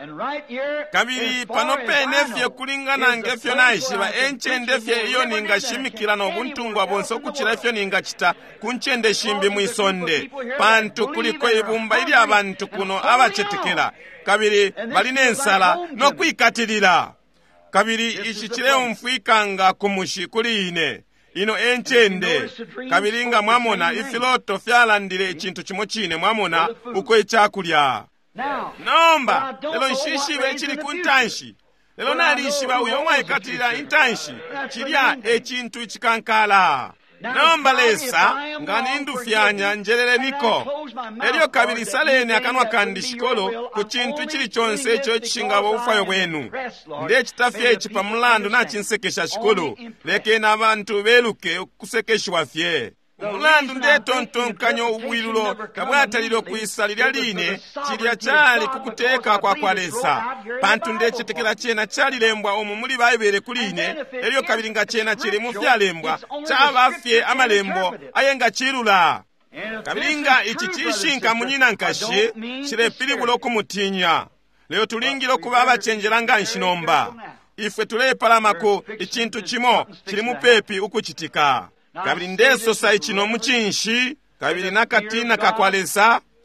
Kabili panope nefye kulingana ngefyo naishiba enchende fye iyo ninga shimikila no buntungwa bonso kuchira fyo ninga chita kunchende shimbi mwisonde pantu kuliko ibumba ili abantu kuno abachetekela. Kabili baline ensala no kwikatilila. Kabili ichichile umfuikanga kumushi kuli ine ino enchende. Kabili nga mwamona ifiloto fyalandile chintu chimo chine mwamona uko echakulya. Nomba lelo nshishibe chili kuntanshi lelo nalishiba uyo mwaikatilira intanshi chilya echintu chikankala. Nomba lesa ngani indufyanya njelele niko elio kabili salene akanwa kandi shikolo ku chintu chili chonse echo chishingabo ufayo bwenu nde chitafye echi pamulandu na chinsekesha shikolo leke na abantu beluke kusekeshwa fye. Umulandu nde tontonkanyo ubwilulo kabwatalilo kuisalilya line chilya chali kukuteka kwa kwalesa. Pantu nde chitekela chena chali lembwa omu muli baibere kuline elio kabilinga chena chili mufyalembwa chabafye amalembo ayenga chilula. Kabilinga ichi chishinka munyina nkashi chile pilibulo kumutinya. Leo tulingilo kubaba chenjelanga nshinomba. Ifwe tulepalamako ichintu chimo chili mupepi ukuchitika. Kabili ndeso sa ichino muchinshi kabili nakatina kakwalesa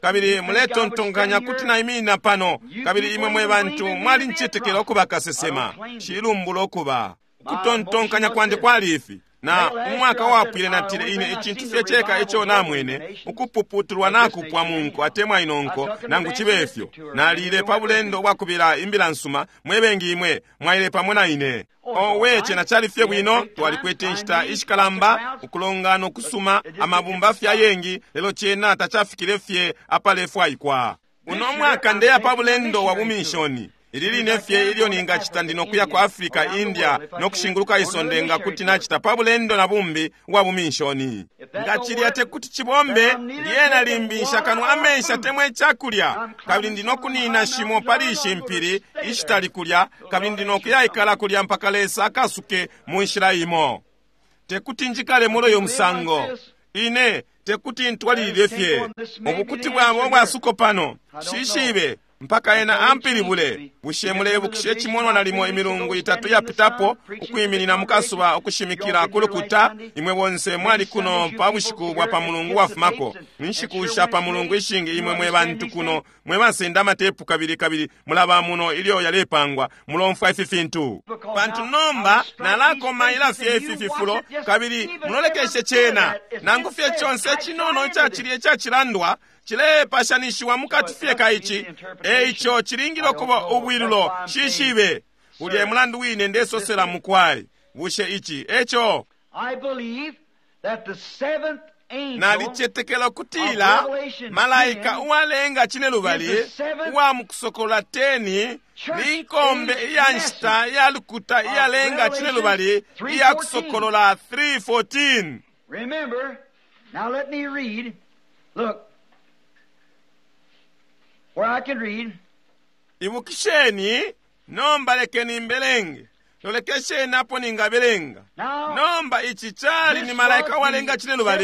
kabiri muletontonkanya kuti naimina pano kabiri imwe mwe bantu mwali nchitekera okuba kasesema chilumbulo okuba kutontonkanya kwanje kwali ifi na umwaka wapwile natile ine echintu fyecheka echo namwene ukupuputulwa nakupwa munko atemwa inonko nangu chibefyo nalile pabulendo bwakubira imbila nsuma mwebengi imwe mwaile pamwe na ine oweche na chali fye bwino twalikwete nchita ishikalamba ukulongano kusuma amabumba fya yengi lelo chena tachafikile fye apalefu aikwa uno mwaka ndeya pabulendo wa bumishoni ilili nefye ilio ninga chita ndino kuya kwa Afrika, India nokushinguluka isondenga kuti nachita pabulendo na bumbi wa bumishoni ngachili ate kuti chibombe liena limbisha kanu amesha temwe chakulya kabili ndino kunina shimo palishi mpiri ishitali kulya kabili ndino kuya ikala kulya mpaka lesa akasuke muishira imo tekuti njikale mulo yo msango ine tekuti ntwalilefye obukuti bwambo bwasuko pano shishibe mpaka ena ampili bule bushemule bukishe chimono na limo emirungu itatu ya pitapo ukuyimilina mukasuba okushimikira kulukuta imwe bonse mwali kuno pabushiku bwa pamulungu wafumako nshikusha pamulungu ishingi imwe mwe bantu kuno mwe basenda matepu kabiri kabiri mulaba muno ilio yalepangwa mulomfa ififintu bantu nomba nalako maila fye ifififulo kabiri mulolekeshe chena nangu fye chonse chinono cha chilie cha chilandwa chile pashanishiwa mukati fye kaichi eicho chiringiro kubo ubwirulo shishibe ulie mulandu wine ndeso sela mukwai bushe ichi echo I believe that the seventh angel nalichetekela kutila malaika uwalenga chine lubali uwa mukusokola teni ninkombe iyanshita iyalukuta iyalenga chine lubali iyakusokolola three fourteen. Remember, now let me read. Look, where I can read. Ibukisheni nomba lekeni mbelenge lolekesheni apo ninga belenga nomba ichichali ni malaika walenga chine lubali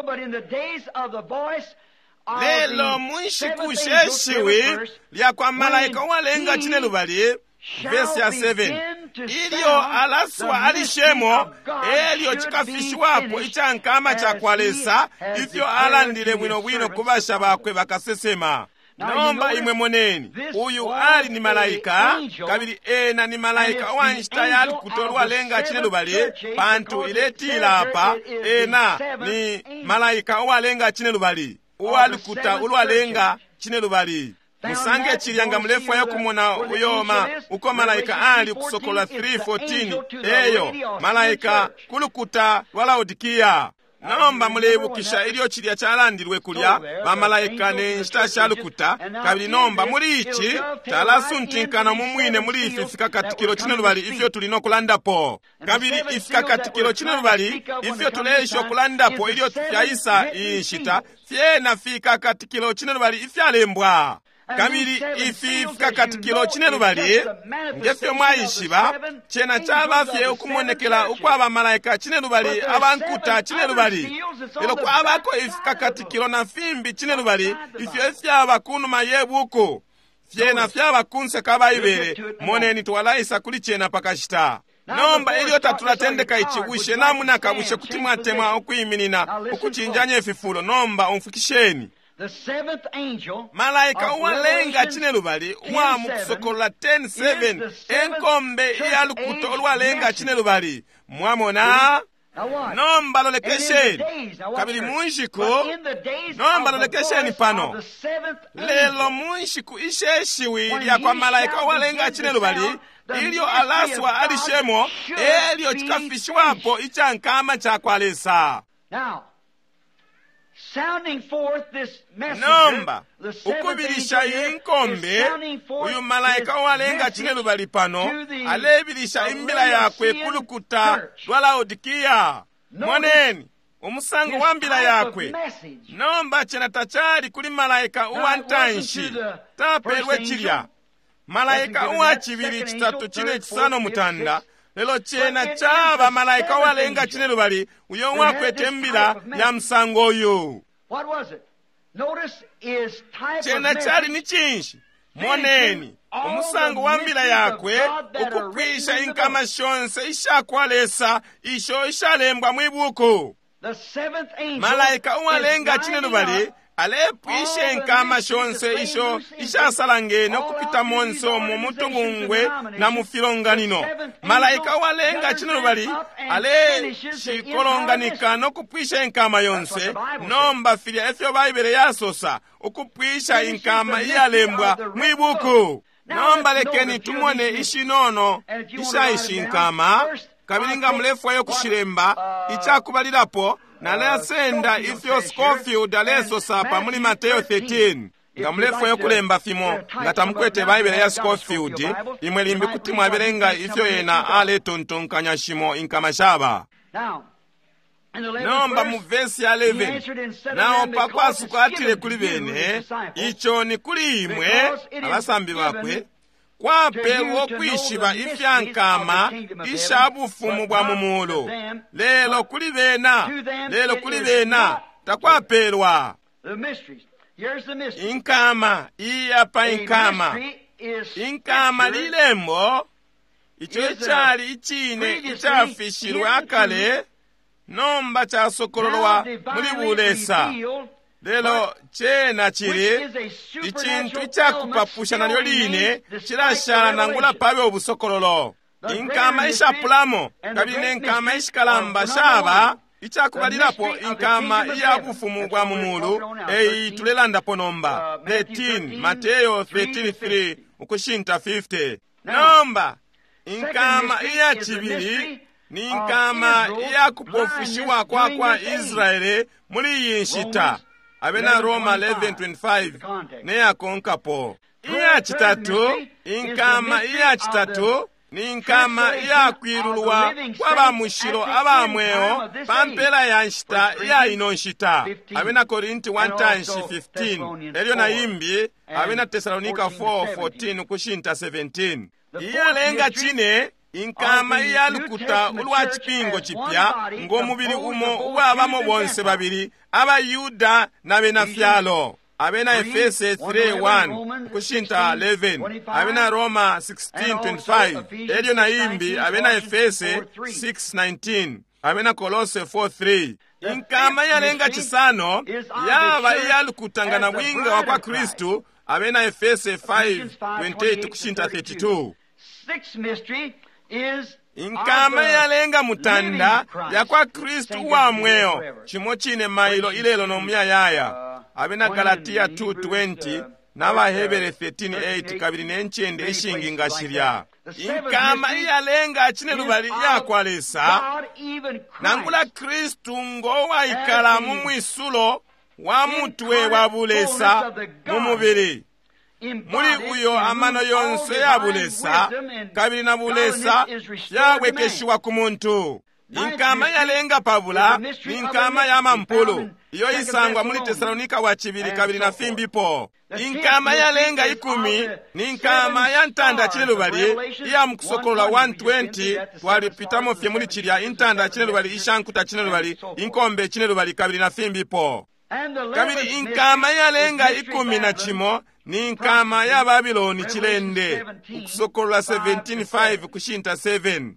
lelo mwishiku sheshiwi lya kwa malaika walenga chine lubali verse ya seven ilio alaswa alishemo elio chikafishwapo ichankama chakwalesa ifyo alandile bwino bwino kubasha bakwe bakasesema nomba imwe moneni uyu ali ni malaika kabili ena ni malaika wanshita yali kutolwa lenga chine lubali pantu iletila apa ena ni malaika walenga chine lubali uwali kuta ulwa lenga chine lubali musange chilianga mlefu ayo kumona uyoma uko malaika ali kusokola three fourteen eyo malaika kulukuta walaodikia nomba mulebukisha ilio chilia chalandirwe kulya bamalaika nenshita shalukuta kabili nomba muli ichi talasuntinkana mumwine muli ifi ifika katikilo chine lubali ifyo tulino kulandapo kabili ifika katikilo chine lubali ifyo tulesho kulandapo ilio tufyaisa inshita fyena fika katikilo chine lubali ifyalembwa kabili ifi ifika katikilo chine lubali ngefyo mwaishiba chena chaba fye ukumonekela ukwaba malaika chine lubali abankuta chine lubali ilo kwa abako ifika katikilo na fimbi chine lubali ifyo ifyaba kunuma yebuko fyena fyaba kunse kaba ibere moneni twalaisa kuli chena pakashita nomba ilio tatulatendeka ichigushe namuna kabushe kutimwatemwa okuyiminina ukuchinjanya ififulo nomba umfukisheni The seventh angel malaika uwalenga chine lubali uwa mukusokola ten seven enkombe iyalukuto uwalenga chine lubali mwamona nomba lolekesheni kabili munshiko nomba lolekesheni pano lelo munshiko isheshiwi lya kwa malaika uwalenga chine lubali ilio alaswa alishemo elio chikafishwapo ichankama chakwalesa sounding forth this messenger, nomba ukubilisha inkombe uyu malaika walenga chine lubali pano alebilisha imbila yakwe kulukuta lwalaodikia moneni umusango wa mbila yakwe nomba chena tachali kuli malaika uwantanshi tapelwe chilya malaika uwa chibili chitatu chine chisano mutanda lelo chena chaba malaika walenga chine lubali uyo wakwete mbila ya msango uyu chena chali ni chinshi moneni umusango wa mbila yakwe ukukwisha inkama shonse ishakwalesa isho ishalembwa mwibuko malaika walenga chine lubali alepwishe nkama shonse isho ishasala ngene okupita monso mu mutungungwe na mufilonganino malaika walenga chino bali ale shikolonganika nokupwisha nkama yonse nomba filia efyo baibele yasosa okupwisha nkama iyalembwa mwibuku nomba lekeni tumone ishinono ishaishi nkama kabilinga mlefu ayo kushilemba ichakubalirapo na leasenda ifyo Scofield alesosa pa muli Mateyo thirteen nga mulefu ayo kulemba fimo nga tamukwete baibele ya Scofield imwe limbi kuti mwaberenga ifyo yena ale tontonkanya shimo inkama shaba nomba mu vesi ya eleven nawo pakwasuka atile kuli bene icho ni kuli imwe abasambi bakwe kwapelwa okwishiba ifyankama ishabufumu bwa mumulo lelo kuli bena lelo kuli bena takwapelwa inkama iyapa inkama inkama lilembo icho chali ichine ichafishirwa akale nomba chasokololwa muli bulesa lelo chena chili ichintu ichakupapusha nalyo line chilashala nangula pabe obusokololo inkama ishapulamo kabine inkama ishikalamba shaba ichakubalirapo inkama iyabufumu bwa mumulu eyi tulelandapo nomba thirteen Mateyo thirteen three ukushinta fifty nomba inkama iyachibili ni inkama iyakupofushiwa kwa kwa Israeli muli yinshita abena Roma eleven twenty-five neya konkapo iya chitatu inkama iya chitatu ni inkama iya kwirulwa kwa mushiro abamweo pampela ya nshita iya ino nshita abena Korinti one times fifteen elio na imbi abena Tesalonika four fourteen kushinta seventeen iya lenga chine inkama iyalukuta ulwa chipingo chipya ng'omubiri umo uwabamo bonse babiri abayuda n'abenafyalo abena Efese three one kushinta eleven abena Roma sixteen twenty-five elio na imbi abena Efese six nineteen abena Kolose four three inkama yalenga chisano yaba iyalukutangana bwinga wa kwa Kristu abena Efese five twenty-eight kushinta thirty-two inkama yalenga mutanda ya kwa Kristu wa mweo chimo chine mailo ilelo nomya yaya abena Galatia two twenty n'Abahebere thirteen eight kabiri n'enchende ishingi ngashirya inkama yalenga chine lubali yakwalesa nangula Kristu ngo waikala mu mwisulo wa mutwe wa bulesa mu mubiri muli uyo amano yonse ya bulesa kabiri na bulesa yawekeshiwa ku muntu inkama yalenga pabula inkama ya mampulu iyo isangwa muli Tesalonika wa chibiri kabiri na fimbipo inkama yalenga ikumi ni inkama ya ntanda chilubali iya mkusokolola one twenty walipitamo fye muli chilya intanda chilubali ishankuta chilubali inkombe chilubali kabiri na fimbipo kabiri inkama yalenga ikumi na chimo ni inkama ya Babiloni chilende ukusokolola seventeen five kushinta seven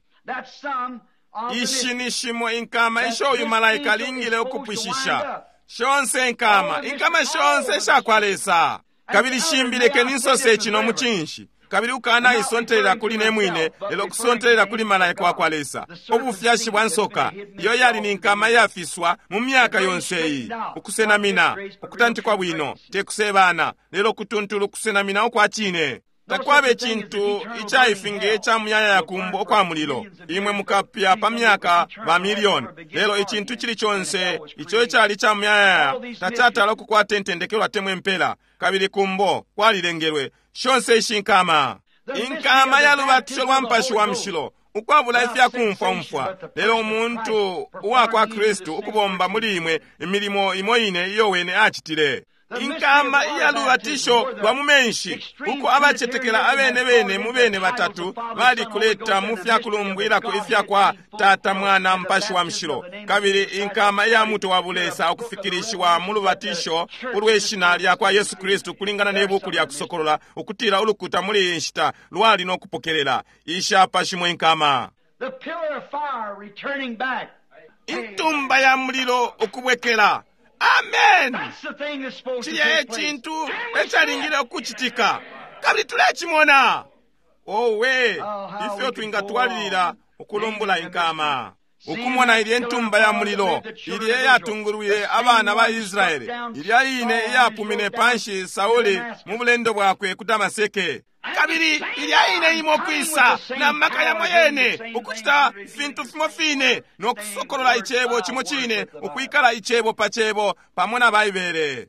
ishinishimo inkama isho uyu malaika lingile okupwishisha shonse inkama inkama shonse shakwalesa kabiri shimbileke ninsose chino muchinshi kabiri ukana isontelera kuli nemwine lelo kusontelera kuli malaika wakwalesa obufyashi bwansoka iyo yali ni inkama yafiswa mu myaka yonseyi ukusenamina okutantikwa bwino tekusebana lelo kutuntulu kusenamina okwachine takwabe chintu ichaifinge cha muyaya ya kumbo kwa mulilo imwe mukapya pa myaka ba milioni lelo ichintu chili chonse icho chali cha muyaya tachata loko kwa tentendekelwa temwe mpela kabiri kumbo kwa lilengerwe shonse ishinkama inkama ya lubatisho lwa mpashi wa mshilo ukwabula ifya kumfwa mfwa lelo omuntu uwa kwa Kristu ukubomba mulimwe emilimo imoine iyo wene achitile inkama iya lubatisho lwa mumenshi uko abachetekela abene bene mubene batatu bali kuleta mufya kulumbwira ku ifya kwa tata mwana mpashi wa mshilo kabiri inkama ya muto wa bulesa okufikirishwa mu lubatisho ulweshina lya kwa Yesu Kristu kulingana nebuku lya kusokolola ukutira ulukuta muli nshita lwali n'okupokelela isha pashimwe inkama the pillar of fire returning back intumba ya mulilo okubwekela amen. That's the thing that's supposed to chiliya take place. echintu echalingire okuchitika kabiri tulechimona owe ife twinga twalirira okulumbula inkama okumona ili entumba ya muliro ili eyatungulwire abaana ba Isiraeli ili ayine eyapumine panshi Sauli mu bulendo bwakwe ku Damaseke kabiri ili ayine imo kwisa na maka ya moyene okuchita fintu fimo fine n'okusokolola ichebo chimo chine okuikala ichebo pachebo pamona baibere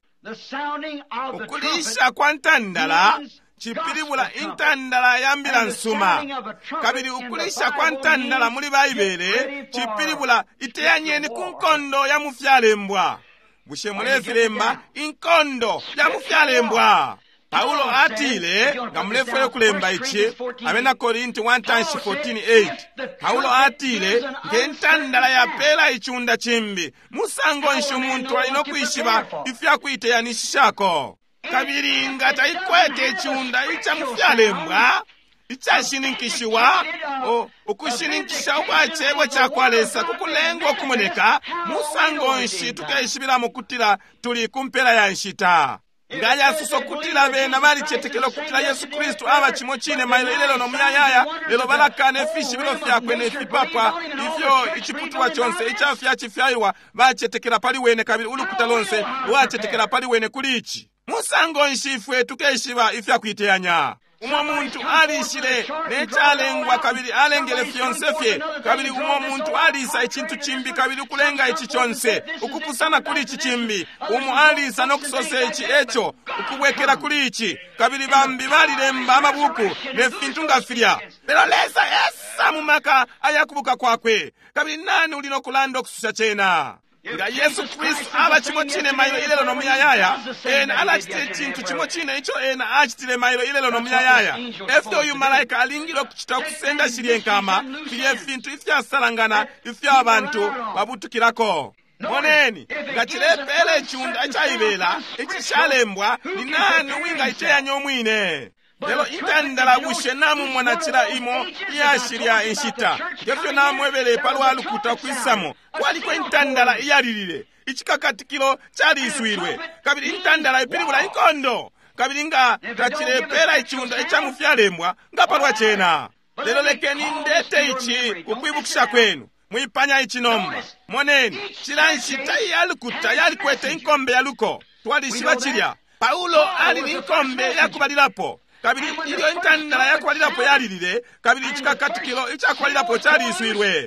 okulisha kwa ntandala chipiribula intandala yambila nsuma kabiri ukulisha kwa ntandala muli baibere chipiribula iteyanyeni kunkondo ya mufyalembwa bushemuleziremba inkondo ya mufyalembwa Paulo atile nga mulefere kulemba ichi amena Korinti one fourteen eight Paulo atile ngentandala ya pela ichunda chimbi musango nshu muntu alino kuishiba ifya kuiteyanishako kabiri ngata ikwete ichunda icha mufyalembwa ichashininkishiwa o ukushininkisha ukwachebwa chakwalesa kukulengwa okumoneka musango nshi tukaishibira mukutira tuli kumpera ya nshita ngaya suso kutila bena bali chetekelo kutila Yesu Kristu aba chimo chine mailo ilelo no muyayaya lelo balakane fishi bilo fyakwe ne fipapa ifyo ichiputwa chonse ichafya chifyaiwa bachetekela pali wene kabiri ulukuta lonse wachetekela pali wene kulichi musango nshifwe tukeishiba ifya kuiteyanya umwa muntu alishire nechalengwa kabiri alengele fyonse fye kabiri umwa muntu alisa ichintu chimbi kabiri kulenga ichi chonse ukupusana kuli ichi chimbi umu alisa nokusose ichi echo ukubwekera kuli ichi kabiri bambi balilemba amabuku nefintu ngafirya pero lesa yesa mumaka ayakubuka kwakwe kabiri nani ulino kulanda okususha chena nga Yesu Kristu aba chimo chine mailo ilelo no muyayaya ena alachitire chintu chimo chine icho ena achitire mailo ilelo no muyayaya efte uyu malaika alingilo kuchita kusenda shirye nkama shirye fintu ifya salangana ifya abantu babutukirako moneni nga chilepele chunda ichaibela ichishalembwa ni nani winga icheyanya omwine lelo intandala bushe namu mwanachira imo yashirya enshita gefyo namwebele palwa lukuta kwisamo kwaliko intandala iyalilile ichikakatikilo chali iswirwe kabiri intandala ipiribula inkondo kabiri nga tachilepera ichunda ichamufyalembwa nga palwa chena lelo lekeni ndete ichi kukwibukisha kwenu mwipanya ichinomba moneni chila nshita yalukuta yalikwete inkombe yaluko twalishiba chilya Paulo ali ninkombe yakubalilapo kabiri ilyo intandala yakwalirapo yalilile kabiri ichikakatikilo ichakwalirapo chali iswirwe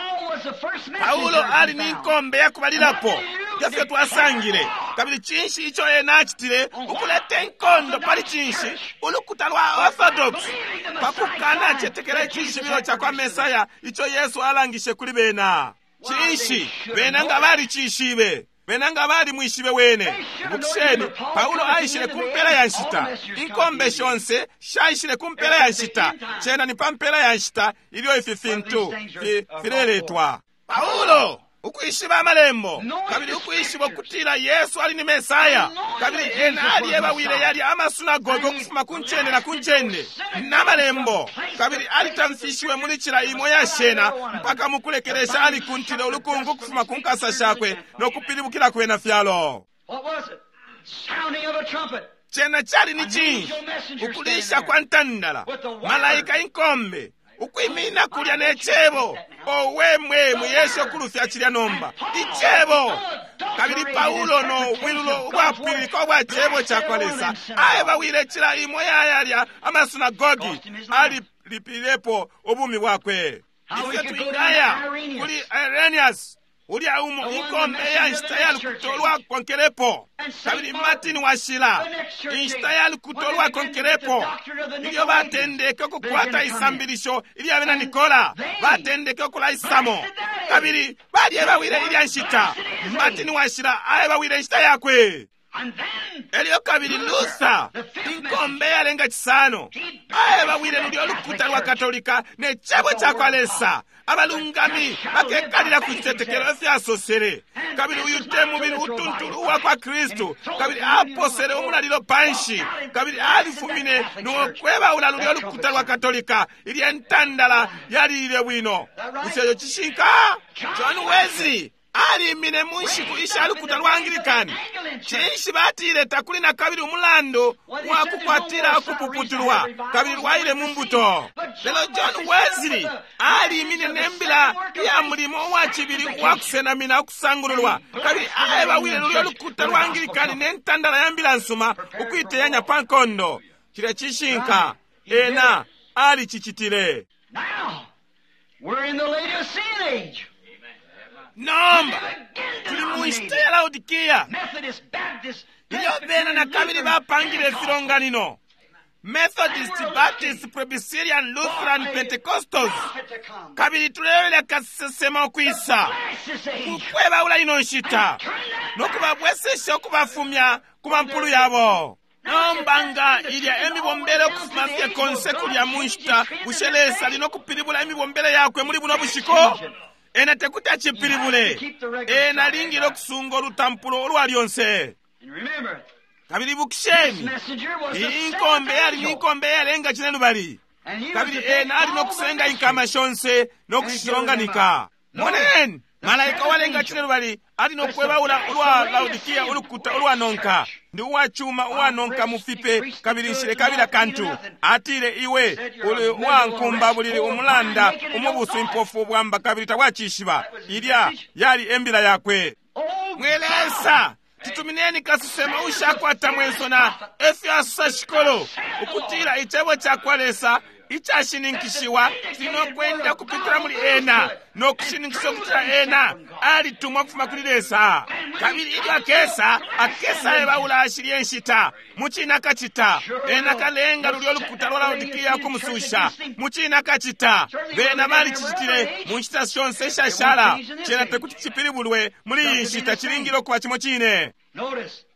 Paulo ali ninkombe yakubalirapo yafye twasangile kabiri chinshi icho ena achitile ukulete nkondo pali chinshi ulukuta lwa Orthodox pakukana chetekela chishibiro cha kwa Mesaya icho Yesu alangishe kuli bena chinshi bena nga bali chishibe bena nga bali mwishibe wene bukisheni Paulo aishile kumpela ya nshita inkombe shonse shaishile kumpela ya nshita chena ni pampela ya nshita ilio ififintu fileletwa Paulo ukuishiba amalembo kabili ukuishiba kutila Yesu ali ni Mesaya kabili ena aliyeba wile yali ama sunagogo kufuma kunchende na kunchende na malembo kabili alitamfishiwe mulichila imo ya shena mpaka mukulekelesha ali kuntile ulukungu kufuma kunkasa shakwe no kupilibukila kwena fyalo. What was it? Sounding of a trumpet. Chena chali ni chinji ukulisha kwa ntandala malaika inkombe ukwimina kulya nechebo owe mwemu Yesu kulufya chilya nomba ichebo kabili Paulo no wilulo wapilika wa chebo chakwalesa aye bawile chila imo yayalya amasunagogi ali lipilepo obumi bwakwe ife tuingaya kuli Irenaeus uli aumo inkombe ya instayali kutolwa konkerepo kabili Martin washila instayali kutolwa konkerepo ilio batendeke kukwata isambilisho ili abena Nikola batendeke kula isamo kabili bali eba wile ili anshita Martin washila aeba wile insta yakwe elio kabili Luther inkombe ya lenga chisano aeba wile nuli olukuta lwa Katolika ne chebo chakwalesa abalungami bakekalira kutetekero efya sosere kabili uyute mubiri utuntuluwa kwa Kristo kabili aposere omunalilo panshi kabili alifumine nuokweba ulaluli olukuta lwa Katolika ili entandala yali ile bwino useyo chishinka John Wesley ali mine munshiku ishali kutalwangilikani chinshi batileta kuli na kabili umulando wakukwatira kupuputulwa kabili lwaile mumbuto. Lelo John Wesley ali mine nembila ya mulimo wa chibili wakusenamina okusangululwa kabili aye bawile lulyo lukuta lwangilikani nentandala yambila nsuma ukwiteyanya pankondo kile chishinka ena ali chichitile. Now, we're in the Laodicean age. Nomba tuli muiste ya Laodikia. Methodist, Baptist, Iyo bena na kabili bapangile filonganino. Methodist, Baptist, Presbyterian, Lutheran, Pentecostals. Kabili tulewele kasesema okuisa. Kukweba ula inonshita. Nokuba bwesesha okubafumya kumampulu yabo. Nombanga ilya emibombele okufumafya konseku lya munshita bushelesa lino kupilibula emibombele yakwe muli buno bushiko. Ena tekuta chipilibule. Ena lingilo kusungo lutampulo olwa lyonse. Kabili bukisheni. Inkombe yali ninkombe yalenga chinelu bali. Kabili ena ali nokusenga inkama shonse nokushilonganika. Moneni. Malaika walenga chinelu bali ali nokweba ula ulwa Laodikia ulukuta ulwa nonka. Ndi uwa chuma uwa nonka mufipe kabili nshile kabila kantu. Atile iwe uli uwa nkumba bulili umulanda umubusu impofu bwamba kabili tawachishiba. Ilya yali embila yakwe. Mwelesa titumineni kasusema ushakwata mwenso na efyasa shikolo ukutila ichebo chakwalesa ichashininkishiwa sino kwenda kupitula muli ena no kushininkishiwa kutila ena ali tumwa kufuma kulilesa kabili ili akesa akesa eba ula ashirie nshita muchina kachita ena kalenga lulio lukuta lola odikia kumususha muchina kachita bena mali chichitile munshita shonse shashala chena tekuti chipilibulwe muli nshita chilingilo kwa chimo chine. Notice.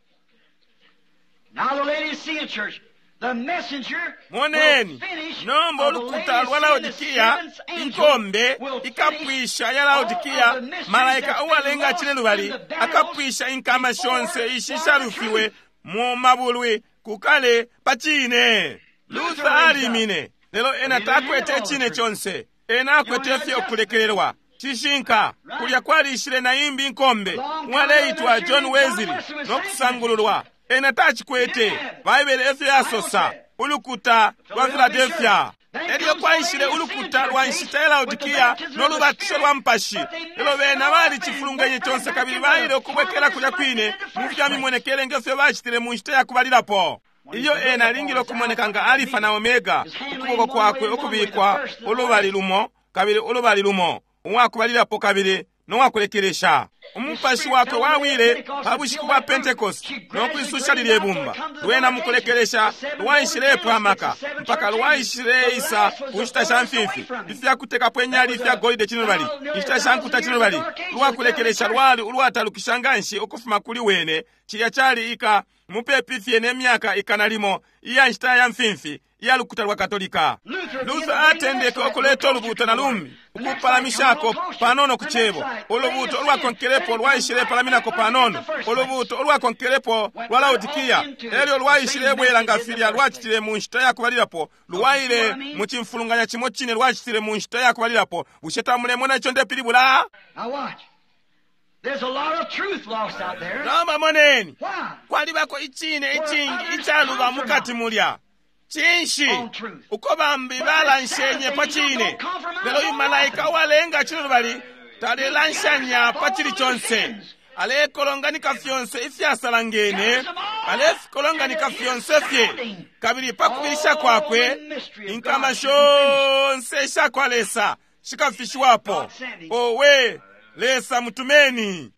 Now the Laodicean church, the messenger Moneni, nombo olukuta lwa Laodikia, inkombe, ikapwisha ya Laodikia, malaika uwalenga chinelu bali, akapwisha inkama shonse ishisha rufiwe, mu mabulwe, kukale, pachine. Luther alimine, lelo ena takwete chine chonse, ena kwete fyo kulekelelwa. Chishinka, kulia kwali ishile na imbi inkombe, mwale itwa John Wesley, nokusangululwa. Ena tachi kwete, vaibele efe ya sosa, ulukuta lwa Philadelphia. Elio kwa ishile ulukuta lwa nshita ya Laodikia, nolubatisho lwa mpashi. Elo bena wali chifulungenye chonse kabili vaile okubwekela kulia kwine, mufya mimwenekele ngefyo vachitile munshita ya kubalila po. Iyo ena lingilo kumonekanga alifa na omega, ukuboko kwakwe okubikwa, ulubali lumo, kabili ulubali lumo. Umwakubalila po kabili, nwakulekelesha. Umupashi wakwe wawile, habushiku wa Pentecost, nokwisusha lili ebumba. Luena mukulekelesha, luwaishilepo amaka, mpaka luwaishile isa, kunshita shamfifi. Ifya kuteka pwenyali, ifya golide chinubali. Ishita shankuta chinubali. Luwakulekelesha luwali, uluwata lukishanganshi, okufuma kuli wene, chiya chali ika, mupepifye ne miaka ikanalimo, iya nshita ya mfinfi. Ya lukuta lwa Katolika. Luther atendeke okuleta olubuto na lumi. Ukupalamishako panono kuchebo. Olubuto olwa konkelepo olwaishile palaminako panono. Olubuto olwa konkelepo lwa Laodikia. Elio lwaishile bwela ngafilia lwachitile munshita ya kubalilapo. Luwaile muchimfulunganya chimo chine lwachitile munshita ya kubalilapo. Usheta mulemona icho nde pilibula. Now watch. There's a lot of truth lost out there. Namba moneni. Why? Kwali bako ichine ichingi ichaluba mukati mulya. Chinshi, uko bambi bala nshenye pachine. Lelo yu malaika walenga chino bali, tali lanshanya pachili chonse. Ale kolonga nika fionse ifya salangene, ale kolonga nika fionse fye. Kabili pakubisha kwa kwe, inkama shonse shakwa lesa, shika fishwapo. Owe, lesa mutumeni.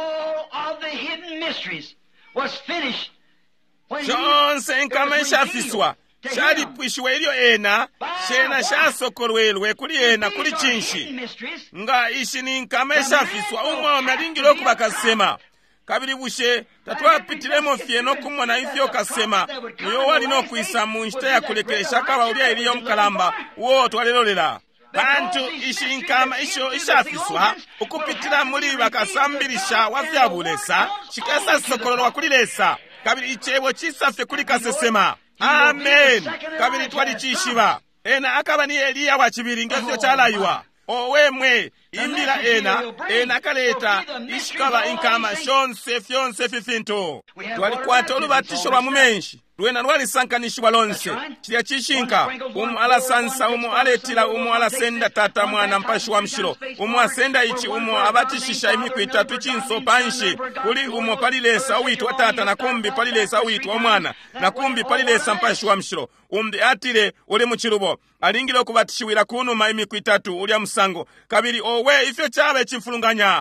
All of the hidden mysteries was finished when shonse inkama ishafiswa. Shali pwishiwe ilio ena, shena shasokorwelwe kuli ena kuli chinshi. Nga ishi ni nkama ishafiswa umwa omelingilo kubakasema. Kabili bushe, tatuwa pitilemo fieno kumwana ifyo kasema. Niyo wali no kuisa munshita ya kulekesha kawa ulia ilio mkalamba. Uo tuwalilolela. Bantu ishi nkama isho ishafiswa. Ukupitila muli bakasambilisha wafya bulesa. Shikasa sokorwa kuli lesa. Kabili ichebo chisafe kuli kasesema. Amen. Kabili twali chishiba. Ena akaba ni Eliya wa chibiri ngefyo chalaywa. Owe mwe imbira ena ena kaleta ishikaba inkama shonse fyonse fifinto twalikwata olubatisho lwa mumenshi lwena lwalisankanishibwa lonse chilya chishinka umu alasansa umu aletila umu alasenda tata mwana mpashi wa mshilo umu asenda ichi umu abatishisha imiku itatu chinso panshi kuli umu palilesa uitu wa tata na kumbi palilesa uitu wa mwana na kumbi palilesa mpashi wa mshilo umdi atile uli muchilubo alingile okubatishiwila kunuma imiku itatu ulya musango kabili owe ifyo chabe chimfulunganya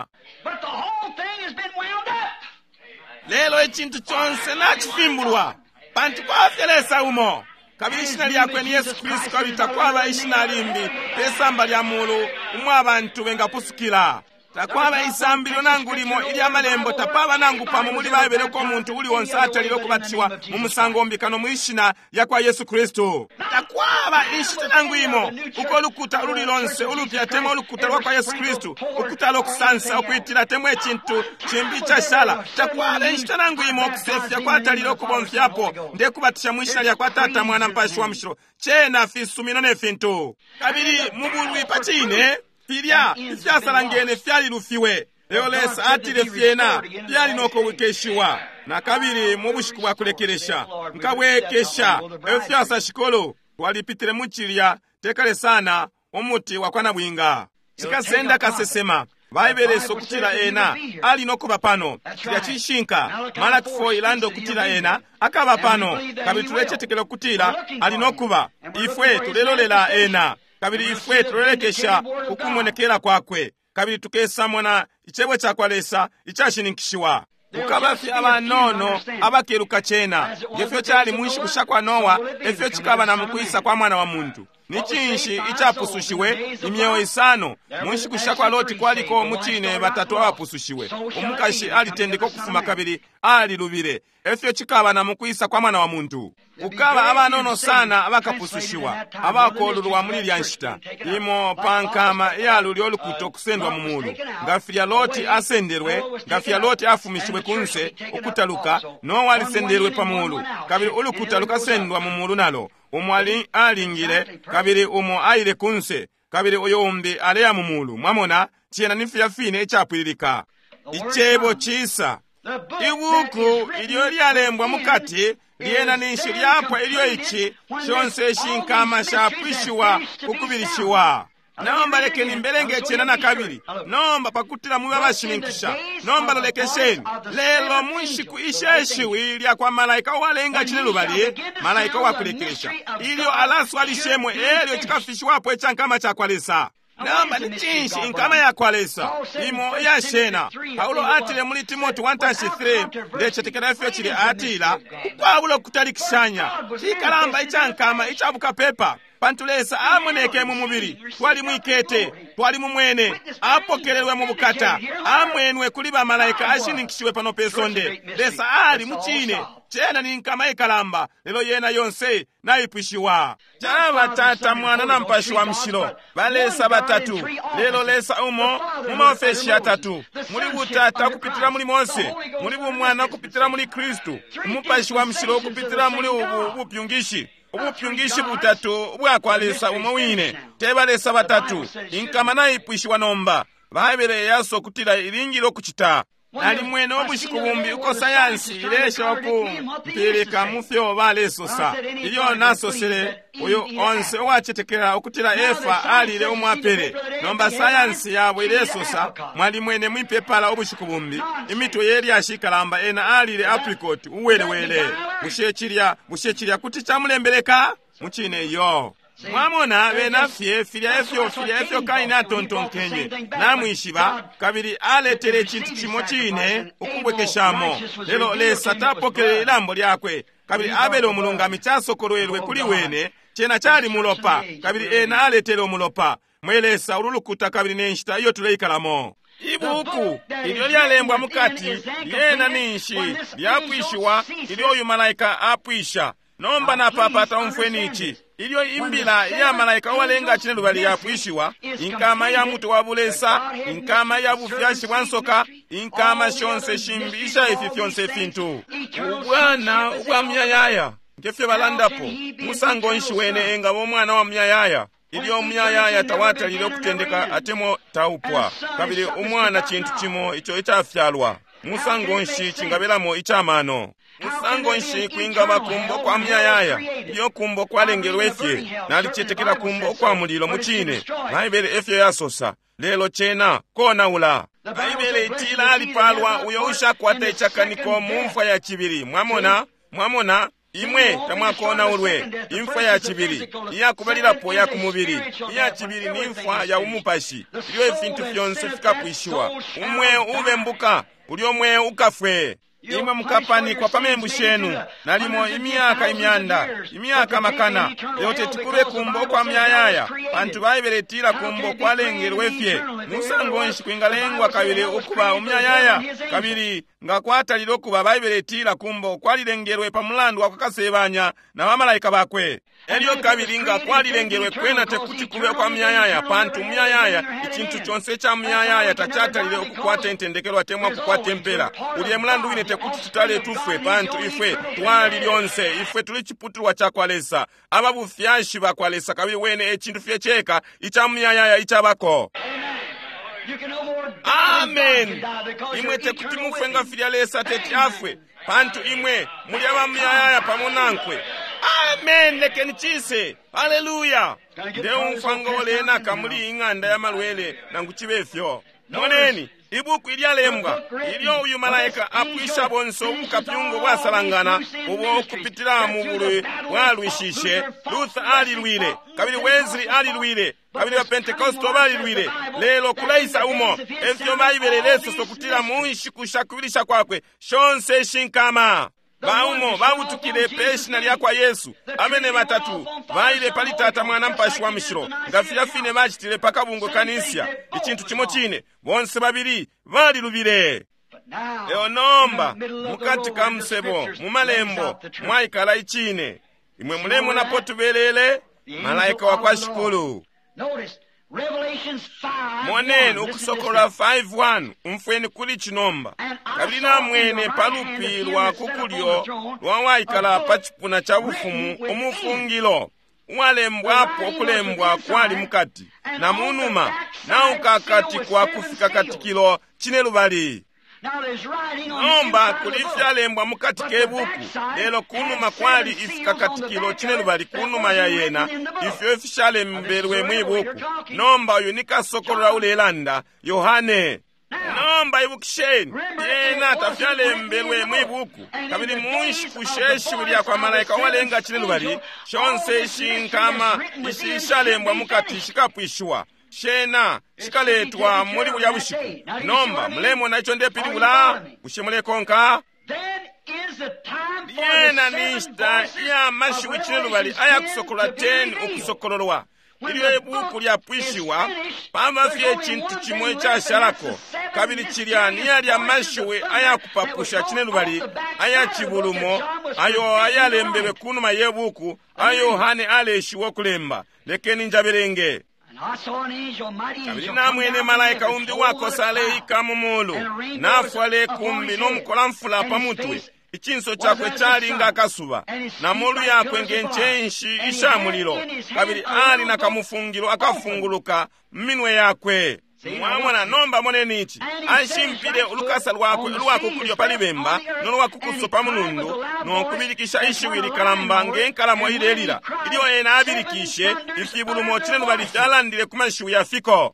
lelo echintu chonse nachifimbulwa panti kwafyelesa umo kabili ishina lyakwe ni Yesu Kristu kabita kwaba ishina limbi pesamba lya mulu umwe abantu bengapusukila takwaba isambilo nangu limo ili amalembo tapaba nangu pamo muli baibeleko omuntu uli wonse atalilo kubatishiwa mu musango mbikano mwishina yakwa Yesu Kristu takwaba ishita nangu imo uko lukuta luli lonse ulupya tema ulukuta lwakwa Yesu Kristu ukuta lokusansa okuitila temwe chintu chimbi cha shala takwaba ishita nangu imo okusefya kwa atalilo kubomfyapo nde kubatisha mwishina lyakwa tata mwana mpashi wa mshiro chena fisumino ne fintu kabili mubulwi pachine filya ifyasalangene fyali lufiwe leo lesa atile fyena fyali noko wekeshiwa na kabili mubushiku bwa kulekelesha nkabwekesha efyasa shikolo walipitire muchilya tekale sana omuti wakwana bwinga chikasenda kasesema vaibeleso kutila ena ali nokuba pano chilya chishinka Malaki four ilando kutila ena akaba pano kabili tulechetekele kutila ali nokuba ifwe tulelolela ena kabili ifwe tulelekesha kukumwonekela kwakwe kabili tukesa mwana ichebwe chakwalesa ichashinikishiwa ukabafi abanono abakeruka chena ngefyo chali mwishi kushakwa Nowa efyo chikaba na mukwisa kwa mwana wa muntu nichinshi ichapusushiwe imyewo isano mwishi kushakwa Loti kwaliko muchine batatu abapusushiwe omukashi alitendeko kufuma kabili ali lubire efyo chikaba na mukwisa kwa mwana wa muntu ukaba abanono sana abakapusushiwa abakolulwa muli lyanshita imo pankama yaluli olukuto kusendwa mumulu ngafya Loti asenderwe ngafya Loti afumishwe kunse okutaluka Nowa alisenderwe pamulu kabili olukuta lukasendwa mumulu nalo umwali alingile kabili umo aile kunse kabili oyombi aleya mumulu mwamona chiyena nifya fine echapwilika ichebo chisa ibuku ilio lyalembwa mukati lyena ninshi lyapwa ilio ichi shonse shinkama shapwishiwa kukubilishiwa nomba lekeni mbelenge chena na kabili nomba pakutila muwe bashiminkisha nomba lolekesheni lelo munshiku isheshiwi lya kwa malaika walenga chile lubali malaika wakulekesha ilio alasu alishemwe elio chikafishwapo echankama chakwalesa namba ni chinshi inkama ya kwalesa imo ya shena Paulo atile muli Timoti one thirty-three ndeche tekela fyo chile atila ukwabulo kutalikishanya chikalamba ichankama ichabuka pepa pantulesa amweneke mu mubiri twali mwikete twali mumwene apokelelwe mu bukata amwenwe kuliba malaika ashinikishiwe pano pesonde lesa ali muchine chena ni nkama ikalamba lelo yena yonse naipwishiwa chava tata mwana na mpashi wa mshilo balesa batatu lelo lesa umo mumaofeshi atatu muli butata kupitira muli Mose muli bumwana kupitira muli Kristu mumpashi wa mshilo kupitira muli ubu bupyungishi ubupyungishi butatu bwakwalesa umowine tebalesa batatu inkama naipwishiwa nomba baibele yaso kutila ilingilo kuchita ali mwene obushiku bumbi uko sayansi ilesha waku mpilika mufyo balesosa ilio nasosele uyo onse wachetekera okutila efa alile omwapere nomba sayansi yabo ilesosa mwali mwene mwipepala obushiku bumbi imito yeli ashikalamba ena alile apricot uwelewele bushechirya bushechirya kuti chamulembeleka muchine yo mwamona benafye filya efyo filya efyo kaina tontonkenye namwishiba kabili aletere chintu chimo chine ukubwekeshamo lelo lesa tapokele ilambo lyakwe kabili abele omulungami chasokolwelwe kuli wene chena chali mulopa kabili ena aletere omulopa mwelesa ululukuta kabili nenshita iyo tuleikalamo ibuku ilio lyalembwa mukati lyena ninshi lyapwishiwa ilio yu malaika apwisha nomba na papata omfwenichi ilio imbila ya malaika walenga chine lubali yapwishiwa inkama ya mutu wabulesa inkama ya bufyashi bwansoka inkama shonse shimbisha ifi fyonse fintu ubwana ubwa myayaya ngefye balandapo musango nshiwene enga bomwana wa myayaya ilyo myayaya tawatalile okutendeka atemo taupwa kabili umwana chintu chimo icho ichafyalwa musango nshi chingabelamo ichamano musango nshi kuingaba kumbo kwa myayaya iyo kumbo kwalengelwa efye nalichetekela kumbo kwa mulilo muchine naibele efye yasosa lelo chena kona ula naibele itila alipalwa uyo ushakwata ichakaniko mumfa ya chibiri mwamona mwamona imwe tamwakona ulwe imfa ya chibiri iya kubalirapo ya kumubiri iya chibiri ni imfa ya umupashi iyo efintu fyonse fikapwishiwa umwe ube mbuka ulio mwe ukafwe imwe mukapani kwa pamembu shenu nalimo imyaka imyanda imyaka makana yote tikube kumbo kwa myayaya bantu bayibeletira kumbo kwa lengelwe fye musango nshi kwingalengwa kabiri ukuba umyayaya kabiri nga kwatalira okuba bayibeletira kumbo kwalilengelwe pamulandu wakakasebanya na bamalayika bakwe elyo kabiri nga kwalilengelwe kwena tekuti kube kwa myayaya pantu myayaya ikintu kyonse kya myayaya tachatalire okukwata entendekelwa temwa kukwata empera uli mulandu wine tekuti tutale tufwe pantu ifwe twali lyonse ifwe tuli chiputulwa chakwalesa ababufyashi bakwalesa kabiri wene ekintu fye cheka icha myayaya ichabako. Amen. Imwe tekuti mufwe nga filyalesa teti afwe pantu imwe muli abamyayaya pamonankwe. Amen. Lekeni chise. Haleluya. Ndeu mfangole na kamuli inganda ya malwele na nguchibefyo. Moneni ibuku ilyalembwa ilyo uyu malaika apwisha bonso bukapyungo bwasalangana ubo kupitira mu bulwe bwalwishishe Luther alilwile kabili Wesley alilwile kabili wa Pentecosto balilwile lelo kulaisa umo efyo bayibeleleso sokutira munshi kushakubilisha kwakwe shonse shinkama baumo babutukile peshina lya kwa Yesu amene batatu baile palitata mwana mpashi wa mishiro ngafya fine machitile pakabungo kanisya ikintu kimo chine bonse babiri bali lubire leo nomba mukati kamsebo mumalembo mwaikala ichine imwe mulemo napotubelele malaika wa kwa shikulu moneni ukusokola five one umfweni kuli chinomba kabina mwene palupilwa kukulyo lwawaikala pachipuna cha bufumu umufungilo walembwapo okulembwa kwali mukati na munuma na ukakati kwa kufika katikilo chine lubali nomba kulifyalembwa mukati kebuku lelo kunuma kwali ifika katikilo chine lubali kunuma ya yena ifyo ifishalembelwe mwibuku nomba uyu nikasokola ulelanda Yohane nomba ibukisheni yena tafyalembelwe mwibuku kabili munshi kusheshi ulya kwa malaika walenga chine lubali shonse shinkama ishishalembwa mukati shikapwishiwa shena shikaletwa muri bulya bushiku nomba mulemo na icho ndepilibula ushimule konka yena nishta ya mashi wichine lubali aya kusokola ten ukusokololwa ilyo ebuku lya pwishiwa pamba fye chintu chimwe cha sharako kabili chilya niya lya mashiwe aya kupapusha chine lubali aya chibulumo ayo aya lembebe kunuma yebuku ayo Yohane aleshiwa kulemba lekeni njabelenge kabili na mwene malaika umbi wako sale ikamumulu nafwale kumbi nomukola mfula pamutwe ichinso chakwe chali nga kasuba na mulu yakwe ngenchenshi ishamuliro kabili ali na kamufungilo akafunguluka minwe yakwe mwamwana nomba moneni ichi ashimpile ulukasa lwakwe lwako kulyo palibemba nolwako kusopa munundu nokubilikisha ishiwili kalamba ngenkalamo ilelila iliyo ena abilikishe ifibulumo chine lubali fyalandile kumashiwi ya fiko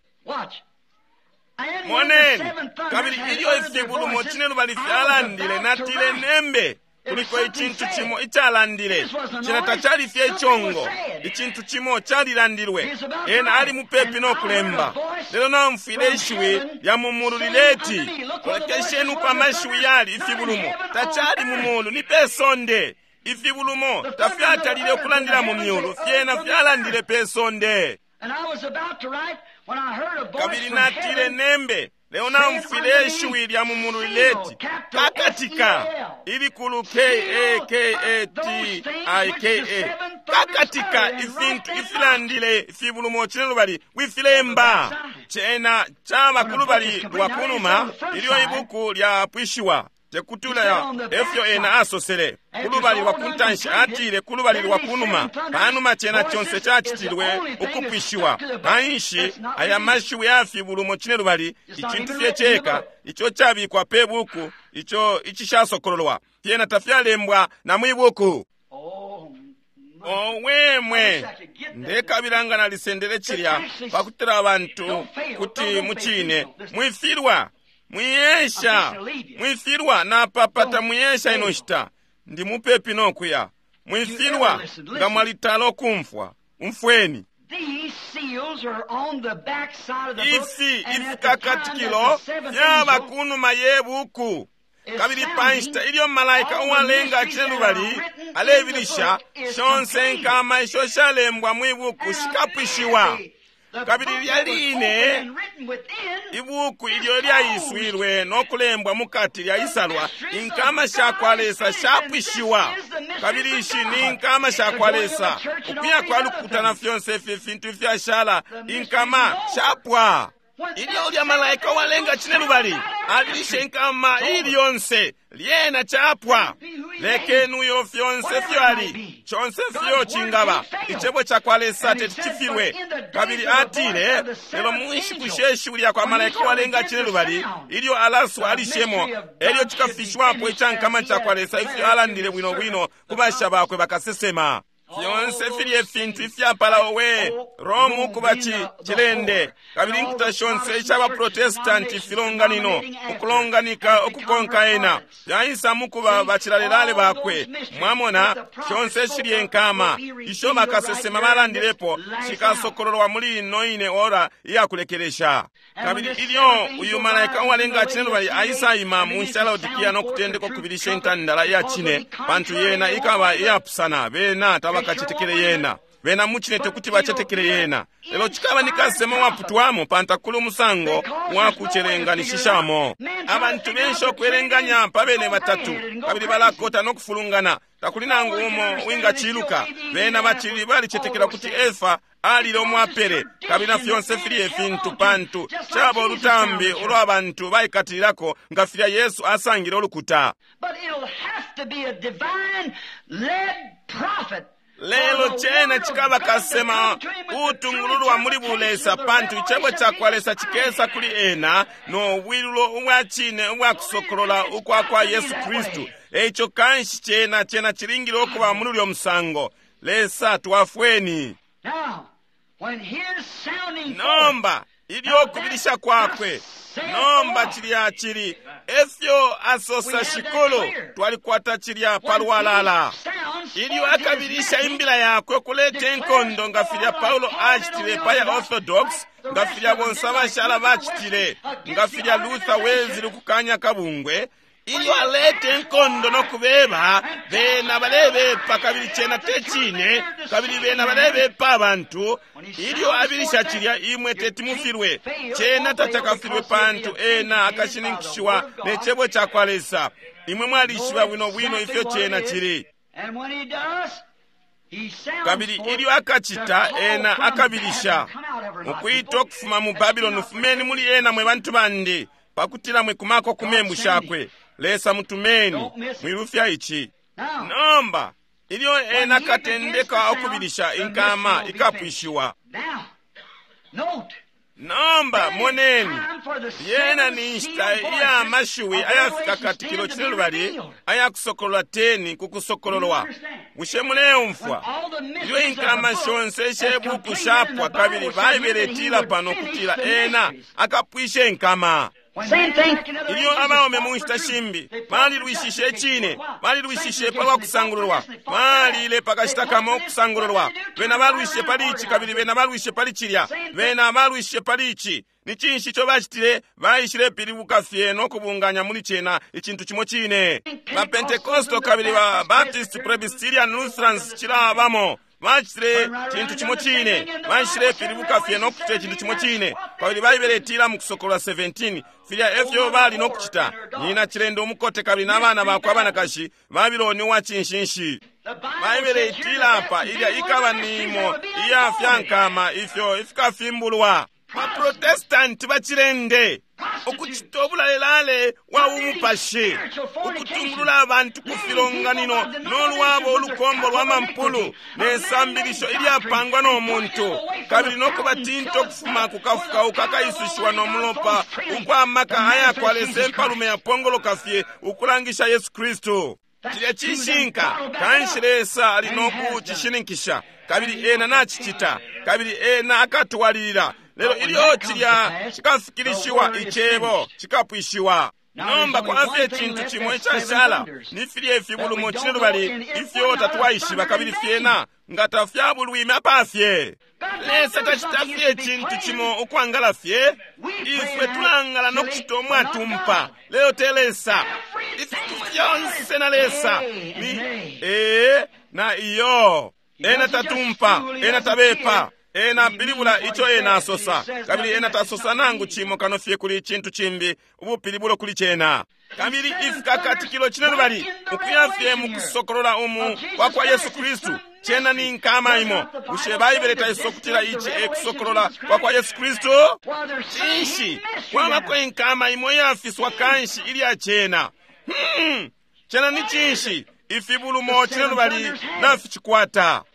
moneni kabili iliyo ifibulumo chine lubali fyalandile natile nembe kuliko ichintu chimo ichalandile chinata chali fye chongo ichintu chimo chalilandirwe ena ali mupepi nokulemba lelo namfile ishiwi ya mumululileti kolekeshenu kwa mashiwi yali ifibulumo tachali mumulu ni pesonde ifibulumo tafyatalile okulandila mu myulu fyena fyalandile pesonde kabili natile nembe leo namfile ishiwi lya mumululileti kakatika ili kulu K A K A T I K A kakatika ifintu ifilandile ifibulumo chine lubali wifilemba chena chama kulubali lwakunuma iliyo ibuku lya pwishiwa tekutulayo efyo ena asosele kulubalirwa kuntanshi atile kulubalirwa kunuma panuma chena chonse chachitilwe ukupishiwa painshi aya mashiwe afi bulumo chine lubali ichintu fyecheka icho chabikwa pebuku icho ichishasokololwa tiena tafyalembwa na mwibuku. Owemwe ndekabirangana lisendere chilya pakutira abantu kuti muchine mwifirwa mwiyesha mwifirwa na papata mwiyesha inoshita ndi mupepi nokuya mwifirwa nga mwalitalo kumfwa umfweni ifi ifikatikilo yaba kunuma yebuku kabiri panshita iliyo malaika uwalenga chenubali alevilisha shonse nkama isho shalembwa mwibuku shikapwishiwa kabiri lyaline ibuku ilyo lyayiswirwe nokulembwa mukati lyayisalwa inkama shakwalesa shapwishiwa kabiri ishi ni inkama shakwalesa ukuya kwalukutana fyonse fifintu fyashala inkama shapwa ilyo lya malaika walenga chinelubali alilishe inkama iliyonse lyena chapwa lekenuyo fyonse fyali chonse fyo chingaba ichebwe chakwalesa tetichifirwe kabili atile lelo mwishi kusheshulya kwa malaika walenga chinelubali ilyo alasu alishemo elyo chikafishwapo ichankama chakwalesa ifyo alandile bwino bwino kubasha bakwe bakasesema fyonse fili efintu ifyapala owe romu kubachi chilende kabili nkita shonse ichaba protestanti filonganino ukulonganika okukonka ena yaisa mukuba bachilalelale bakwe mwamona shonse shili enkama isho bakasesema balandilepo shikasokololwa muli inoine ora iyakulekelesha kabili ilyo uyu malaika walenga chinelo bali aisa ima munshala odikia nokutendeko kubilisha intandala ya chine pantu yena ikaba iyapusana bena tabakachitekele yena bena muchinete kuti bachetekele yena lelo chikaba nikasema waputwamo pantakulu musango wakuchelenganishishamo abantu bensho kwerenganya pabene batatu kabili balakota nokufulungana takulinangu umo winga chiluka bena bachili bali chetekela kuti efa alilo mwapere kabina fyonse fili efintu pantu chabo lutambi ulo abantu baikatilako ngafira Yesu asangile olukuta. But it'll have to be a divine led prophet. Lelo chena chikaba kasema utungululu wa muri bulesa pantu chebwe chakwalesa chikesa kuli ena no wilulo umwachine umwakusokolola ukwa kwa Yesu Kristu echo kanshi chena chena chiringilo okuba muri lyo musango lesa tuwafweni. Now, when his sounding nomba ilyo kubilisha kwakwe nomba chiliya chili efyo asosa shikolo twalikwata chiliya palwalala ilyo akabilisha imbila yakwe kulete nkondo ngafilya Paulo achitile paya Orthodox ngafilya bonsaba shala bachitile ngafilya Luther wezili kukanya kabungwe ilyo alete nkondo nokubeba bena balebe pa kabili chena techine kabili bena balebe pa abantu ilyo abilisha chilya imwe tetimufirwe chena tachakafirwe pantu ena akashininkishiwa nechebwe chakwalesa imwe mwalishiwa wino wino ifyo chena chili kabili ilyo akachita ena akabilisha mukuito kufuma mu Babylon fumeni muli ena mwe bantu bandi pakutila mwe kumako kumembu shakwe lesa mutumeni mwirufya ichi nomba ilyo ena katendeka okubilisha inkama ikapwishiwa. Nomba moneni yena ninshita ya mashuwi ayafika katikilo chinelubali ayakusokolwa teni kukusokololwa mushemule umfwa ilyo inkama shonse shebu kushapwa kabili baiberetila pano kutila ena akapwishe inkama. Ilyo abaome munshita shimbi mali luishishe chine mali luishishe palwa kusangulwa mali ile pakashitakamo kusangulwa bena baluishe palichi kabili bena baluishe palichilya bena baluishe palichi ni chinshi cho bachitile bayishile pilibuka fyeno kubunganya muli chena ichintu chimo chine ba Pentecosto kabili ba Baptist Presbyterian Lutherans chila bamo bachitile chintu chimo chine bayishile pilibuka fyeno kuche chintu chimo chine kabili bayiberetila mukusokola seventeen filya efyo bali nokuchita nina chilendo mukote kabili n'abana bakwa abana kashi Babiloni wa chinshinshi bayiberetila apa ilya ikaba nimo iya fyankama ifyo ifika fimbulwa ba Protestant bachilende okuchita obulalelale wawumupashe okutumbulula abantu kufilonganino n'olwabo olukombo lw'amampulu n'ensambirisho eryapangwa n'omuntu kabiri n'okubatinta okufuma ku kafuka ukakayisushwa n'omulopa ukwamaka ayakwalesa empalume yapongolokafye ukulangisha Yesu Kristo kile chishinka kanshiresa alinoku chishininkisha kabiri ena nachichita kabiri ena akatwalira lero ilio chilya chikafikirishiwa ichebo chikapwishiwa nomba kwafye chintu chimwe chashala nifilye fibulumo chinelubali ifyo tatwaishiba kabiri fyena ngata fyabulwime apafye lesa tachitafye chintu chimo ukwangala fye ifwe tulangala nokuchito atumpa leo telesa ifitu fyonse na lesa ni ee na iyo ena tatumpa ena tabepa ena pilibula icho ena asosa kabili ena tasosa nangu chimo kanofye kuli chintu chimbi ubu pilibulo kuli chena kabili ifika kati kilo chinelubali ukuyafye mukusokolola umu wakwa Yesu Kristu chena ni nkama imo ushebai beleta isokutila ichi ekusokolola wakwa Yesu Kristu chinshi wama kwe nkama imo yafiswa kanshi ili ya chena hmm chena ni chinshi ifibulumo chinelubali nafichikwata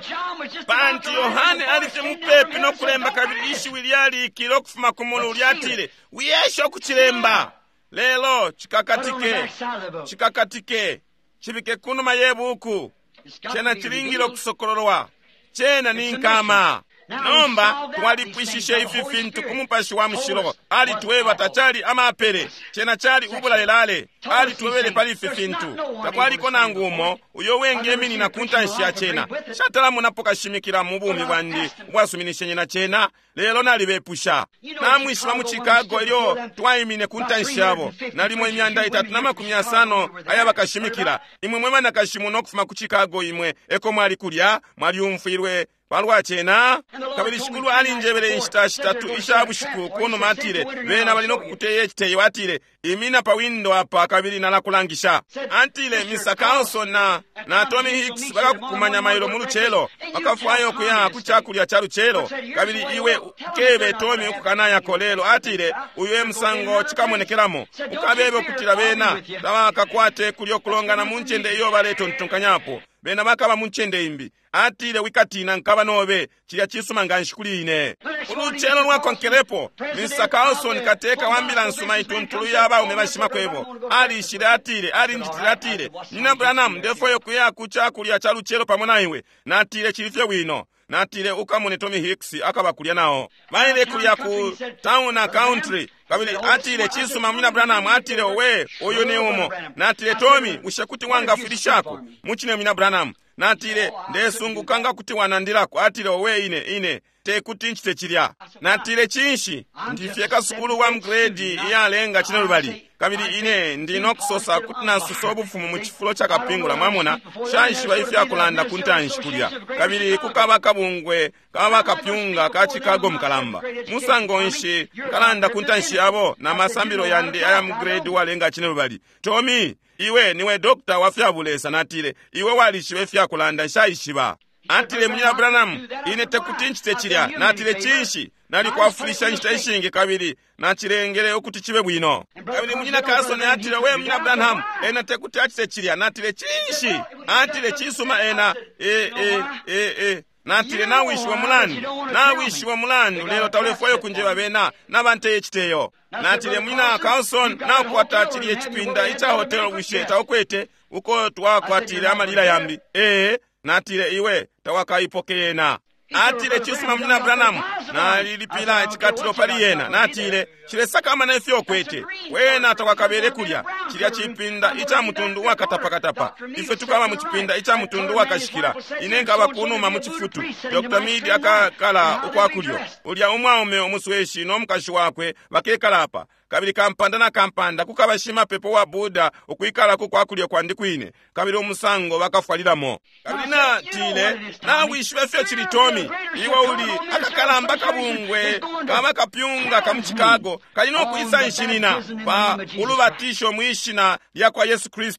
panti Yohane alifye mupepe no kulemba kabili ishi wiliali ikilo kufuma kumulu uliatile wiyesho kuchilemba lelo chikakatike chikakatike chibike kunu mayebu uku chena chilingilo kusokololwa chena ni nkama nomba twalipwishishe ififintu kumupashi wa mshilo ali tuweva tachali ama apere chena chali ubulalelale ali tuwele pali ififintu takwaliko na ngumo uyo wenge mini na kuntanshi ya chena shatala munapoka shimikila mubumi wandi wasuminishe nyena chena lelo nalibepusha na mwishiwa mu Chicago ilio twaimine kuntanshi yabo nalimo imyanda itatu na makumi asano ayaba kashimikila imwe mwema na kashimu no kufuma ku Chicago imwe eko mwali kulya mwali umfirwe palwa chena kabili shikulu ali njebele inshita shitatu ishabu shiku kuno matire vena walino kukuteye chiteye watire imina pa window hapa kabili nala kulangisha antile Mister Carlson na na Tommy Hicks baka kukumanya mailo mulu chelo bakafuayo kuya kuchakulya chalu chelo kabili iwe kebe Tommy ukukana ya kolelo atile uywe msango chikamonekelamo ukabebe kutila bena tawa kakwate kulyo kulonga na munchende iyo baleto ntunkanyapo bena makaba munchende imbi atile wikatina nkaba nobe chilya chisuma nganshikuline uluchelo lwakonkelepo Mister Carlson kateka wambila nsuma ituntulu yaba umebashima kwebo ali ishile atile ali njitile atile nina Branham ndefo yokuya kucha kulya chalu chelo pamona iwe na atile chilifye wino na atile ukamune Tommy Hicks akaba kulya nao maile kulya ku town na country kabili atile chisuma mina Branham atile owe oyo ne umo na atile Tommy ushekuti wanga filishako muchine mina Branham na atile ndesungu kanga kuti wanandirako atile owe ine ine te kuti nchite chilya na atile chinshi ndifyeka sukulu wa mgredi iya lenga chinelubali kabili ine ndino kusosa kuti nasusa obufumu mu chifulo chakapingula mwamuna shanshi waifya kulanda kuntanshi kulya kabili kukaba kabungwe kaba kapyunga ka Chicago mkalamba musango nshi kalanda kuntanshi yabo na masambiro yande aya mgredi wa lenga chinelubali Tommy iwe niwe dokta wafya bulesa natile iwe walishiwe fya kulanda shaishiba atile mnyina Branham ine tekuti nchite chilya natile chinshi nali kwafulisha nchita ishingi kabili na chilengele okuti chibe bwino kabili mnyina Carlson atile we mnyina Branham ena tekuti achite chilya natile chinshi atile chisuma ena e e e e natile na wishi wa mulani na wishi wa mulani lelo taulefuayo kunjeba bena nabante yechiteyo natile mnyina Carlson na kuwata chili yechipinda icha hotel wishe taukwete uko tuwakwatile amalila yambi ee natile iwe tawaka ipokeyena atile chisuma mnyina Branham na lilipila chikatilo pali yena natile chile sakama na ifyo kwete wena tawakabele kulya chilya chipinda icha mutundu wakatapakatapa ife tukaba muchipinda icha mutundu wakashikila inenga wakunuma muchifutu Doctor Midi akakala ukwakulyo ulya umwaume omusweshi no mkashi wakwe bakekala hapa kabili kampanda na kampanda kukabashima pepo wa Buddha ukuikala kukwakulyo kwa ndikwine kabili umusango wakafalilamo kabili na tile na wishwe fyo chili Tommy iwa uli akakalamba kabungwe kama kapyunga kamu Chicago kalino kuisa nshinina pa ulubatisho mwishina ya kwa Yesu Kristo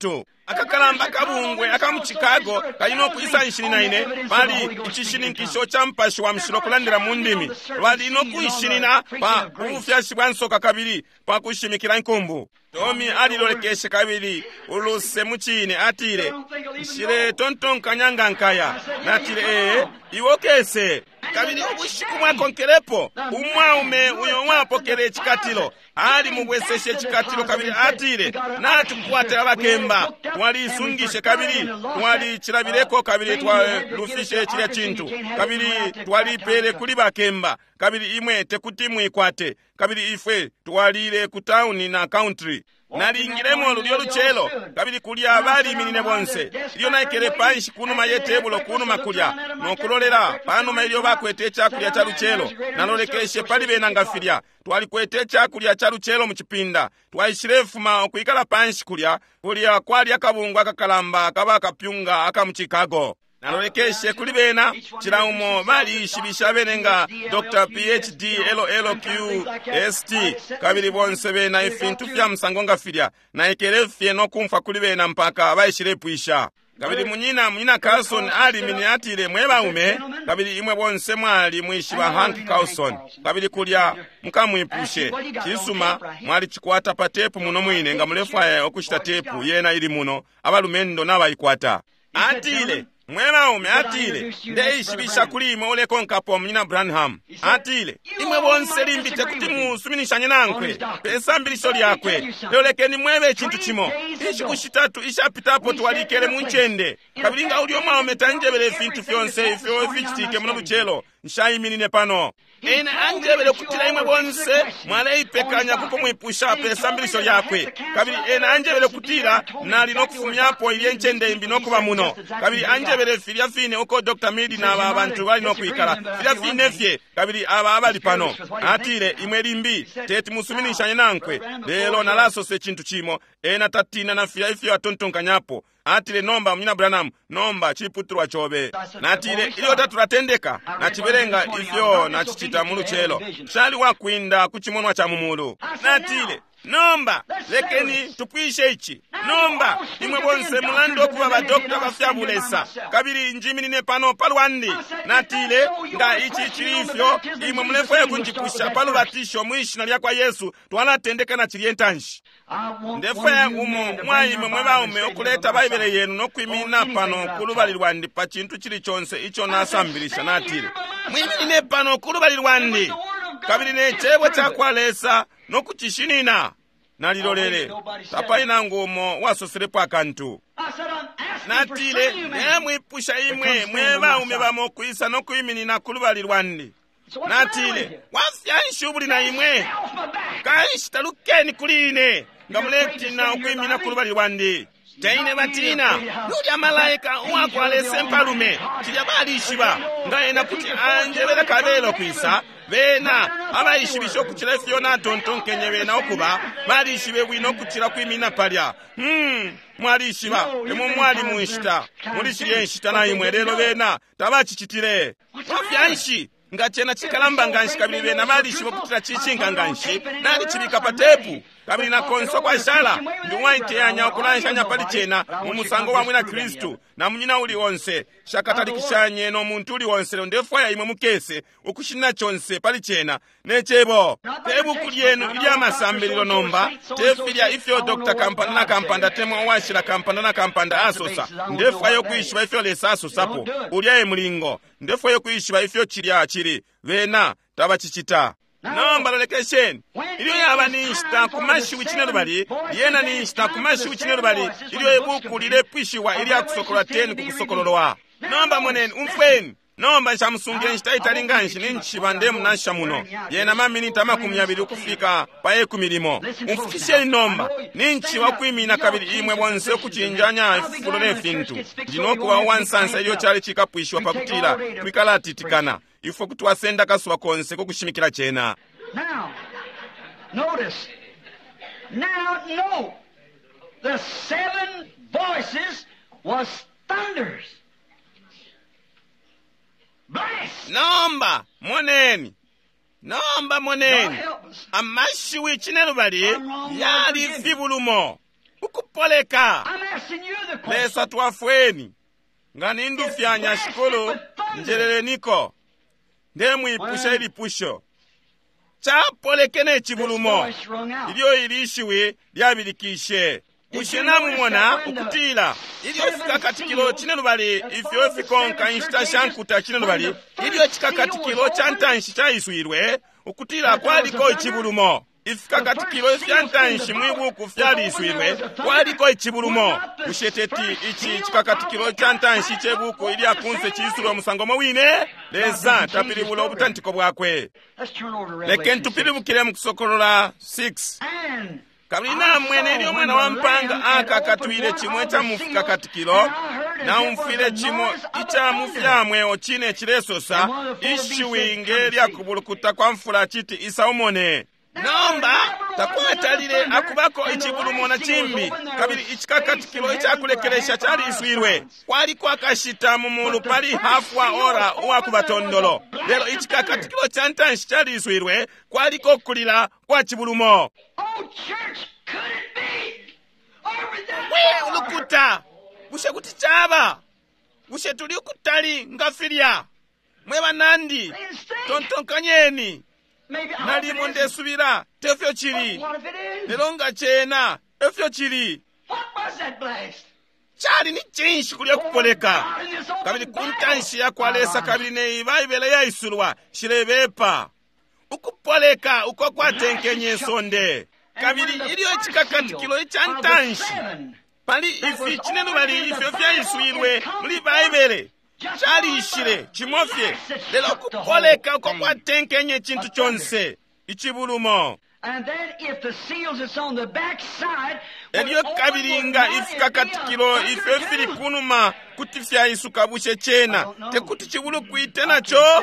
akakalamba kabungwe akamu Chicago kalina okuyisa nshini naine pali ichishininkisho cha mpashi wa mshilo kulandira mundimi lwalina okuyishinina pa ufyashi bwa nsoka kabiri pa kushimikira nkumbu Tomi alilolekeshe kabiri uluse muchine atire shire tonton kanyanga nkaya natire ee iwokese kabiri obushiku mwakonkerepo umwaume uyo mwapokere chikatilo ali mubweseshe chikatilo kabiri atire natukwatira bakemba twalisungishe kabiri twalichirabireko kabiri twalufishe chirya chintu kabiri twalipere kuli bakemba kabiri imwe tekuti mwikwate kabiri ifwe twalire ku town na country nalingiremo lulyo luchelo kabiri kulya abali minine bonse iyo naikere panshi kunu mayetebulo kunu makulya nokulolera pano mailyo bakwete chakulya cha luchelo nalolekeshe pali benangafirya twali kwete chakulya cha luchelo mu kipinda twayishirefuma okuikala panshi kulya kulya kwali akabungu akakalamba akaba kapyunga aka mu Chicago nalolekeshe kuli bena chilaumo bali shibisha benenga Doctor P H D L L Q S T kabiri bonse bena ifintu fya msangonga filya na ikerefye no kumfa kuli bena mpaka bayishirepuisha kabiri munyina munyina Carlson ali miniatire mweba ume kabiri imwe bonse mwali mwishiba Hank Carlson kabiri kulya mukamwipushe kisuma mwali chikwata patepu muno mwine nga mulefu aya okushita tepu yena ili muno abalumendo nabayikwata atile mwema ume atile ndeishibisha kulimo ule konkapo mnyina Branham atile imwe bonse limbite kuti musuminishanye nankwe pesa mbilisho lyakwe leolekeni mwebe chintu chimo ishi kushitatu ishapitapo tuwalikele munchende kabilinga ulio mwa umetanjebele fintu fyonse ifyo fichitike muno luchelo nshayiminine pano ene anjebele kutila imwe bonse mwale ipekanya kuko mwipusha pesa mbilisho lyakwe kabili ene anjebele kutila nali nokufumyapo ili nchende imbi nokuba muno kabili anjebele filia fine uko Doctor Midi na aba abantu bali nokuikala filia fine fye kabili aba abali pano atile imwe limbi teti musuminishanye nankwe lelo nalaso se chintu chimo ena tatina na filia ifyo atontonkanyapo atile nomba mnyina Branham nomba chiputru wachobe natile ilio tatu latendeka na chiberenga ifyo na chichita mulu chelo shali wakwinda kuchimonwa cha mumulu natile nomba lekeni tupwishe ichi nomba imwe bonse mulando kuba ba dokta bafyabulesa kabiri njiminine pano palwandi natile nga ichi chifyo imwe mulefwe kunjipusha palu batisho mwishina lya kwa Yesu twanatendeka na chilientanji ndefwe umo mwayime mweba ume okuleta baibele yenu nokwimina pano kulubalirwandi pa chintu chili chonse icho nasambilisha natile mwimine pano kulubalirwandi kabiri nechebwe chakwalesa nokuchishinina nalilolele tapaina ngumo wasosirepo akantu natile nemwipusha imwe mweba ume bamokwisa nokuiminina kulubalirwandi natile wafyanshubuli na imwe kaishtalukeni kuline nga muletina okuimina kulubalirwandi taine batina nuli amalaika wakwalese mpalume chilya balishiba nga ena kuti anjebele kabelo kwisa bena abayishibisho kuchila fyona tontonkenye bena okuba balishibe bwino kuchila kwimina palya hmm mwalishiba emu mwali mwishita mulishirye nshita na imwe lelo bena tabachichitile wafyanshi nga chena chikalamba nganshi kabili bena balishiba kutila chichinga nganshi nali chibika patepu kabili na konso kwa shala ndiwaiteyanya okulanshanya pali chena mumusango wa mwina Kristu na munyina uli wonse shakatalikishanye no muntu uli wonse ndefaya imwe mukese ukushina chonse pali chena nechebo tebu kulyenu ilya masambelilo nomba tefilya ifyo Doctor Kampanda na Kampanda temo washira Kampanda na Kampanda asosa ndefaya kuishiba ifyo lesa asosapo ulya emulingo ndefaya kuishiba ifyo chilya chili bena tabachichita nomba lolekesheni ilyo yaba ninshita kumashi wichinelo bali yena ninshita kumashi wichinelo bali ilyo ebuku lile pwishiwa ili akusokola teni kukusokololwa nomba moneni umfweni nomba nshamusungie nshita italinganshi ninchiba ndemu nasha muno yena maminita makumi abiri ukufika pa eku milimo umfukisheni nomba ninchiba kwimina kabili imwe bonse kuchinjanya fulole fintu ndinokuwa wansansa ilyo chali chikapwishiwa pakutila kwikala titikana ifo kutwasenda kasuwa konse kukushimikira chena. Now, notice. Now, note. The seven voices was thunders. Bless. Nomba, moneni. Nomba moneni. Amashi wichinelo bali yali vibulumo. ukupoleka I'm asking you the question. leso twafweni nga nindufyanya shikulu njerereniko ndemwipusha ilipusho chapolekene This chibulumo voice rung out. ilyo ilishiwe lyabilikishe ushenamumona ukutila iliyofika katikilo chinelubali ifyofikonka inshita shankuta chinelubali iliyocika katikilo cha ntanshi chaiswirwe ukutila kwaliko ichibulumo ifika katikilo ifya ntanshi mwibuku fyaliswirwe kwaliko ichibulumo usheteti ichi chika katikilo cha ntanshi chebuku ili akunse chiisulo musango mawine leza tapilibula obutantiko bwakwe Let's turn over to leke Revelation ntupilibukile mukusokolola six six. And kabili namwene ilyo mwana wa mpanga aka katwile chimwe cha mufika katikilo na umfile chimo icha mufyamwe ochine chilesosa ishiwinge lya kubulukuta kwa mfula chiti isaumone nomba takwetalile akubako ichibulumo na chimbi kabili ichikakatikilo ichakulekelesha chali iswirwe kwaliko akashita mumulu pali hafu wa ora uwakubatondolo lelo ichikakatikilo cha ntanshi chali iswirwe kwaliko kulila kwa chibulumo. oh, church, could it be? Are we that we far? ulukuta bushe kuti chaba bushe tuli ukutali ngafilya mwe banandi Please think. tontonkanyeni Maybe I hope nalimo it isn't. ndesubira tefyo chili What if it is? lero nga chena efyo chili What was that blast? chali ni chinshi kulya kupoleka God, in this open kabili Bible. kuntanshi yakwalesa Ah. kabili ne ibaibele yaisulwa shilebepa ukupoleka uko kwatenkenye sonde kabili iliyo chikakatikilo icha ntanshi pali ifi chinenu bali ifyo vyayiswirwe muli baibele chalishile chimofye lelo kupoleka uko kwatenkenye chintu chonse ichibulumo. And then if the seals is on the back side, elyo kabilinga ifika katikilo ifyo fili kunuma kuti fyayisuka bushe chena tekuti chibulu kuite nacho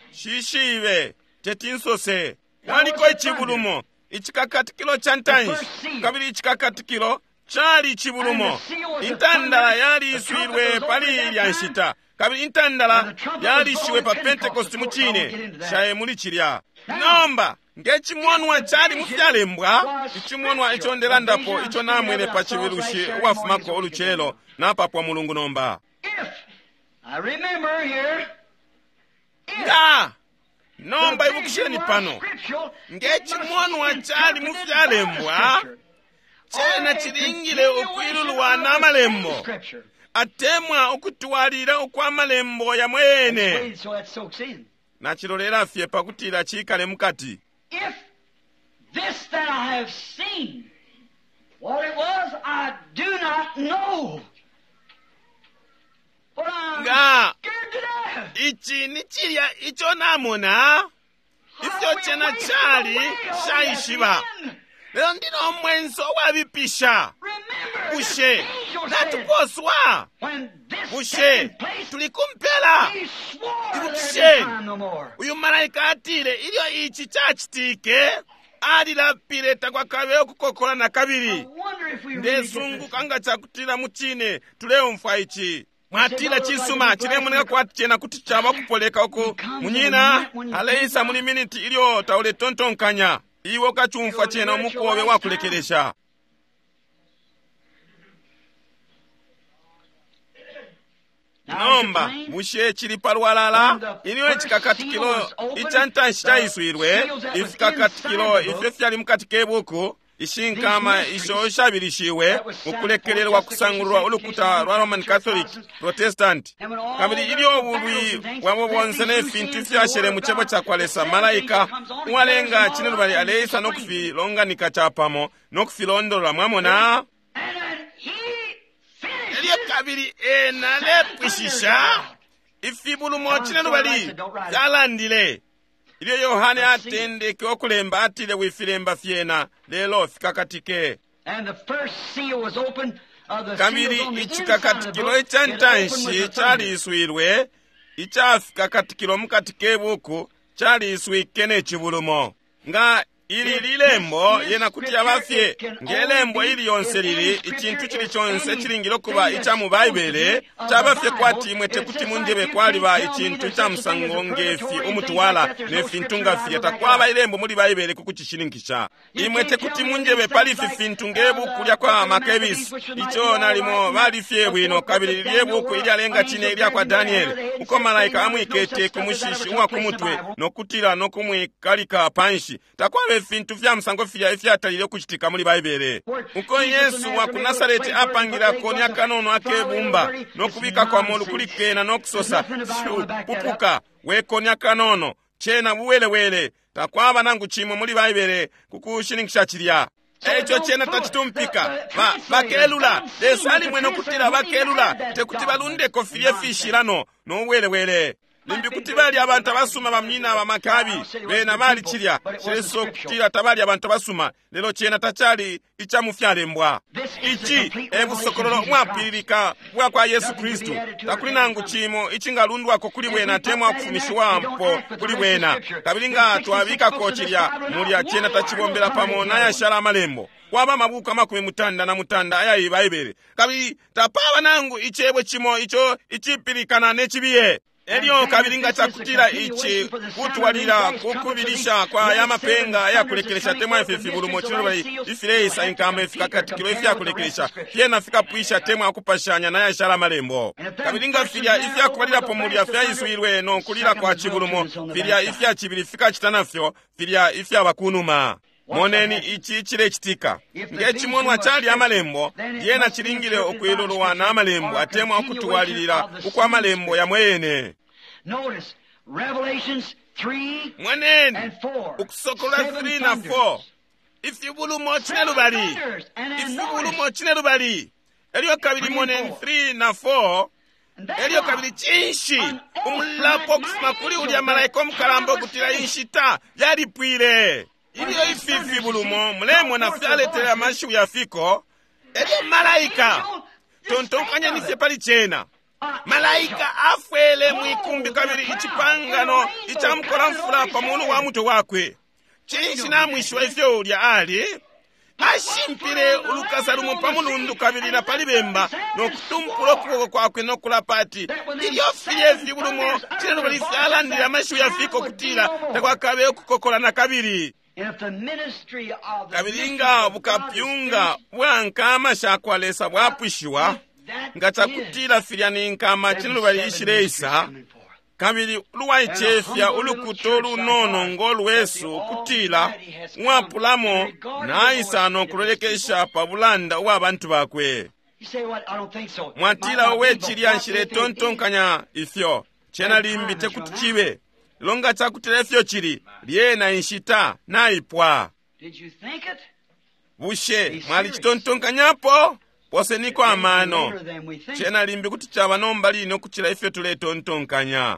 shishive tetinsose waliko ichibulumo ichikakatikilo cha ntanshi kabili ichikakatikilo chali ichibulumo intandala yali iswirwe pali ilyanshita kabili intandala yali ishiwe pa pentekosti muchine shaye muli chilya nomba ngechimwonwa chali mufyalembwa ichimwonwa icho ndelandapo icho namwene pa chivilushi wafumako oluchelo napapwa mulungu nomba if, I remember here, if nga nomba the ibukisheni vision pano was scriptural, ngechimwonwa it must be chali interpreted mufyalembwa by the scripture. chena Or a chilingile ukwilulwa continuation of the n'amalembo same scripture. atemwa okutwalira okw'amalembo ya mwene Wait, so that soaks in. nachilolera fye pakutila chikale mukati If this that I have seen, what it was, I do not know. But I'm Nga. scared to death. ichi ni chilya icho namona ifyo chena chali shayishiba lero ndino omwenso wabipisha Remember, bushe the angel said, natuposwa when this bushe taken place, tuli kumpela he swore there Bushe. be time no more. uyu malayika atile ilyo ichi chachitike alilapile takwakabe okukokola na I kabiri wonder if we really get ndesungu this. kanga chakutila muchine tuleumfa ichi mwatila chisuma chilemuneka kwati chena kuti chaba kupoleka uku munyina aleisa muli miniti ilyo taule tontonkanya iwo kachumfa chena omukobe wakulekelesha nomba mushe chili palwalala iliyo ichikakatikilo icha ntanshi chayiswirwe ifikakatikilo ifyo fyali mukati kebuku ishinkama isho shabilishiwe ukulekelelwa kusangulwa ulukuta lwa Roman Catholic Protestant kabili iliyo bulwi wabo bonse nefintu fyashere muchebo chakwalesa malayika uwalenga chinelu bali aleisa nokufilonganika chapamo nokufilondola mwamona And then he finished eliyo kabili ena lepwishisha ifibulumo chinelu bali yalandile iliyo Yohane atendeke okulemba atile wifilemba fyena lelo fikakatike And the first seal was opened. Uh, the kabili seals on the inside of the ichikakatikilo book, icha it opened with ntanshi the thunder. chaliswirwe ichafikakatikilo mukati kebuku chaliswike n'echibulumo nga ili lilembo yena kuti abafye ngelembo ili yonse lili ikintu kili kyonse kilingiro kuba icha mu Baibuli kyabafye kwati mwete kuti munjebe kwaliba ikintu kya musango ngefi omutwala nefintu ngafye takwaba ilembo muri Baibuli kukukishirinkisha imwete kuti munjebe pali fintu ngebu kulya kwa makebisi icho nalimo balifye bwino kabiri lyebu ku ili alenga chine ili kwa Daniel uko malaika amwikete kumushishi uwa kumutwe nokutira nokumwikalika panshi takwabe fintu vya musango fya ifyatalire kuchitika muri Baibuli uko Yesu wa ku Nazareti apangira konya kanono akebumba nokubika kwa molu kulikena nokusosa pupuka wekonya kanono chena buwele wele takwaba nangu chimo muri Baibuli kukushinikisha chirya echo chena tachitumpika ba bakelula desali mweno kutira bakelula tekuti balunde kofie fishirano no wele wele limbi kuti bali abantu basuma bamina bamakabi bena bali chirya cheso kutira tabali abantu basuma lelo chena tachali icha mufyalembwa ichi ebusokololo mwapirika bwa kwa Yesu Kristo takuli nangu chimo ichingalundwa ko kuli bwena temwa kufumishwa mpo kuli bwena kabilinga twabika ko chirya muri achena tachibombera pamona ya shala malembo kwaba mabuka makumi mutanda na mutanda aya Baibuli kabili tapaba nangu ichebwe chimo icho ichipirikana nechibiye elio kabilinga chakutira ichi kutwalira kukubilisha kwa ya mapenga ya kulekelesha temwa efifi bulumo chiro bali ifileisa inkama efika katikilo ifya kulekelesha fiena fika puisha temwa kupashanya na ya shala malembo kabilinga filia ifya kubalira pomuli afya isuirwe no kulira kwa chibulumo filia ifya chibili fika chitanafyo filia ifya bakunuma moneni ichi chile chitika ngechi monwa chali amalembo yena chilingile okwiluluwa na amalembo atemwa okutuwalilira uko amalembo ya mwene Notice Revelations three mweneni and four. ukusokola three na four ifibulumo chine lubali ifibulumo chine lubali elio kabili moneni three na four elio kabili chinshi umulapo kufuma kuli ulya malaika omukalambo kutira inshita yali pwile ilio ififi bulumo mlemo na fyaletera amashu ya fiko elio malaika tontonkanya nifye pali chena malaika afwele mwikumbi kabiri ichipangano ichamkola mfula kwa munu wa muto wakwe chinshi na mwisho wa ifyo ulya ali ashimpile ulukasa lumo pamulundu kabiri na palibemba nokutumpulo kuko kwakwe nokulapati ilio fiye fibulumo chino bali fyalandira amashu ya fiko kutila takwakabe kukokola na kabiri kabilinga bukapyunga bwankama shakwalesa bwapwishiwa nga chakutila filya ninkama chino bali ishireisa kabili luwaichefya ulukuto lunono ngolwesu kutila mwapulamo naisano kulolekesha pabulanda wa bantu bakwe mwatila owechilya nshile tontonkanya ifyo chena limbite kutichiwe longa chakutila ifyo chili lyena inshita naipwa bushe mwali chitontonkanyapo pose niko amano chena limbi kuti chaba nomba lino kuchila ifyo tule tontonkanya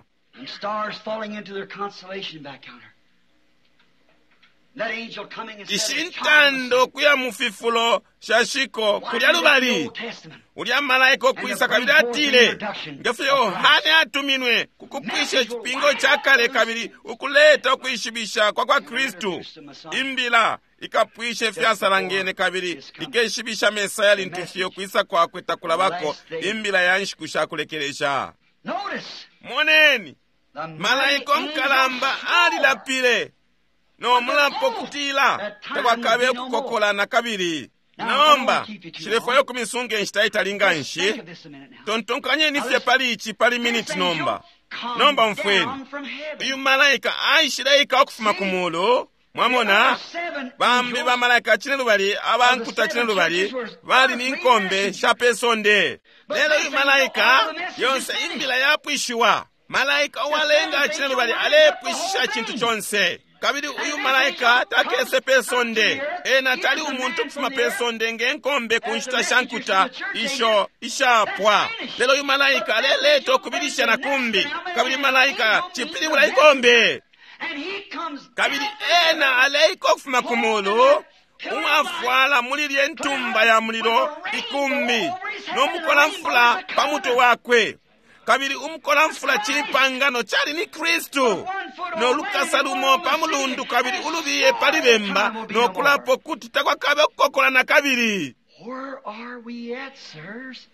ishintando kuya mufifulo shashiko kulya lubali ulya malaika kwisa kabili atile ngefe Yohane atuminwe kukupwisha chipingo chakale kabili ukuleta kuishibisha kwa kwa Kristu imbila ikapwishe fyasarangene kabili ikeshibisha mesaya lintufio kwisa kwa kwetakula bako imbila yanshikusha kulekelesha moneni malaika mkalamba ali lapile no mulapo kutila takwakabe kukokola na kabili naomba shirefo yo kumisunge nshitaita linga nshi tontonkanye nifye pali ichi pali minute nomba nomba mfweni uyu malaika aishilaika okufuma kumulu mwamona bambi ba malaika chine lubali abankuta chine lubali bali ninkombe shapesonde lelo uyu malaika yonse imbila yapwishiwa malaika walenga chine lubali alepwishisha chintu chonse kabili uyu malaika takese pesonde ena tali umuntu kufuma pesonde ngenkombe kunshita shankuta isho ishapwa lelo uyu malaika leleto kubilisha na kumbi kabili malaika chipili wula ikombe kabili ena aleiko kufuma kumulu umafwala mulili entumba ya muliro ikumbi nomukola mfula pamuto wakwe kabiri umukola mfula chipangano chali ni Kristu nolukasa lumo pamulundu kabiri ulubiye palibemba nokulapo kuti takwakabe okukokola na kabiri. Where are we at, sirs?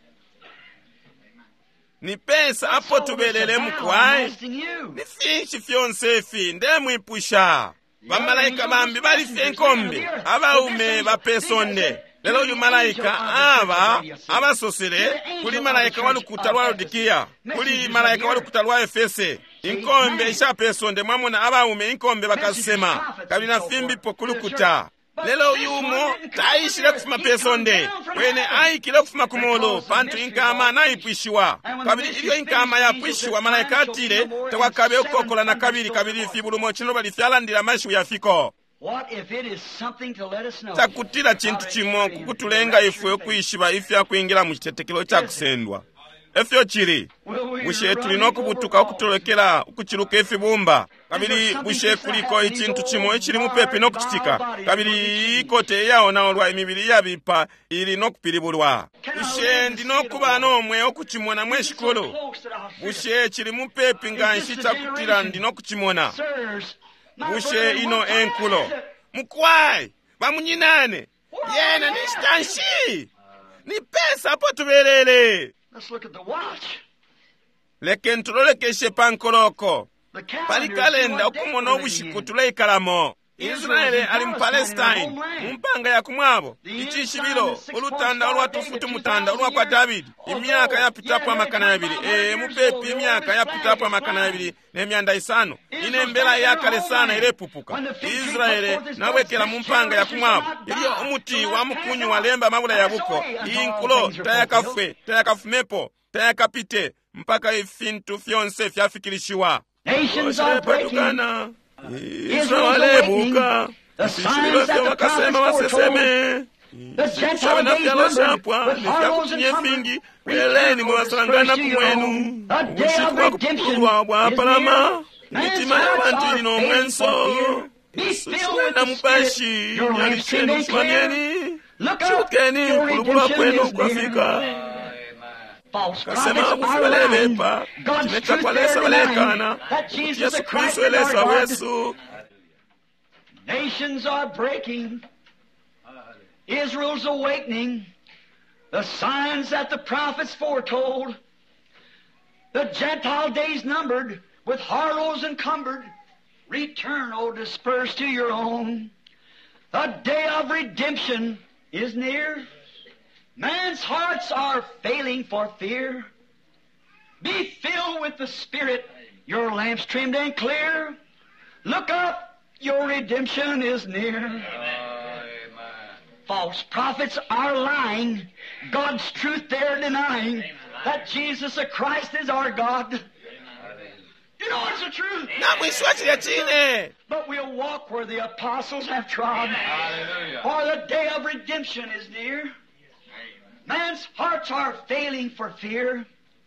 Ni pesa apo tubelele mkwai ni finshi fyonse fi ndemwipusha bamalayika bambi bali fyenkombe abaume bapesonde. Lelo uyu malayika aba abasosele kuli malayika walukuta lwa Laodikia, kuli malayika walukuta lwa Efese. Inkombe ishapesonde mwamuna abaume inkombe bakasema kabili na fimbi po kulukuta. Lelo yumo taishile kufuma pesonde wene aikile kufuma kumolo pantu inkama naipwishiwa kabili ilio inkama yapwishiwa malayika atile tekwakabe okukokola na kabiri kabiri fibulumo chino bali fyalandila mashu ya fiko. What if it is something to let us know? Takutila chintu chimo kukutulenga ifu yokuishiba ifu ya kuingira mu kitetekelo cha kusendwa. Efyo chiri bushe tulino kubutuka okutolekera okuchiruka efibumba kabiri bushe kuliko ichintu chimo ekiri mupepe nokuchitika kabiri ikote yaona olwa emibiri yabipa ili nokupiribulwa bushe ndino kuba nomwe okuchimona mweshikolo bushe chiri mupepe nganshita kutira ndino kuchimona bushe ino enkulo mukwai bamunyinane yena nishitanshi ni pesa apo tubelele. Let's look at the watch. Leke ntulolekeshe pankoloko pali kalenda okumona obushiku tulaikalamo. Israeli ali mu Palestine mumpanga ya kumwabo ichishibilo olutanda olwatufutu mutanda olwa kwa David imyaka yapitapo amakana abiri e mupepi imyaka yapitapo amakana abiri nemyanda isano inembera yakale sana irepupuka. Israeli nawekela mumpanga ya kumwabo iliyo omuti wa mukunyu walemba mabula ya buko inkulo tayakafwe tayakafumepo tayakapite mpaka ifintu fyonse fyafikirishiwa. Nations are breaking. Israeli buka isishibilo fyo wakasema waseseme shawe na fyalo shapwa nifyakuchinye fingi weleni mwasalangana kumwenu ubushiku wa kupulwa wa palama mitima ya bantu ilino mwenso isuchiwe na mubashi yalicheni shwanyeni shukeni kulukula kwenu kwafika kasema kufibalebepa chimecha kwa lesa walekana Yesu Kristo elesa wesu. Nations are breaking. Israel's awakening. The signs that the prophets foretold. The Gentile days numbered, with harlots encumbered. Return, O dispersed to your own. The day of redemption is near. Man's hearts are failing for fear. Be filled with the Spirit, your lamps trimmed and clear. Look up, your redemption is near. Amen. False prophets are lying, God's truth they're denying, Amen. That Jesus the Christ is our God. Amen. You know it's the truth. But we'll walk where the apostles have trod. Hallelujah. For the day of redemption is near. Man's hearts are failing for fear.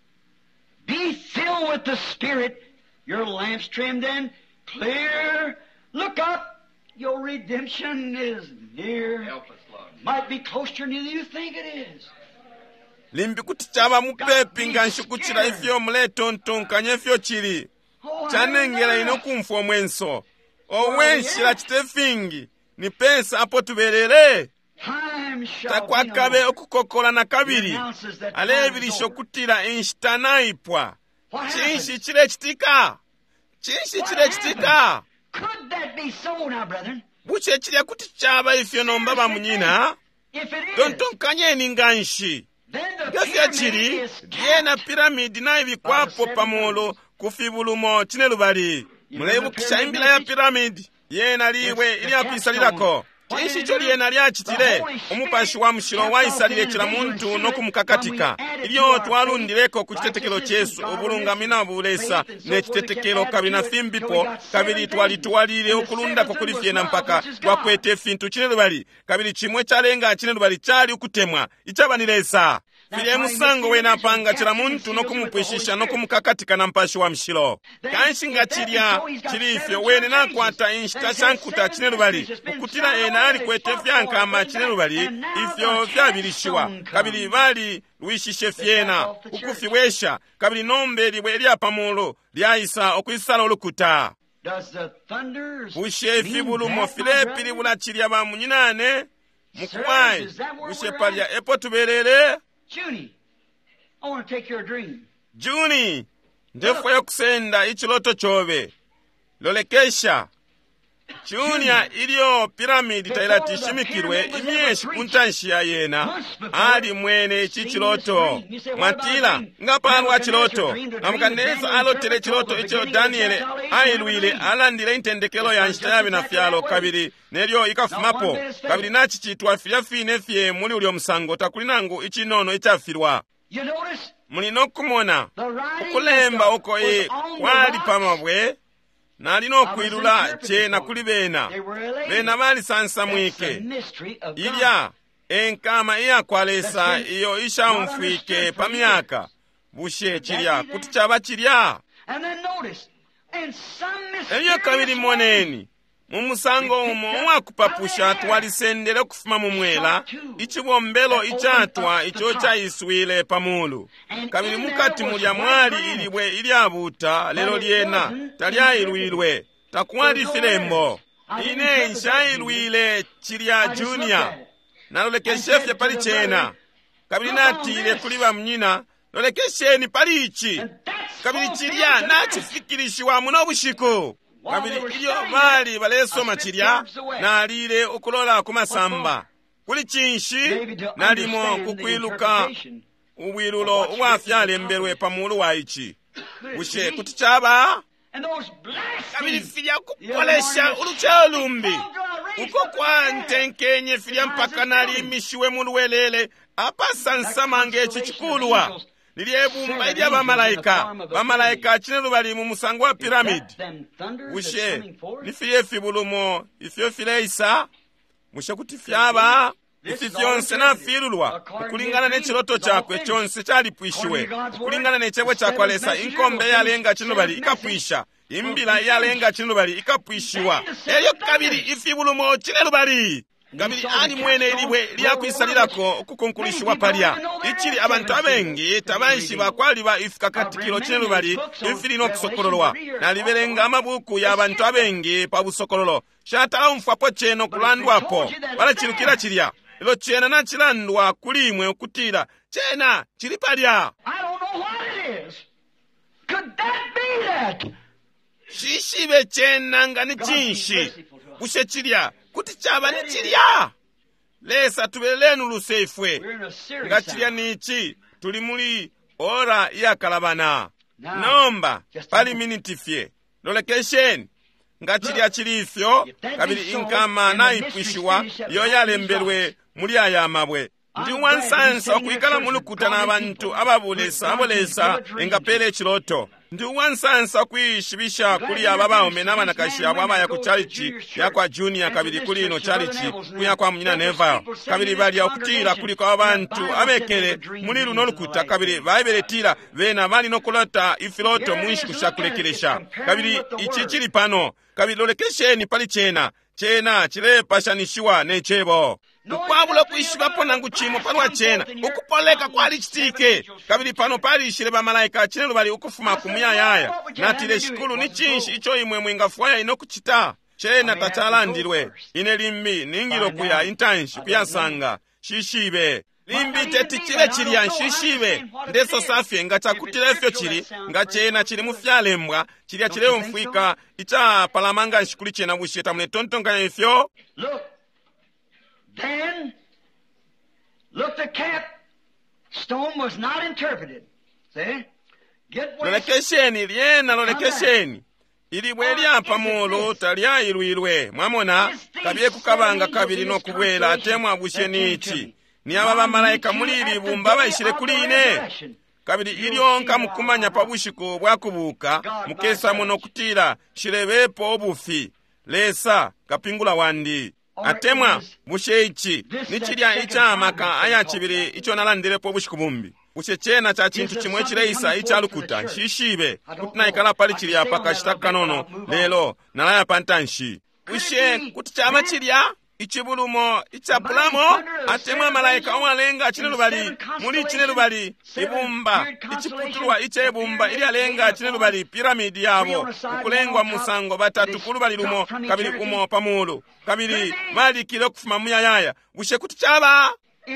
Be filled with the Spirit, your lamps trimmed and clear. Look up, your redemption is near. Help us, Lord. Might be closer than you think it is. Limbi kutichaba mupepi nganshukutira ifyo mleto ntonkanye ifyo chiri. Chanengela inokumfo mwenso. Owenshila chitefingi. Ni pesa apo tubelele. Takwakabe okukokola na kabiri alebirisho kutira inshitanaipwa chinshi chile chitika chinshi chile chitika buche chile kuti chaba ifyo nomba bamunyina tontonkanyeni nganshi gafya chiri yena piramidi na ibikwapo pamolo kufibulumo chine lubali mulebu kishaimbila ya piramidi yena liwe ili apisalilako chinshi choli yena lyachitile omupashi wa mshiro waisalile chila muntu nokumukakatika ilio twalundireko ku chitetekelo chesu obulungamina bulesa ne chitetekelo kabina fimbipo kabili twalitwalile okulundako kulifyena mpaka twakwete fintu chine lubali kabili chimwe chalenga chine lubali chali ukutemwa ichabanilesa file musango wena panga chila muntu nokumupwishisha nokumukakatika na mpashi wa mshilo kanshi nga chilya chilifyo wene nakwata inshita shankuta chinelubali ukutila ena ali kwete fyankama chinelubali ifyo vyabilishiwa kabili bali luishishe fyena ukufyewesha kabili nombe liwe lya pamulo lyayisa okwisala olukuta bushe fibulumo filepi libula chilya ba munyinane mukuwayi bushe palya epo tuberere Junie, I want to take your dream. Junie, ndefo yokusenda ichiloto chobe. Lolekesha. Junia iliyo piramidi tailatishimikirwe imyeshi kuntanshi ya yena. Ali mwene ichi chiloto. Matila, ngapalwa chiloto. Amukaneza alotere chiloto icho Daniele ailuile alandile intendekelo ya nshitayabi na fialo kabili. Nelio ikafumapo. Kabili nachi chitwa fiyafine fye muli ulio msango takulinangu ichi nono ichafirwa. Mulino kumona. Ukulemba uko e wali pamabwe. Nalino kwilula chena kuli bena. Bena bali sansa mwike. Ilya, enkama iya kwalesa iyo isha umfwike pamiaka. Bushe chilya, kutichaba chilya. Elyo kabili moneni. Mumusango umo wakupapusha tuwalisendele kufuma mumwela. Ichibombelo ichatwa ichocha iswile pamulu. Kabili mukati mulya mwali iliwe ilyabuta lelo lyena. Talya ilwilwe. Takuwali filembo. Ine nsha ilwile chilya Junia. Nalolekeshefye pali chena. Kabili natile kuliwa mnyina. Lolekesheni pali ichi. Kabili chilya nachifikirishiwa munobushiko. Kabili iyo bali balesoma chilya nalile okulola kumasamba kuli chinshi nalimo kukwiluka ubwilulo ubwafyalemberwe pamulu wa ichi bushe kutichaba kabili filya kukolesha ulucha lumbi uko kwa ntenkenye filya mpaka nalimishiwe muluwelele apa sansamange ichi chikulwa Niliyebumba ilya bamalaika. Bamalaika chinelu bali mu musango wa piramidi. Bushe, nifiye fibulumo, ifyo fileisa. Mushe kutifyaba, ifi fyonse na filulwa. Ukulingana ne chiloto chakwe chonse chalipwishiwe. Ukulingana ne chebwe chakwalesa inkombe ya lenga chinelu bali ikapwisha. Imbila ya lenga chinelu bali ikapwishiwa. Elyo kabili ifibulumo chinelu bali. Kabili ani mwene iliwe liyakwisalirako okukonkulishiwa palya. Ichili abantu abengi tabanshi bakwali ba ifika katikilo chinelu bali ifili no kusokololwa. Nalibelenga amabuku ya abantu abengi pa busokololo. Shatala umfapo cheno kulandwapo. Wala chilukira chilya. Ilo chena na chilandwa kulimwe okutira. Chena chili palya. I don't know what it is. Could that be that? Shishibe chena nga ni chinshi. Bushe chilya. Kuti chaba ni chilya. Lesa tubelenu lusefwe. Nga chilya nichi. Tulimuli ora iya kalabana. Nomba. Pali minitifye. Lolekesheni. Nga chilya chilifyo. Kabili inkama na ipwishiwa. Yoyalemberwe muli ayamabwe. Ndi wansansa okuikala mulukuta na abantu ababulesa abolesa engapele chiloto. Ndi wansansa kuishibisha kuli ababaume n'abanakashi ababaya ku chalichi yakwa Junia kabili kuli ino chalichi kuyakwa munyina Neva kabili bali okutira kuli kwa abantu abekele muli luno lukuta kabili bayiberetira bena bali nokulota ifiloto mwishi kushakulekelesha kabili ichi chili pano kabili lolekesheni pali chena chena chile pashanishiwa nechebo Ukwabula kuishiba pona nguchimo palwa chena. Ukupoleka kwa lichitike. Kabili pano pali ishile ba malaika chinelu bali ukufuma kumia yaya. Natile shikulu ni chinshi icho imwe mwingafwaya inokuchita. Chena tachalandirwe. Inelimbi ningilo kuya intanshi kuyasanga. Shishibe. Limbi teti chile chili ya shishibe. Ndeso safi nga chakutile fyo chili. Nga chena chili mufyalembwa. Chili ya chile mfuika. Icha palamanga nshikuli chena busheta mune tontonga yefyo. Look. Then, look, the capstone was not interpreted. See? Get what Lolekesheni, liena lolekesheni. Iliwe lya pamolo talya iluilwe. Mwamona, kabye kukabanga kabili no kubwela atemwa abusheni ichi. Ni ababa malaika mulili bumba bayishire kuli ine. Kabili ilionka mukumanya pabushiko bwakubuka, mukesa muno kutira, shirebepo obufi. Lesa, kapingula wandi. atemwa bushe ichi nichilya ichamaka aya chibiri icho nalandirepo bushiku bumbi bushe chena cha chintu chimwe chileisa ichalukuta nshishibe kuti naikala pali chilya pakashita kanono lelo nalaya pantanshi bushe kuti chama chilya ichibulumo ichapulamo atemwa malaika owalenga chinelubali muli chinelubali ibumba ichiputulwa iche ibumba ili alenga chinelubali piramidi yabo ukulengwa musango batatu kulubali lumo kabili umo pamulu kabili malikile kufuma muyayaya bushe kuti chaba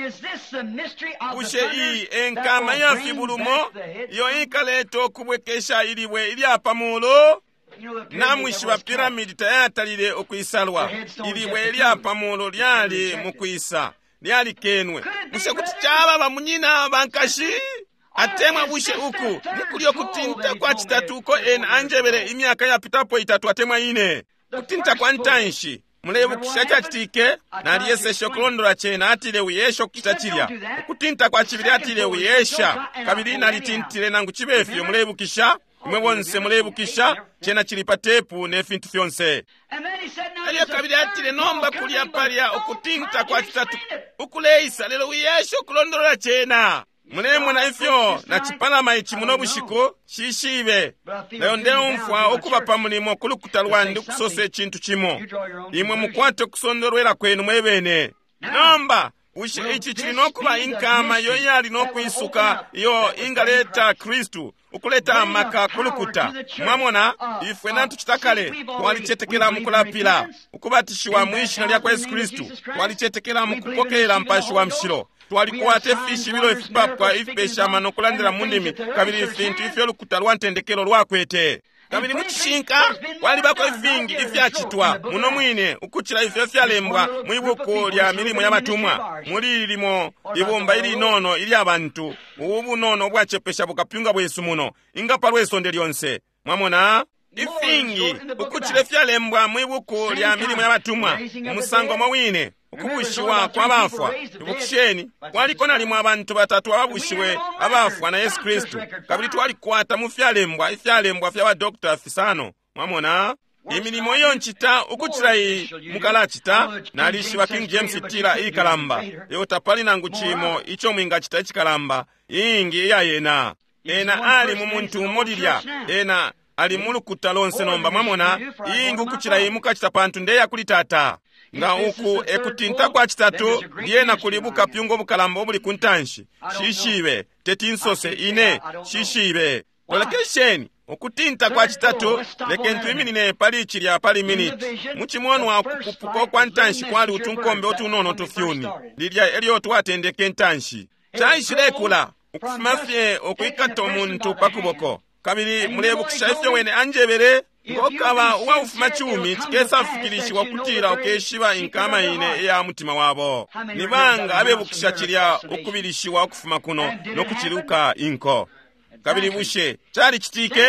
bushe iyi enkama ya fibulumo yo ikaleto kubwekesha iliwe ili apamulu namwishi wa piramidi tayatalile okwisalwa iliwe ili apamulo lyali mukwisa lyali kenwe bushe kuti chaba bamunyina bankashi atemwa bushe uku nikulyo kutinta kwa chitatuko ena anjebele imyaka yapitapo itatu atemwa ine kutinta kwa ntanshi mulebu kishaka kitike naliyese shokulondola chena atile uyesho kitachilya kutinta kwa chibili atile uyesha kabili nalitintile nangu chibefyo mulebu kisha imwe wonse mulebu kisha chena chilipa tepu nefintu fyonse aliyo kabili atile nomba kulia palya okutinta kwa chitatu ukuleisa lelo uyesho kulondola chena mulemu na ifyo na chipalama ichi muno bushiko shishibe leo ndeo mfwa okuba pamulimo kulukuta lwandi kusose chintu chimo imwe mukwate kusondorwera kwenu mwebene nomba bushe ichi chilino okuba inkama yo yali nokwisuka yo ingaleta Kristu ukuleta maka kulukuta mwamona ifwe nantu chitakale twalichetekela mukulapila ukubatishiwa mwishina lya kwa Yesu Kristu twalichetekela mukupokela mpashi wa mshilo twalikuwate fishi bilo ifipapwa ifipeshama nokulandira mundimi kabili ifintu ifyo lukuta lwantendekelo lwakwete kabili muchishinka wali bako ifingi ifyachitwa muno mwine ukuchila ifyo fyalembwa mwibuko lya milimo ya matumwa muli limo ibumba ili nono ili abantu ubu nono bwachepesha bukapyunga bwesu muno ingapa lwesonde lyonse mwamona ifingi ukuchile fyalembwa mwibuko lya milimo ya matumwa umusango mwine ukubushiwa kwa bafwa ibukisheni waliko nalimu abantu batatu ababushiwe abafwa na Yesu Kristu kabili twalikwata mu fyalembwa ifyalembwa fya badokta fisano mwamona imilimo iyo nchita ukuchira iyi mukalachita nalishiwa King James tila iyi kalamba yotapali nangu chimo icho mwinga chita ichi kalamba ingi iya yena ena ali mu muntu umulilya ena ali mulukuta lonse nomba mwamona ingi ukuchira iyi mukachita pantu ndeya kulitata nga uku ekutinta kwa chitatu lyena kulibuka pyungo bukalamba obuli kuntanshi shishibe tetinsose ine shishibe olekesheni okutinta kwa chitatu lekentu iminine pali chilya pali minute muchimwonu wa kupuko kwa ntanshi kwali utunkombe otunono tufyuni lilya eliotu watendeke ntanshi chaishilekula ukufumafye okuikata omuntu pakuboko kabili mulebukisha ifyo wene anjebele ngokaba uwa ufuma chumi chikesa afikirishiwa kutira okeshiba inkama ine ya mutima wabo nibanga abebukisha chilya okubirishiwa okufuma kuno nokuchiruka inko kabili bushe chali chitike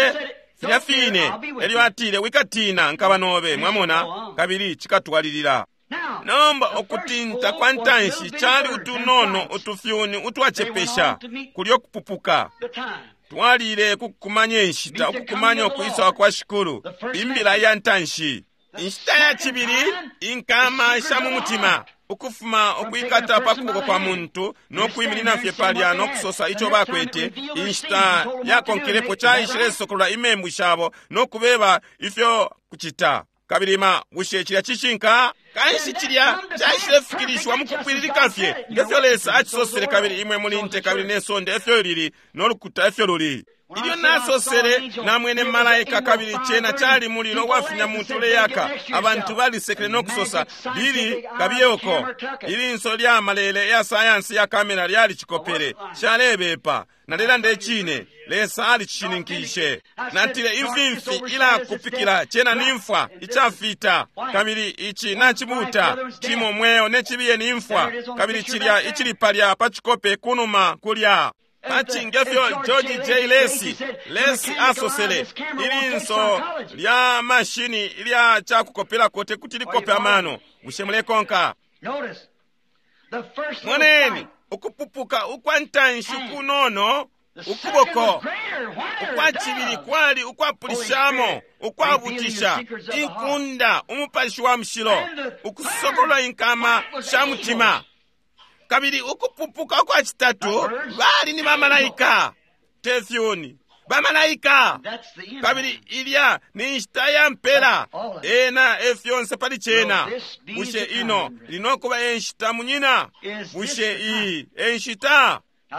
fyafine elio atile wikatina nkaba nobe mwamona kabili chikatwalilira nomba okutinta kwa ntanshi chali utunono utufyuni utwachepesha kulyo kupupuka twalile kukumanya enshita okukumanya okuyisa kwa shikulu imbila ya ntanshi inshita ya chibili inkama ishamu mutima ukufuma okuyikata pakuboko kwa muntu n'okuyimilina fye palya n'okusosa icho bakwete inshita yakonkerepo chayishile sokola imembu shabo n'okubeba ifyo kuchita kabirima bushe chilya chishinka kanshi chilya chayishile fikirishwa mukukwililika fye ngefyo lesa achisosele kabiri imwe mulinte kabiri nesonde efyo lili n'olukuta efyo luli ilyo nasosele na mwene malaika kabiri chena chali mulilo wafinya muntu leyaka abantu balisekele n'okusosa lili kabiyoko ili nso lya malele ya sayansi ya kamera lyali chikopere chalebepa nalela ndechine lesa ali chishininkishe natile imfimfi ila kupikila chena nimfwa ichafita kabili ichi nachibuta chimo mweo nechibiye nimfwa kabili chilya ichilipalya pachikope kunuma kulya achingefyo George J. Lesi Lesi asosele ilinso lya mashini ilya chakukopela kote kutilikope amano bushemule konka mwaneni ukupupuka ukwantanshi kunono ukuboko ukwachibiri kwali ukwapulishamo ukwavutisha inkunda umupalishi wa mshilo ukusogolola inkama sha mutima. Kabiri ukupupuka kwa chitatu bali ni bamalayika tefyoni bamalayika. Kabiri ilya ni nshita ya mpela ena efyonse pali chena bushe ino linokuba enshita munyina bushe iyi enshita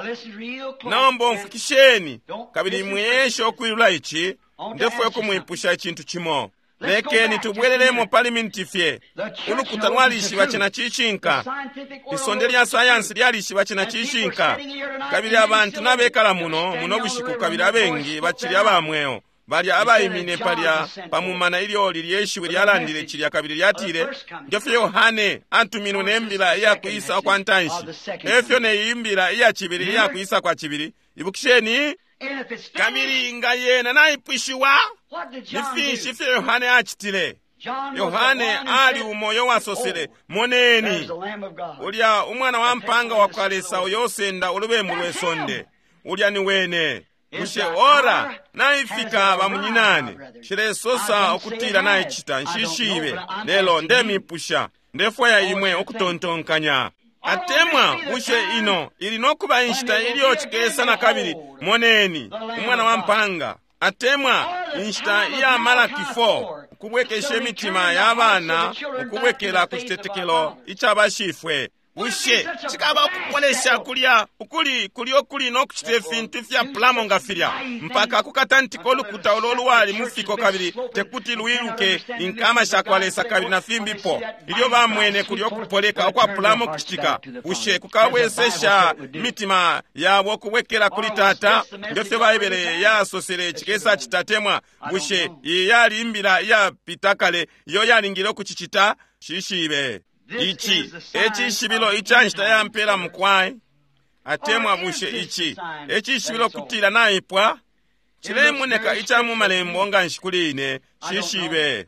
naomba mfukisheni. Kabiri mweshe okwilula ichi ndefwe kumwipusha chintu chimo. Lekeni tubwerelemo palimenti fye ulukuta lwalishiba chena chichinka isonde lya sayansi lyalishiba chena chichinka. Kabiri abantu nabekala muno muno bushiku kabiri abengi bachiri abamweo balya abayimine palya pamumana ilyoli lyeshiwe lyalandile chilya kabiri lyatire ndefye Yohane antumino nembila iya kuisa kwa ntanshi efyo neyimbila iya chibiri iya kuisa kwa chibiri ibukisheni. Kabiri nga yena naipwishiwa nifishi fye Yohane achitile. Yohane ali umoyo wasosele moneni ulya umwana wa mpanga wakalesa oyosenda ulubemu lwesonde ulya ni wene ushe ora naifika bamunyinane shiresosa okutira naichita nshishibe lelo ndemipusha ndefwaya imwe okutontonkanya. Atemwa ushe ino ili nokuba inshita iliyo chikesa na kabiri moneni umwana wa mpanga. Atemwa inshita iya mala kifo ukubwekeshe mitima y'abana ukubwekela kuchitetekelo ichabashifwe ushe chikaba okupolesha kulya ukuli kuli okuli nokuchite fintu fya plamo ngafirya mpaka kukatantiko olukuta ololuwali mufiko kabiri tekuti luiluke inkama shakwalesa kabiri na fimbipo ilyo bamwene kuli okupoleka okwa plamo kuchitika ushe kukabwesesha mitima yabo kubwekela kuli tata ndefye baibele yasosele chikesa chitatemwa ushe yali imbila ya pitakale yo yalingiro kuchichita shishibe. Ichi echi shibilo ichanshita ya mpela mkwai atemwa bushe ichi echi shibilo kutila naipwa chilemuneka ichamu malembo nga nshikuline shishibe.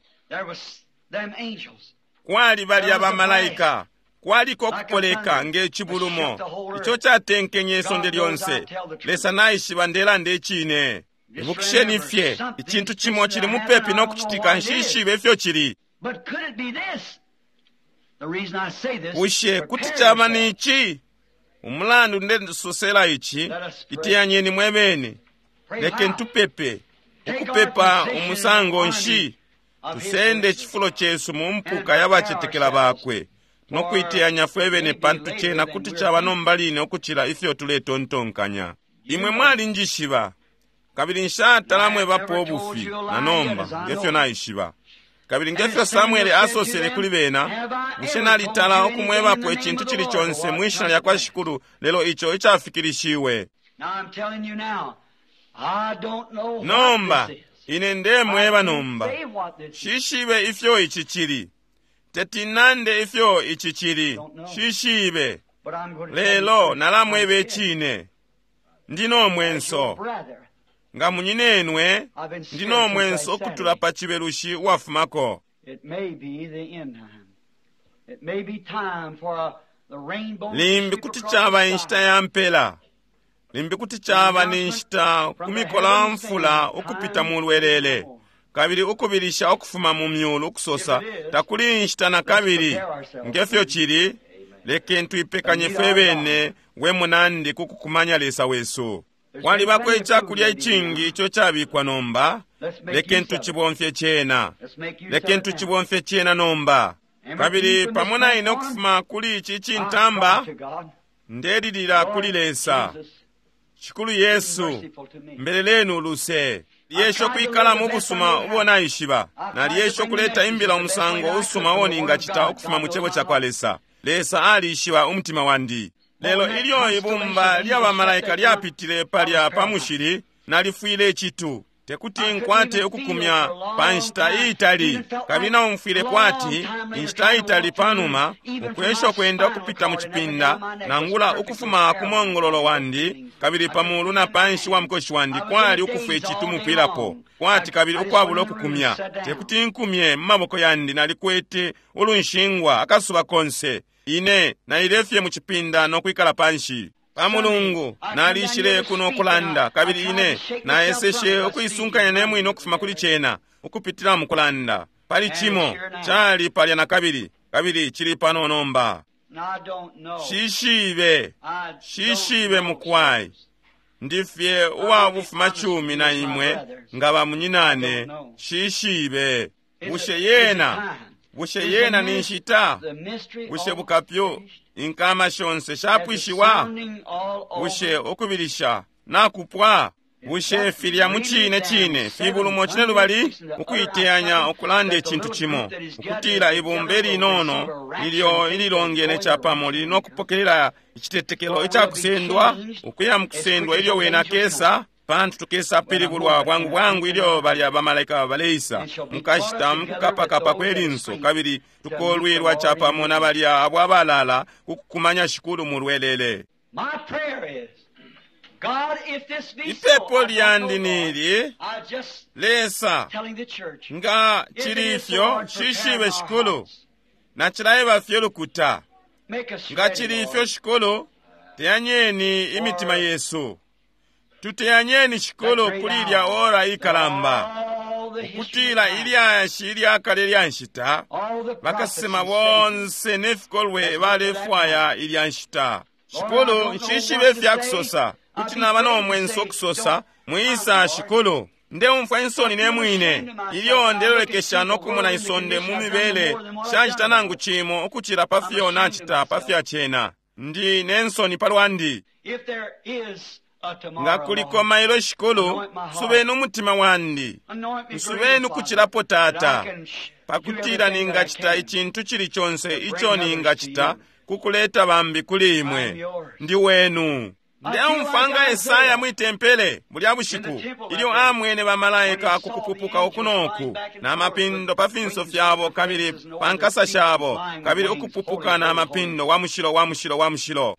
Kwali bali abamalayika kwaliko kupoleka ngechibulumo icho chatenkenye sonde lyonse lesa naishiba ndela ndechine ibukisheni fye ichintu chimo chili mupepi nokuchitika nshishibe fyo chili. Ushe kuti chama nichi umulandu ndendisosela ichi itiyanyeni mwebene leke ntupepe ukupepa umusango nshi tusende chifulo chesu mumpuka yabachetekela bakwe nokuitiyanya fwebene pantu chena kuti chaba nombaline okuchila ifyo tule tontonkanya. Imwe mwali njishiba kabiri nshatala bapo obufi na nomba ngefyo naishiba. Kabiri ngefyo Samueli asosele kuli bena mushena alitala okumwebapo echintu chili chonse mwishina lya kwa shikuru lelo icho ichafikirishiwe. Nomba ine ndemweba nomba shishibe ifyo ichichiri tetinande ifyo ichichiri shishibe lelo nalamwebe chine ndino mwenso nga munyinenwe ndino mwenso kutula pa chiberushi wafumako. Limbi kuti chaba inshita ya mpela limbi kuti chaba ni inshita kumikola mfula ukupita mulwelele kabiri ukubirisha okufuma mu myulu okusosa takuli inshita na kabiri ngefyo chiri leke ntwipekanye febene we munandi kukukumanya lesa wesu. Wali bakwe chakulya ichingi icho chabikwa nomba leke ntuchibonfye chena leke ntuchibonfye chena nomba. Kabiri pamona ino kufuma kuli ichi chintamba ndedidira kuli lesa chikulu Yesu mbelelenu luse liyesho kuikala mubusuma ubona ishiba na liyesho kuleta imbila umusango usuma woni ingachita okufuma muchebo chakwa lesa lesa ali ishiba umutima wandi. Lelo ilyo ibumba ly'abamalayika lyapitile palya pamushiri nalifuile chitu tekuti nkwate okukumya panshita itali kabina umfile kwati inshita itali panuma ukwesho kwenda kupita muchipinda nangula ukufuma kumongololo wandi kabiri pamulu na panshi wa mkoshi wandi kwali ukufwe chitu mupirapo kwati kabiri ukwabula okukumya tekuti nkumye mmaboko yandi nalikwete ulunshingwa akasuba konse ine na ilefye muchipinda no kuikala panshi pa mulungu nalishire kuno okulanda kabiri ine nayeseshe okuyisunkanya nemwino okufuma kuli chena okupitira mu kulanda pali chimo chali palya na kabiri kabiri chili pano nomba shishibe shishibe mukwai ndifye uwa bufuma chumi na imwe ngaba munyinane shishibe bushe yena bushe yena ninshita bushe bukapyo inkama shonse shapwishiwa bushe okubirisha nakupwa bushe filya muchine chine fibulumo chine lubali ukuyiteanya okulanda ekintu kimo okutira ibumbe linono ilyo ililongene chapamo lino okupokerera ekitetekelo ekyakusendwa okuya mukusendwa ilyo wena kesa pantu tukesa pili bulwa bwangu bwangu ilyo bali abamalaika baleisa mukashita mukapakapa kwelinso kabiri tukolwirwa chapamo nabali abo abalala kukumanya shikulu mulwelele. My prayer is, God, if this be ipepo so, lyandinili lesa nga chilifyo shishibe shikulu na chilayiba fyo lukuta nga chilifyo shikulu teyanyeni imitima Yesu tuteyanyeni shikulu kulilya ora ikalamba okutila ilyashi ilyakale lyanshita bakasema bonse nefikolwe balefwaya ilyanshita shikulu nshishibe fyakusosa kuti nabana omwenso okusosa mwisa shikulu nde umfa insoni nemwine iliyo ndelolekesha nokumuna isonde mumibele shanjita nangu chimo okuchira pafyo nachita pafya chena ndi nensoni palwandi nga kuliko mailo shikulu subenu mutima wandi subenu kuchirapo tata pakutira ningachita ichintu chili chonse icho ningachita kukuleta bambi kulimwe ndi wenu nde umfanga Esaya mwitempele buli abushiku ilyo amwene bamalaika kukupupuka okunoku na mapindo pafinso fyabo kabiri pankasa shabo kabiri okupupuka na mapindo wa mushilo wa mushilo wa mushilo.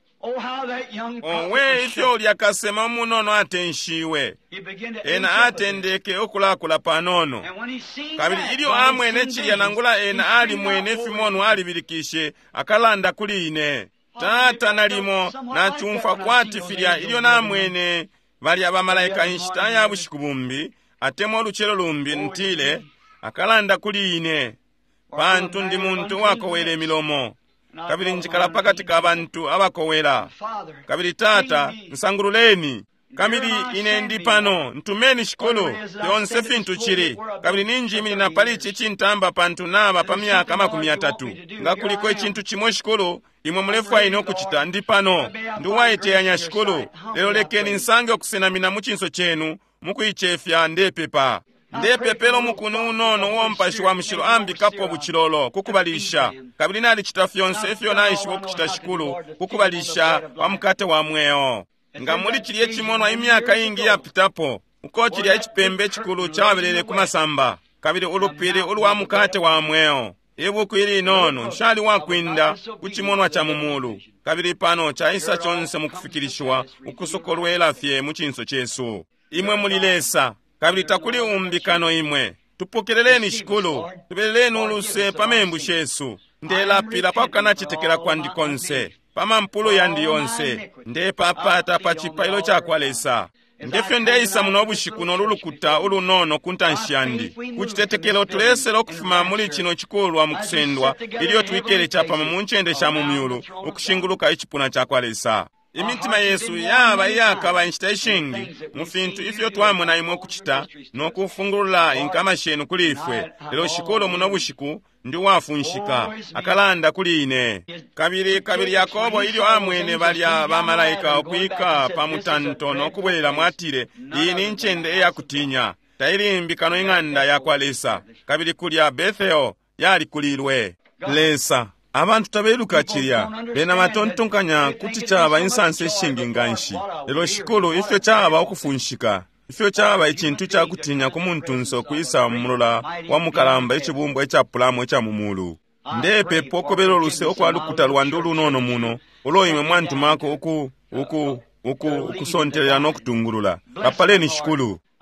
Owe ifyo lyakasema munono atenshiwe ena atendeke okulakula panono kabiri ilyo amwene chilya nangula ena ali mwene fimono alibirikishe akalanda kuline tata nalimo na chumfa kwati filya ilyo namwene bali abamalaika inshita ya bushikubumbi atemo luchelo lumbi ntile akalanda kuline bantu ndi muntu wakowele milomo kabiri njikala pakati ka bantu abakowela kabiri tata nsanguruleni kabiri ine ndi pano ntumeni shikulu yonse fintu chiri kabiri ninji mini na palichi chintamba pantu naba pa myaka makumi atatu nga kuliko ichintu chimwe shikulu imwe mulefu aine okuchita ndi pano ndiwayiteyanya shikulu lero lekeni nsange okusenamina muchinso chenu mukuichefya ndepepa ndepepelo mukunu unono wompashi wa mshilo ambikapo buchilolo kukubalisha kabiri nali chita fyonse ifyo naishi wokuchita shikulu kukubalisha wa mkate wa mweo nga muli chiliye chimono imyaka ingi ya pitapo uko chiliya ichipembe chikulu chawabelele kumasamba kabiri ulupili ulu wa mkate wa mweo ibuku ili inono nshali wakwinda kuchimonwa cha mumulu kabiri pano cha isa chonse mukufikirishwa ukusokolwela fye muchinso chesu imwe mulilesa kabiri takuli umbikano imwe tupokeleleni shikulu tubeleleni uluse pamembu shesu ndelapila pakana chitekela kwa ndikonse pamampulu yandi yonse nde papata pachipailo chakwalesa ndefyo ndeisa muno obushiku nolulukuta ulunono kuntanshiyandi kuchitetekelo tulesela okufuma muli chino chikulwa mukusendwa iliyo tuikele chapa mumunchende cha mumyulu okushinguluka ichipuna chakwalesa imitima Yesu yaba yakaba nchita ishingi mufintu ifyo twamuna imwe kuchita nokufungulula inkama shenu kulifwe lero shikolo muno bushiku ndi wafunshika akalanda kuline kabiri kabiri Yakobo ilyo amwene balya bamalaika okwika pamutanto nokubwela mwatire iyi ninchende eyakutinya tailimbikano ing'anda yakwalesa kabiri kulya Betheo yali kulilwe lesa abantu tabeluka chirya bena matontonkanya kuti chaba insanse shingi nganshi lero shikolo ifyo chaba okufunshika ifyo chaba ichintu chakutinya kumuntu nso kuisa mulula wa mukalamba echibumbu echapulamu echamumulu ndepe pokobelo luse okwalukuta lwandu lunono muno oloyimwe mwantu mako oku oku oku okusontelera nokutungulula kapaleni shikulu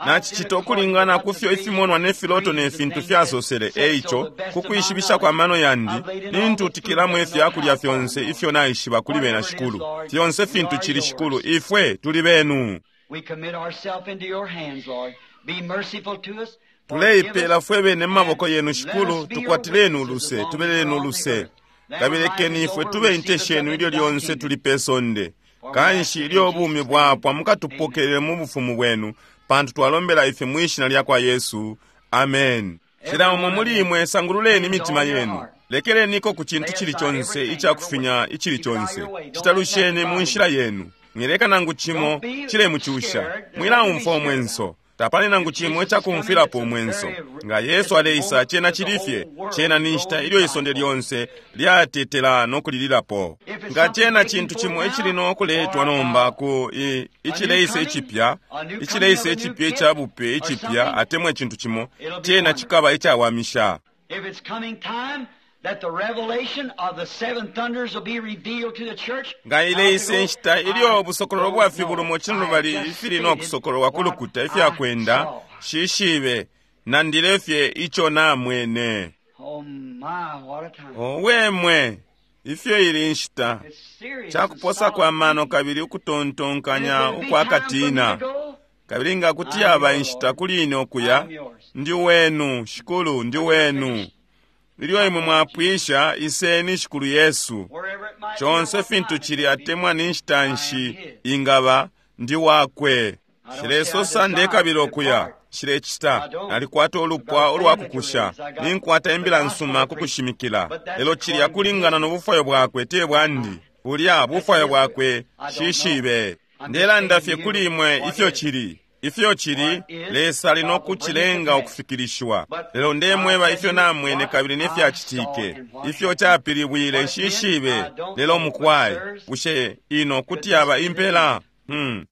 nachichita okulingana kufyo ifimonwa nefiloto nefintu fyasosele eicho kukwishibisha kwa mano yandi nintutikiramu efyakulya fyonse ifyo naishiba kuli bena shikulu fyonse fintu chili shikulu ifwe tuli benu. Tuleipela fwe bene maboko yenu shikulu tukwatilenu uluse tubelenu uluse kabelekeni ifwe tube inteshenu ilyo lyonse tulipesonde kanshi ilyo obumi bwapwa mukatupokelele mu bufumu bwenu pantu twalombela ife mwishina lya kwa Yesu. Amen. Shira mu mulimwe sangululeni mitima yenu lekeleni ko ku kintu kili kyonse ichakufinya ichili kyonse chitalushene mu nshira yenu ngireka nangu chimo chile muchusha mwila umfo mwenso tapane nangu chimo echakumfira po mwenso nga Yesu aleisa chena chilifye chena nishita ilyo isonde lyonse lyatetela nokulilirapo nga chena chintu chimo echilino okuletwa nomba ku ichileise echipya ichileise echipya echabupe echipya atemwe chintu chimo chena chikaba echawamisha. If it's coming time that the revelation of the seven thunders will be revealed to the church, nga ile isenshita iliyo obusokololo bwa fibulumo chino bali ifirino okusokolo wakulukuta ifya kwenda shishibe nandilefye icho na mwene. Oh my, what a time. Owemwe ifyo ili nshita chakuposa kwa mano kabili ukutontonkanya ukwakatina kabili nga kutia abanshita kulini okuya ndi wenu shikulu ndi wenu iliyo imwe mwapwisha iseni shikulu Yesu chonse fintu chili atemwa ninshtanshi ingaba ndi wakwe shileso sande kabili okuya shile chita alikwata olupwa olwakukusha ninkwata embila nsuma kukushimikila lelo chili akulingana n'obufayo bwakwe te bwandi ulya bufayo bwakwe shishibe ndela ndafye kulimwe ifyo chili ifyo chili lesa lino kuchilenga okufikirishwa lelo ndemweba ifyo namwene kabili nefya chitike ifyo chapili bwile shishibe lelo mukwaye ushe ino kutiaba impela hmm.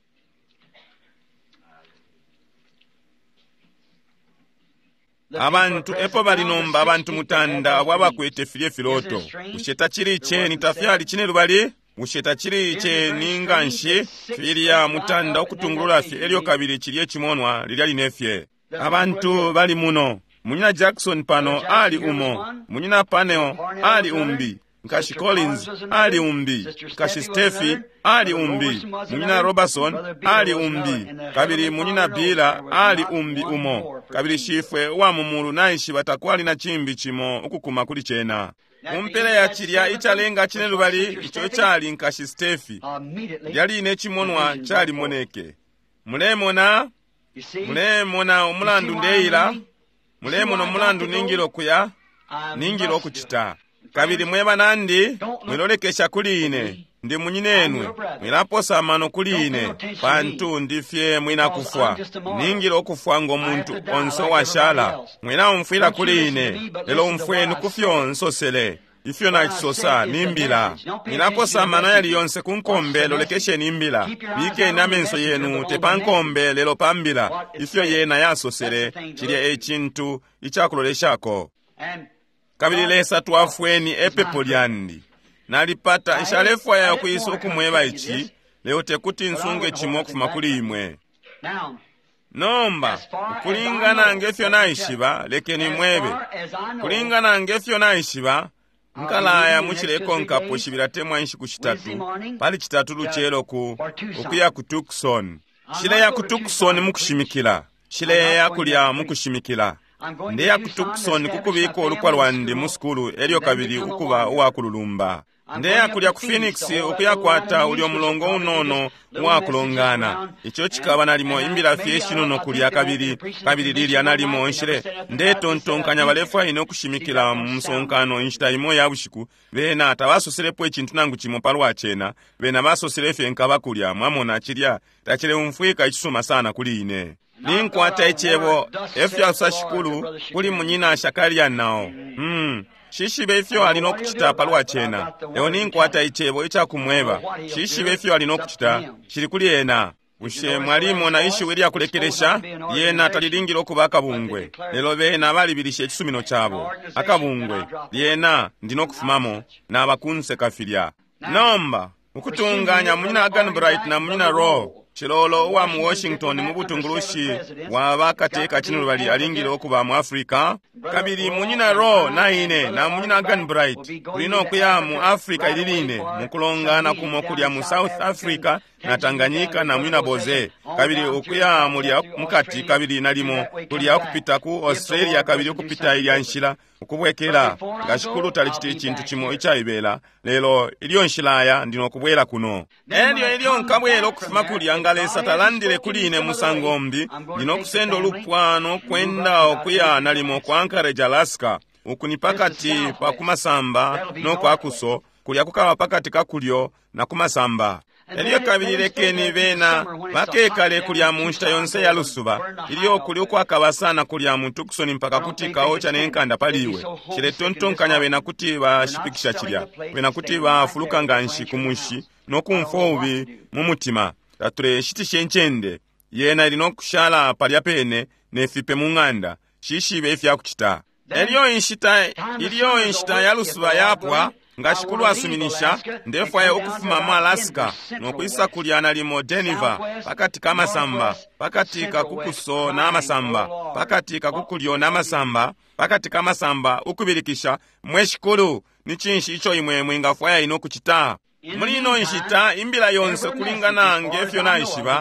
Abantu epo balinomba abantu mutanda wabakwete filye filoto usheta chiri cheni tafyali chine lubali usheta chiri cheni nganshi filya mutanda okutungulula fi elio kabili chiliye chimonwa lilyali nefye abantu bali muno munyina Jackson pano ali umo munyina Paneo ali umbi Nkashi Collins ali umbi Nkashi Steffi ali umbi munyina Robertson ali umbi kabili munyina Bila ali umbi umo kabili shifwe wa mumulu naishi batakwali na chimbi chimo ukukuma kuli chena umpele ya chilya ichalenga chine lubali icho chali Nkashi Steffi yali ine chimonwa chali moneke mulemona mulemona omulandu ndeila mulemona omulandu ningilo kuya ningilo kuchita kabili mweba nandi mwilolekesha kuline ndi munyinenwe mwilaposa mano kuline pantu ndifye mwina kufwa ningilo kufwa ngo muntu onso washala mwina umfwila kuline lelo umfwenu kufyo nsosele ifyo na chisosa nimbila mwilaposa mano yali yonse kunkombe lolekeshe nimbila bike inamenso yenu tepankombe lelo pambila ifyo yena yasosele chilya echintu ichakuloleshako kabili lesa tuafweni epepo lyandi nalipata nshalefu ya kuiso okumweba ichi leo tekuti nsunge chimo kufuma kuli imwe nomba kulingana ngefyo naishiba lekeni mwebe kulingana ngefyo naishiba nkalaya muchileko nkapo shibila temwa nshi kuchitatu pali chitatu luchelo ku okuya ku Tucson shile ya ku Tucson mukushimikila shile ya kulya mukushimikila ndeya ku Tucson kukubiko olukwa lwandi mu skulu elio kabili ukuba uwakululumba ndeya kulya ku Phoenix okuyakwata uli omulongo unono wakulongana icho chikaba nalimo imbila fyeshino no kulya kabili kabili lili analimo nshire nde tontonkanya balefu ino okushimikila mu msonkano nshita imo ya bushiku bena atabasoselepo ekintu nangu chimo palwa chena bena basoselefe nkaba kulya mwamona chilya tachile umfwika ichisuma sana kuli ine ninkwata echebo efya usashikulu kuli munyina Shakaria nao hmm shishibe efyo alino kuchita palwa chena leo ninkwata echebo icha kumweba shishibe efyo alino kuchita chili kuli ena ushe mwalimu na ishi wili ya kulekelesha yena talilingilo kuba akabungwe lelo bena bali bilishe ekisumino chabo akabungwe yena ndino kufumamo na abakunse kafilya nomba ukutunganya munyina Gunbright na munyina Raw chilolo wa mu Washington mu butungulushi wa bakateeka kino bali alingiro okuba mu Africa kabiri munyina Ro naine na munyina Gunbright kulina okuya mu Africa ililine mukulongana kumo kulya mu South Africa na Tanganyika na munyina Boze kabiri okuya mulya mukati kabiri nalimo kulya okupita ku Australia kabiri okupita ilyanshira okubwekera ngashikulu tali kiti kintu kimo ekyayibera lero iliyo nshilaya ndino okubwera kuno elyo iliyo nkabwera okufuma kulya ngalesa talandire kuline musangombi ndino okusenda olupwano kwenda okuya nalimo kwa Anchorage, Alaska ukuni pakati pa kumasamba nokwakuso kulya kukaba pakati kakulyo na kumasamba eliyo kabiri lekeni bena bakekale kulya munshita yonse ya lusuba iliyo kuli okwakabasana kulya mu Tucson mpaka kuti kaocha nenkanda paliwe chile tontonkanya bena kuti bashipikisha chilya bena kuti bafuluka nganshi kumushi nokumfoubi mu mutima tature shiti shenchende yena ilino kushala palya pene nefipe mu nganda shishibe ifya kuchita eliyo inshita iliyo inshita ya lusuba yapwa ngashikulu asuminisha ndefu ya okufuma mu Alaska nokuisa kulyana limo Denver pakati kamasamba pakati kakukuso na amasamba pakati kakukulyo na amasamba pakati kamasamba ukubirikisha mweshikulu ni chinshi icho imwe mwingafu ya ino kuchita mulino inshita imbila yonse kulingana ngefyo na ishiba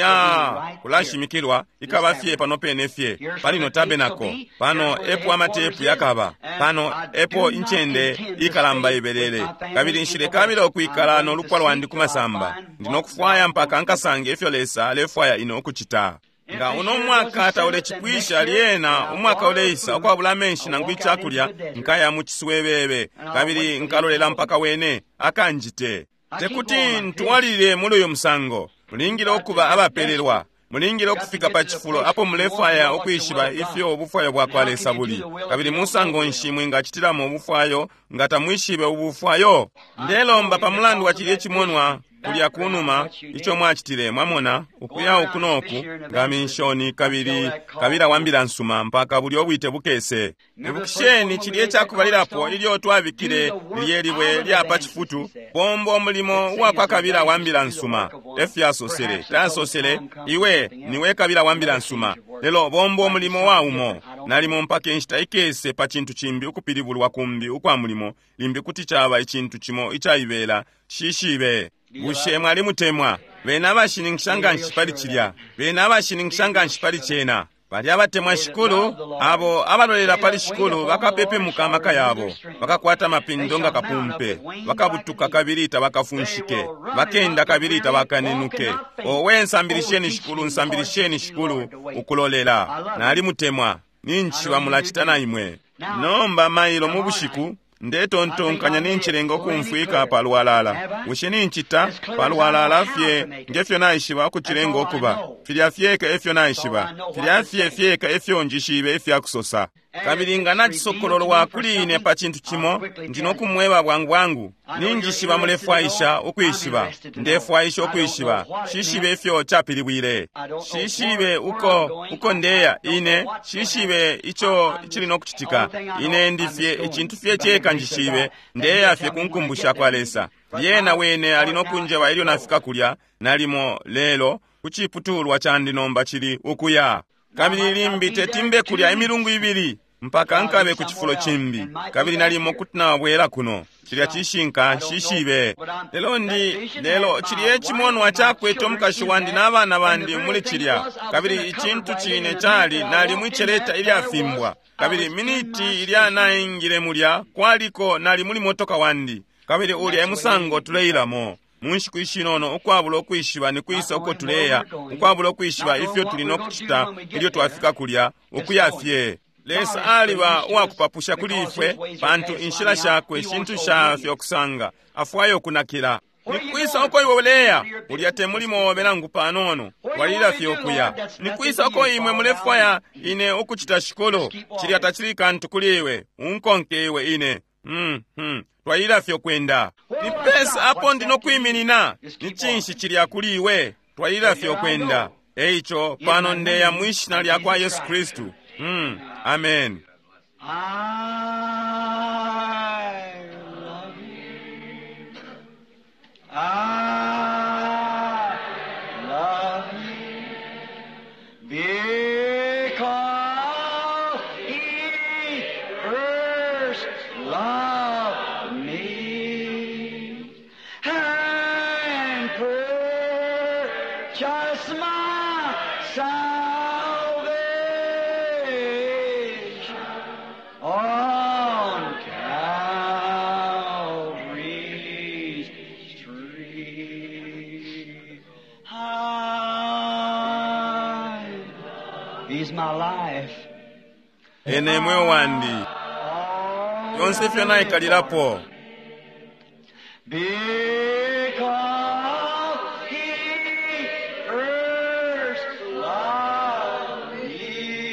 ya kulashimikirwa ikaba fye pano pene fye palino tabenako pano epo amatepu yakaba pano epo inchende ikalamba ibelele kabiri nshire kabiri okuikala n'olukwa lwandi kumasamba ndino kufwaya mpaka nkasange efyo lesa lefwaya ino okuchita nga uno mwaka taule chikwisha liena umwaka uleisa okwabula menshi nangu ichakulya nkaya muchisiwebebe kabiri nkalolela mpaka wene akanjite tekuti ntuwalire muli uyo musango mulingire okuba abapererwa mulingire okufika pa chifulo apo mulefaya okuyishiba ifyo obufwayo bwakwalesa buli kabiri musango nshimwe ngachitiramo obufwayo ngata mwishibe obufwayo ndelomba pa mulandu wa chili echimonwa kulya kunuma icho mwachitire mwamona okuya okunoku ngaminshoni kabiri kabira wambira nsuma mpaka buli obwite bukese ebukisheni chili ekyakubalirapo ilyo twabikire lyelibwe lyapa chifutu bombo mulimo wakwa kabira wambira nsuma efya sosere tasosere iwe niwe kabira wambira nsuma lelo bombo mulimo waumo nalimo mpaka enshita ikese pa chintu chimbi ukupiribulwa kumbi ukwa mulimo limbi kuti chaba ichintu chimo ichayibela shishibe bushemwa ali mutemwa bena abashiningishanga nshipali chilya bena abashiningishanga nshipali chena bali abatemwa shikulu abo abalolera pali shikulu bakapepe mukamaka yabo bakakwata mapindo nga kapumpe bakabutuka kabirita bakafunshike bakenda kabirita bakanenuke owe nsambirisheni shikulu nsambirisheni shikulu ukulolela na ali mutemwa ninchi bamulachitana imwe nomba mailo mu bushiku ndetontonkanya ninchirengo kumfwika palwalala usheni nchita palwalala fye ngefyo naishiba kuchirengo okuba filya fyeka efyo naishiba filya fye fyeka efyo njishibe efya kusosa kabiringa nachisokololo wakuline pa chintu chimo ndino kumweba bwangu bwangu ninjishiba mulefwaisha okwishiba ndefwaisha okwishiba shishibe efyo chapilibwire shishibe uko uko ndeya ine shishibe icho chili nokuchitika ine ndifye ichintu fye cheka njishibe ndeya fye kunkumbusha kwa lesa yena wene alinokunje wa ilio nafika kulya nalimo lelo kuchiputulwa chandinomba chili ukuya kabili limbi tetimbe kulya emilungu ibiri mpaka nkabe kuchifulo chimbi kabili nalimo kutina wabwela kuno chilya chishinka shishibe lelo ndi lelo chili echimono wachakweto mkashi wandi n'abana bandi muli chilya kabili ichintu chine chali nali mwicheleta ili afimbwa kabili miniti ili anaingile mulya kwaliko nali muli motoka wandi kabili uli emusango tuleilamo munshi kuishinono ukwabula okwishiba ni kuisa uko tuleya ukwabula okwishiba ifyo tulino kuchita ilio twafika kulya ukuyafye lesa aliba wakupapusha kulifwe pantu inshila shakwe shintu shafye okusanga afwayo kunakila nikwisa oko iwoleya ulyate mulimo obelangu panono walila fye okuya nikwisa oko imwe mulefwaya ine okuchita shikolo chili atachili kantu kuliwe unkonkewe ine mm hmm twalila fye okwenda nipesa apo ndino kwiminina nichinshi chili akuliwe twalila fye okwenda eicho pano ndeya mwishina lya kwa Yesu Kristu. Mm, amen. I love you. I love my life. ene moyo wandi yonse fyona ikalirapo Because he first loved me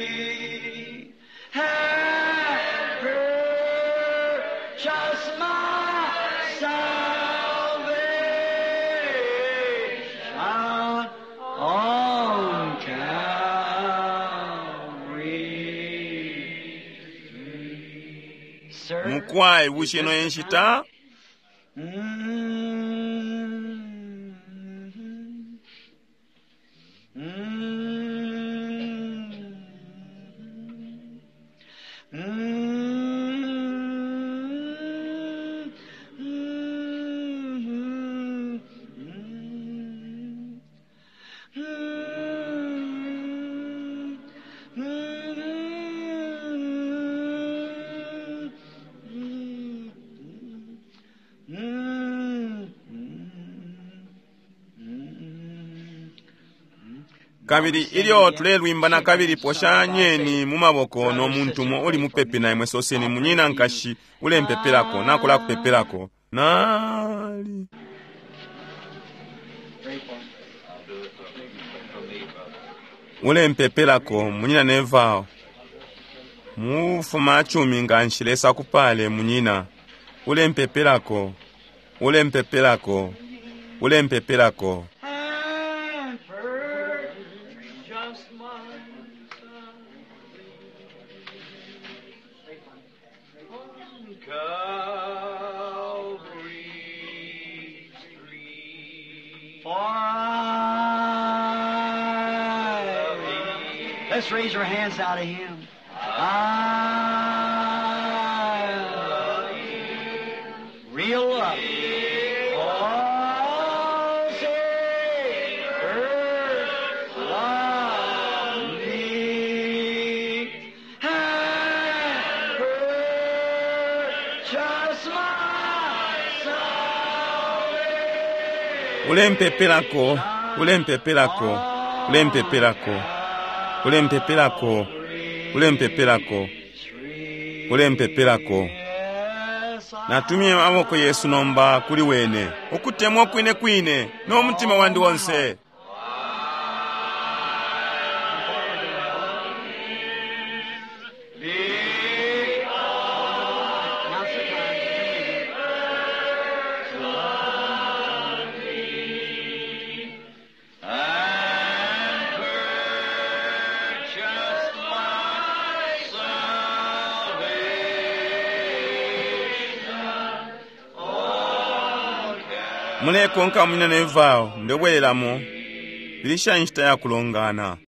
and purchased my salvation on Calvary. Sir, mukwai wusheno yenshita kabiri ilio tulelwimba na kabiri poshanyeni mumaboko n'omuntu mo oli mupepe na imwe soseni munyina nkashi ule mpepelako nakola kupepelako nali ule mpepelako munyina nevao mufuma chumi nga nshilesa kupale munyina ule mpepelako ule mpepelako ule mpepelako let's raise our hands out to him. I love you. Real love. Oh, Savior, love me. And purchase my salvation. ule mpepelako ule mpepelako ule mpepelako ule mpepelako ule mpepelako ule mpepelako natumye amaboko Yesu nomba kuli wene okutemwa kwine kwine n'omutima wandi wonse muleko nka munene vao ndebwereramo bilisha nshita ya kulongana